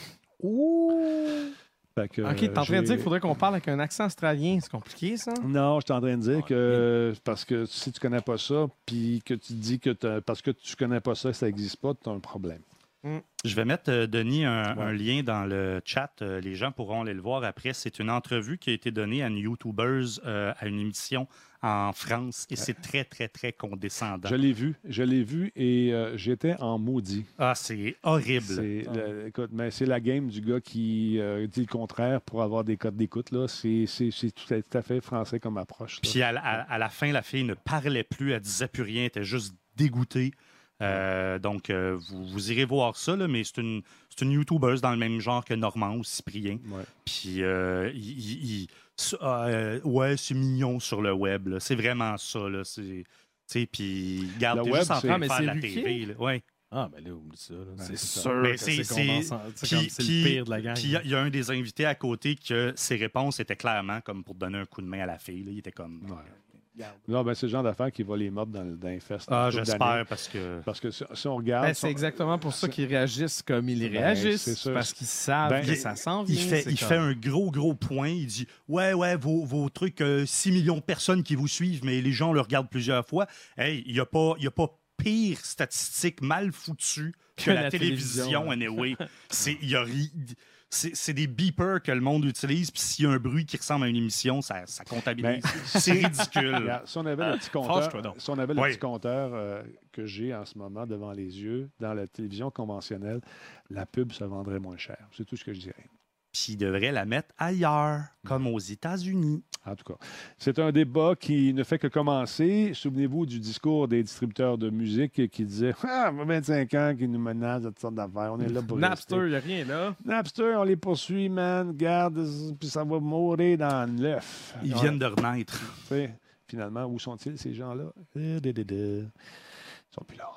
Fait que, Ok, t'es en train de dire j'ai- qu'il faudrait qu'on parle avec un accent australien. C'est compliqué, ça? Non, je suis en train de dire Ah, que parce que si tu connais pas ça, puis que tu dis que t'as- parce que tu connais pas ça, ça n'existe pas, tu as un problème. Je vais mettre, euh, Denis, un, Ouais. un lien dans le chat. Euh, les gens pourront aller le voir après. C'est une entrevue qui a été donnée à une YouTubeuse euh, à une émission en France et c'est très, très, très condescendant. Je l'ai vu, je l'ai vu et euh, j'étais en maudit. Ah, c'est horrible. C'est le- écoute, mais c'est la game du gars qui euh, dit le contraire pour avoir des codes d'écoute. Là. C'est, c'est, c'est tout, à, tout à fait français comme approche. là. Puis à, la- à- à la fin, la fille ne parlait plus, elle disait plus rien, elle était juste dégoûtée. Euh, donc, euh, vous, vous irez voir ça, là, mais c'est une, c'est une YouTubeuse dans le même genre que Normand ou Cyprien. Ouais. Puis, euh, il, il- il- ça, euh, ouais, c'est mignon sur le web. là. C'est vraiment ça. Là. C'est, tu sais, puis, regarde, Le t'es web, juste en c'est- train Ah, de mais faire c'est la Ruquier? T V. Là. Ouais. Ah, ben là, oublie ça. là. c'est c'est ça. sûr Mais que c'est- c'est, c'est- condensant. C'est Puis- comme- c'est puis- le pire de la gang. Puis, il y a- il y, a un des invités à côté que ses réponses étaient clairement comme pour donner un coup de main à la fille. là. Il était comme. Ouais. Non, ben, c'est le genre d'affaire qui va les mobs dans, le- dans les fesses. Ah, dans toute j'espère, d'années. parce que. Parce que si, si on regarde. Ben, si c'est on- exactement pour ça qu'ils réagissent comme ils Ben, réagissent. c'est sûr. Parce qu'ils savent Ben, que il- ça s'en vient. Il, fait, c'est il comme- fait un gros, gros point. Il dit ouais, ouais, vos, vos trucs, euh, six millions de personnes qui vous suivent, mais les gens le regardent plusieurs fois. Hey, il n'y a, pas- il y a pas pire statistique mal foutue que, Que la, la télévision, télévision, anyway. C'est, il y a ri- c'est, c'est des beepers que le monde utilise, puis s'il y a un bruit qui ressemble à une émission, ça, ça comptabilise. Ben, c'est ridicule. Regarde, si on avait le petit Fâche-toi compteur, donc. si on avait le Oui. petit compteur euh, que j'ai en ce moment devant les yeux, dans la télévision conventionnelle, la pub se vendrait moins cher. C'est tout ce que je dirais. Puis il devrait la mettre ailleurs, comme aux États-Unis. En tout cas, c'est un débat qui ne fait que commencer. Souvenez-vous du discours des distributeurs de musique qui disaient « Ah, vingt-cinq ans qui nous menacent de toutes sortes d'affaires. On est là pour Napster, rester. il n'y a rien là. Napster, on les poursuit, man. Garde, puis ça va mourir dans l'œuf. » Ils Ouais, viennent de renaître. tu sais, finalement, où sont-ils, ces gens-là? Euh, de, de, de. Ils sont plus là.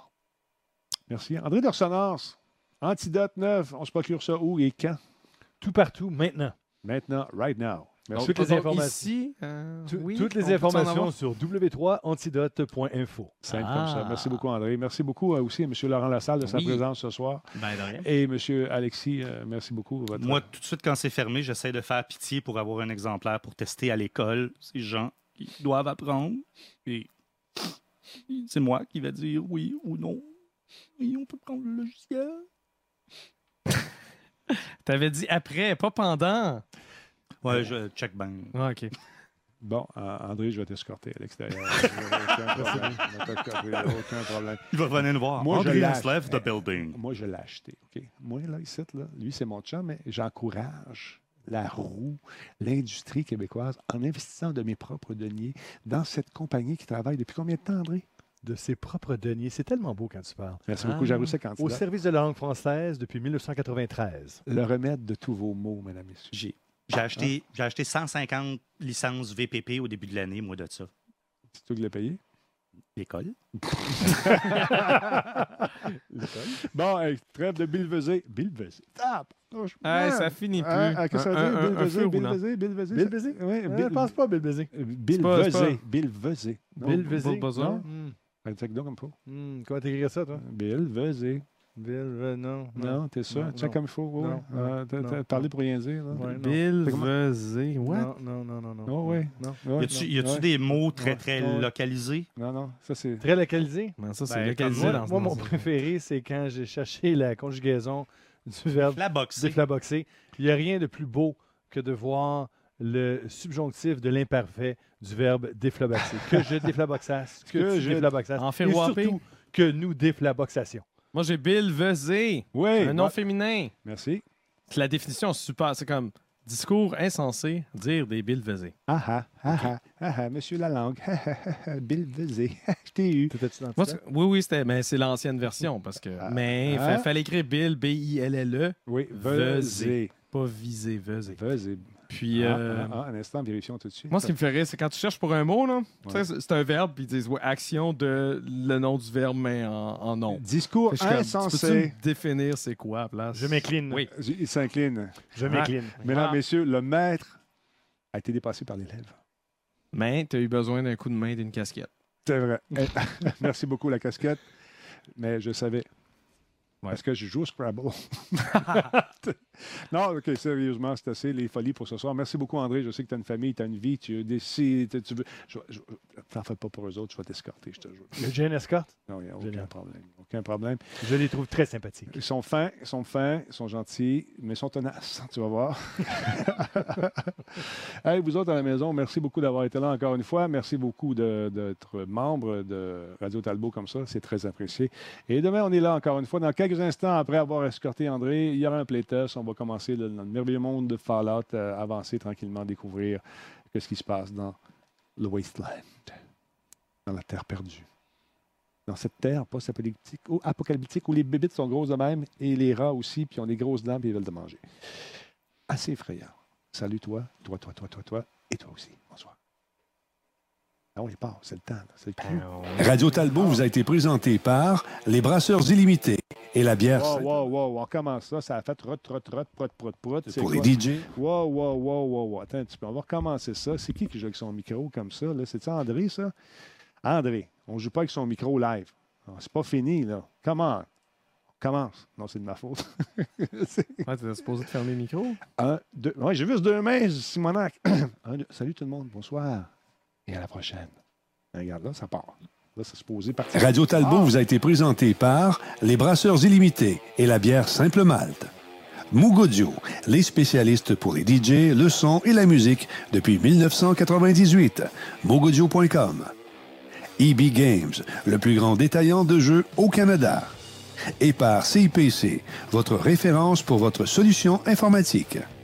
Merci. André Dorsonors, Antidote neuf, on se procure ça où et quand? Tout partout, maintenant. Maintenant, right now. Merci. Toutes les Donc, informations. Ici, euh, Tout- oui, toutes on les peut-tu en informations avoir? sur w trois antidote point info. Simple Ah. comme ça. Merci beaucoup, André. Merci beaucoup euh, aussi à M. Laurent Lassalle de sa Oui. présence ce soir. Ben, de rien. Et M. Alexis, euh, merci beaucoup. Votre... Moi, tout de suite, quand c'est fermé, j'essaie de faire pitié pour avoir un exemplaire pour tester à l'école. Ces gens qui doivent apprendre. Et c'est moi qui vais dire oui ou non. Oui, on peut prendre le logiciel. T'avais dit après, pas pendant. Ouais, je check bang. Ah, OK. Bon, euh, André, je vais t'escorter à l'extérieur. aucun problème. Je vais t'escorter, aucun problème. Il va venir nous voir. Moi, je André lâche. has left the building. Moi, je l'ai acheté. OK? Moi, là, ici, là, lui, c'est mon chum, mais j'encourage la roue, l'industrie québécoise en investissant de mes propres deniers dans cette compagnie qui travaille depuis combien de temps, André? de ses propres deniers. C'est tellement beau quand tu parles. Merci Ah. beaucoup, Jarousset, candidat. Au service de la langue française depuis mille neuf cent quatre-vingt-treize. Le remède de tous vos mots, mesdames et messieurs. J'ai j'ai acheté, j'ai acheté cent cinquante licences V P P au début de l'année, moi, de ça. C'est toi qui l'as payé? L'école. Bon, hey, trêve de Bill Vezé. Bill Vezé. Ah, oh, je- Hey, ça finit plus. Ah, ah, qu'est-ce que ça Un- veut un- dire? un Bill Vezé, feu Bill roulant. Vezé, Bill Vezé. Bill ça- Vezé? Oui, Euh, Bill- Je pense pas, Bill Vezé. Euh, Bill C'est pas- c'est Vezé. pas- Bill Vezé. Non, Bill Vezé. Buzzer. Non. Hmm. Un check donc comme pas. Hmm. Comment t'écrirais ça, toi? Bill Vezé. Bill, euh, non. Non, t'es sûr? Non, Check non. comme il faut. Oui. Non, Ah, t'as- non, t'as non. parlé pour rien dire. Là. Ouais, non. Bill Fait comment- Vezé. What? Non, non, non, non, non. Oh, oui. Non. Ouais. Y a-tu y a-tu Ouais. des mots très, Ouais. très Ouais. localisés? Non, non, ça c'est... Très localisé. Ben, ça, c'est Ben, localisé comme dans Moi, ce moi, dans mon ce- préféré, c'est quand j'ai cherché la conjugaison du verbe La boxe. déflaboxer. Il n'y a rien de plus beau que de voir le subjonctif de l'imparfait du verbe déflaboxer. Que je déflaboxasse, que, Que tu je- déflaboxasses. En Et ferroapé. surtout, que nous déflaboxassions. Moi, j'ai Bill Vezé. Oui. Un nom ouais. féminin. Merci. C'est la définition super. C'est comme discours insensé, dire des Bill Vezé. Ah ah, ah ah, ah ah, monsieur la langue. Ah, ah, ah, ah, Bill Vezé. Je t'ai eu. T'étais-tu dans Moi, le c'est- oui, oui, c'était, mais c'est l'ancienne version parce que. Ah. mais il Ah. fallait écrire Bill, B I L L E, Oui, Vezé. Vezé. pas visé, Vezé. Vezé. Puis, Ah, euh, ah, ah, un instant, vérifions tout de suite. moi, ce qui me fait rire, c'est quand tu cherches pour un mot, là, tu sais, Ouais. c'est c'est un verbe, puis ils disent ouais, action de le nom du verbe, mais en, en nom. Discours Fait que je suis comme, tu peux-tu insensé. me définir c'est quoi à la place? Je m'incline. Oui. Il s'incline. Je m'incline. Mesdames, Ah. messieurs, le maître a été dépassé par l'élève. Mais tu as eu besoin d'un coup de main et d'une casquette. C'est vrai. Eh, Merci beaucoup, la casquette. Mais je savais. Ouais. Parce que je joue au Scrabble. non, OK, sérieusement, c'est assez les folies pour ce soir. Merci beaucoup, André. Je sais que tu as une famille, tu as une vie, tu décides, tu veux. Je, je, t'en fais pas pour eux autres, je vais t'escorter, je te jure. Le Jane Escort, Non, il n'y a aucun Génial. problème. Aucun problème. je les trouve très sympathiques. Ils sont fins, ils sont fins, ils sont gentils, mais ils sont tenaces, tu vas voir. Hey, vous autres à la maison, merci beaucoup d'avoir été là encore une fois. Merci beaucoup de- d'être membre de Radio Talbot comme ça. C'est très apprécié. Et demain, on est là encore une fois. Dans quelques instants, après avoir escorté André, il y aura un playtest. On va commencer le- dans le merveilleux monde de Fallout, euh, avancer tranquillement, découvrir ce qui se passe dans le Wasteland, dans la terre perdue. Dans cette terre post-apocalyptique ou apocalyptique où les bébites sont grosses de même et les rats aussi, puis ils ont des grosses dents puis ils veulent te manger. Assez effrayant. Salut toi, toi, toi, toi, toi, toi, et toi aussi. Bonsoir. Ah oui, part, c'est le temps, là, c'est le cru. Radio Talbot vous a été présenté par les Brasseurs Illimités et la bière Wow, wow, wow, on commence ça, ça a fait rot, rot, rot, prot, prot, prot. C'est pour les quoi? D J. Wow, wow, wow, wow, wow. Attends un petit peu, on va recommencer ça. C'est qui qui joue avec son micro comme ça? Là? C'est-tu André, ça? André, on ne joue pas avec son micro live. Ah, c'est pas fini, là. Comment? On commence. Non, c'est de ma faute. C'est- Ouais, tu es supposé de fermer le micro? Un, deux. Ouais, j'ai juste deux mains, Simonac. Un, deux. Salut tout le monde, bonsoir. Et à la prochaine. Regarde, là, ça part. Là, c'est supposé partir. Radio Talbot Ah. vous a été présenté par les Brasseurs Illimités et la bière Simple Malte. Moog Audio, les spécialistes pour les D J, le son et la musique depuis mille neuf cent quatre-vingt-dix-huit. moog audio point com. E B Games, le plus grand détaillant de jeux au Canada. Et par C I P C, votre référence pour votre solution informatique.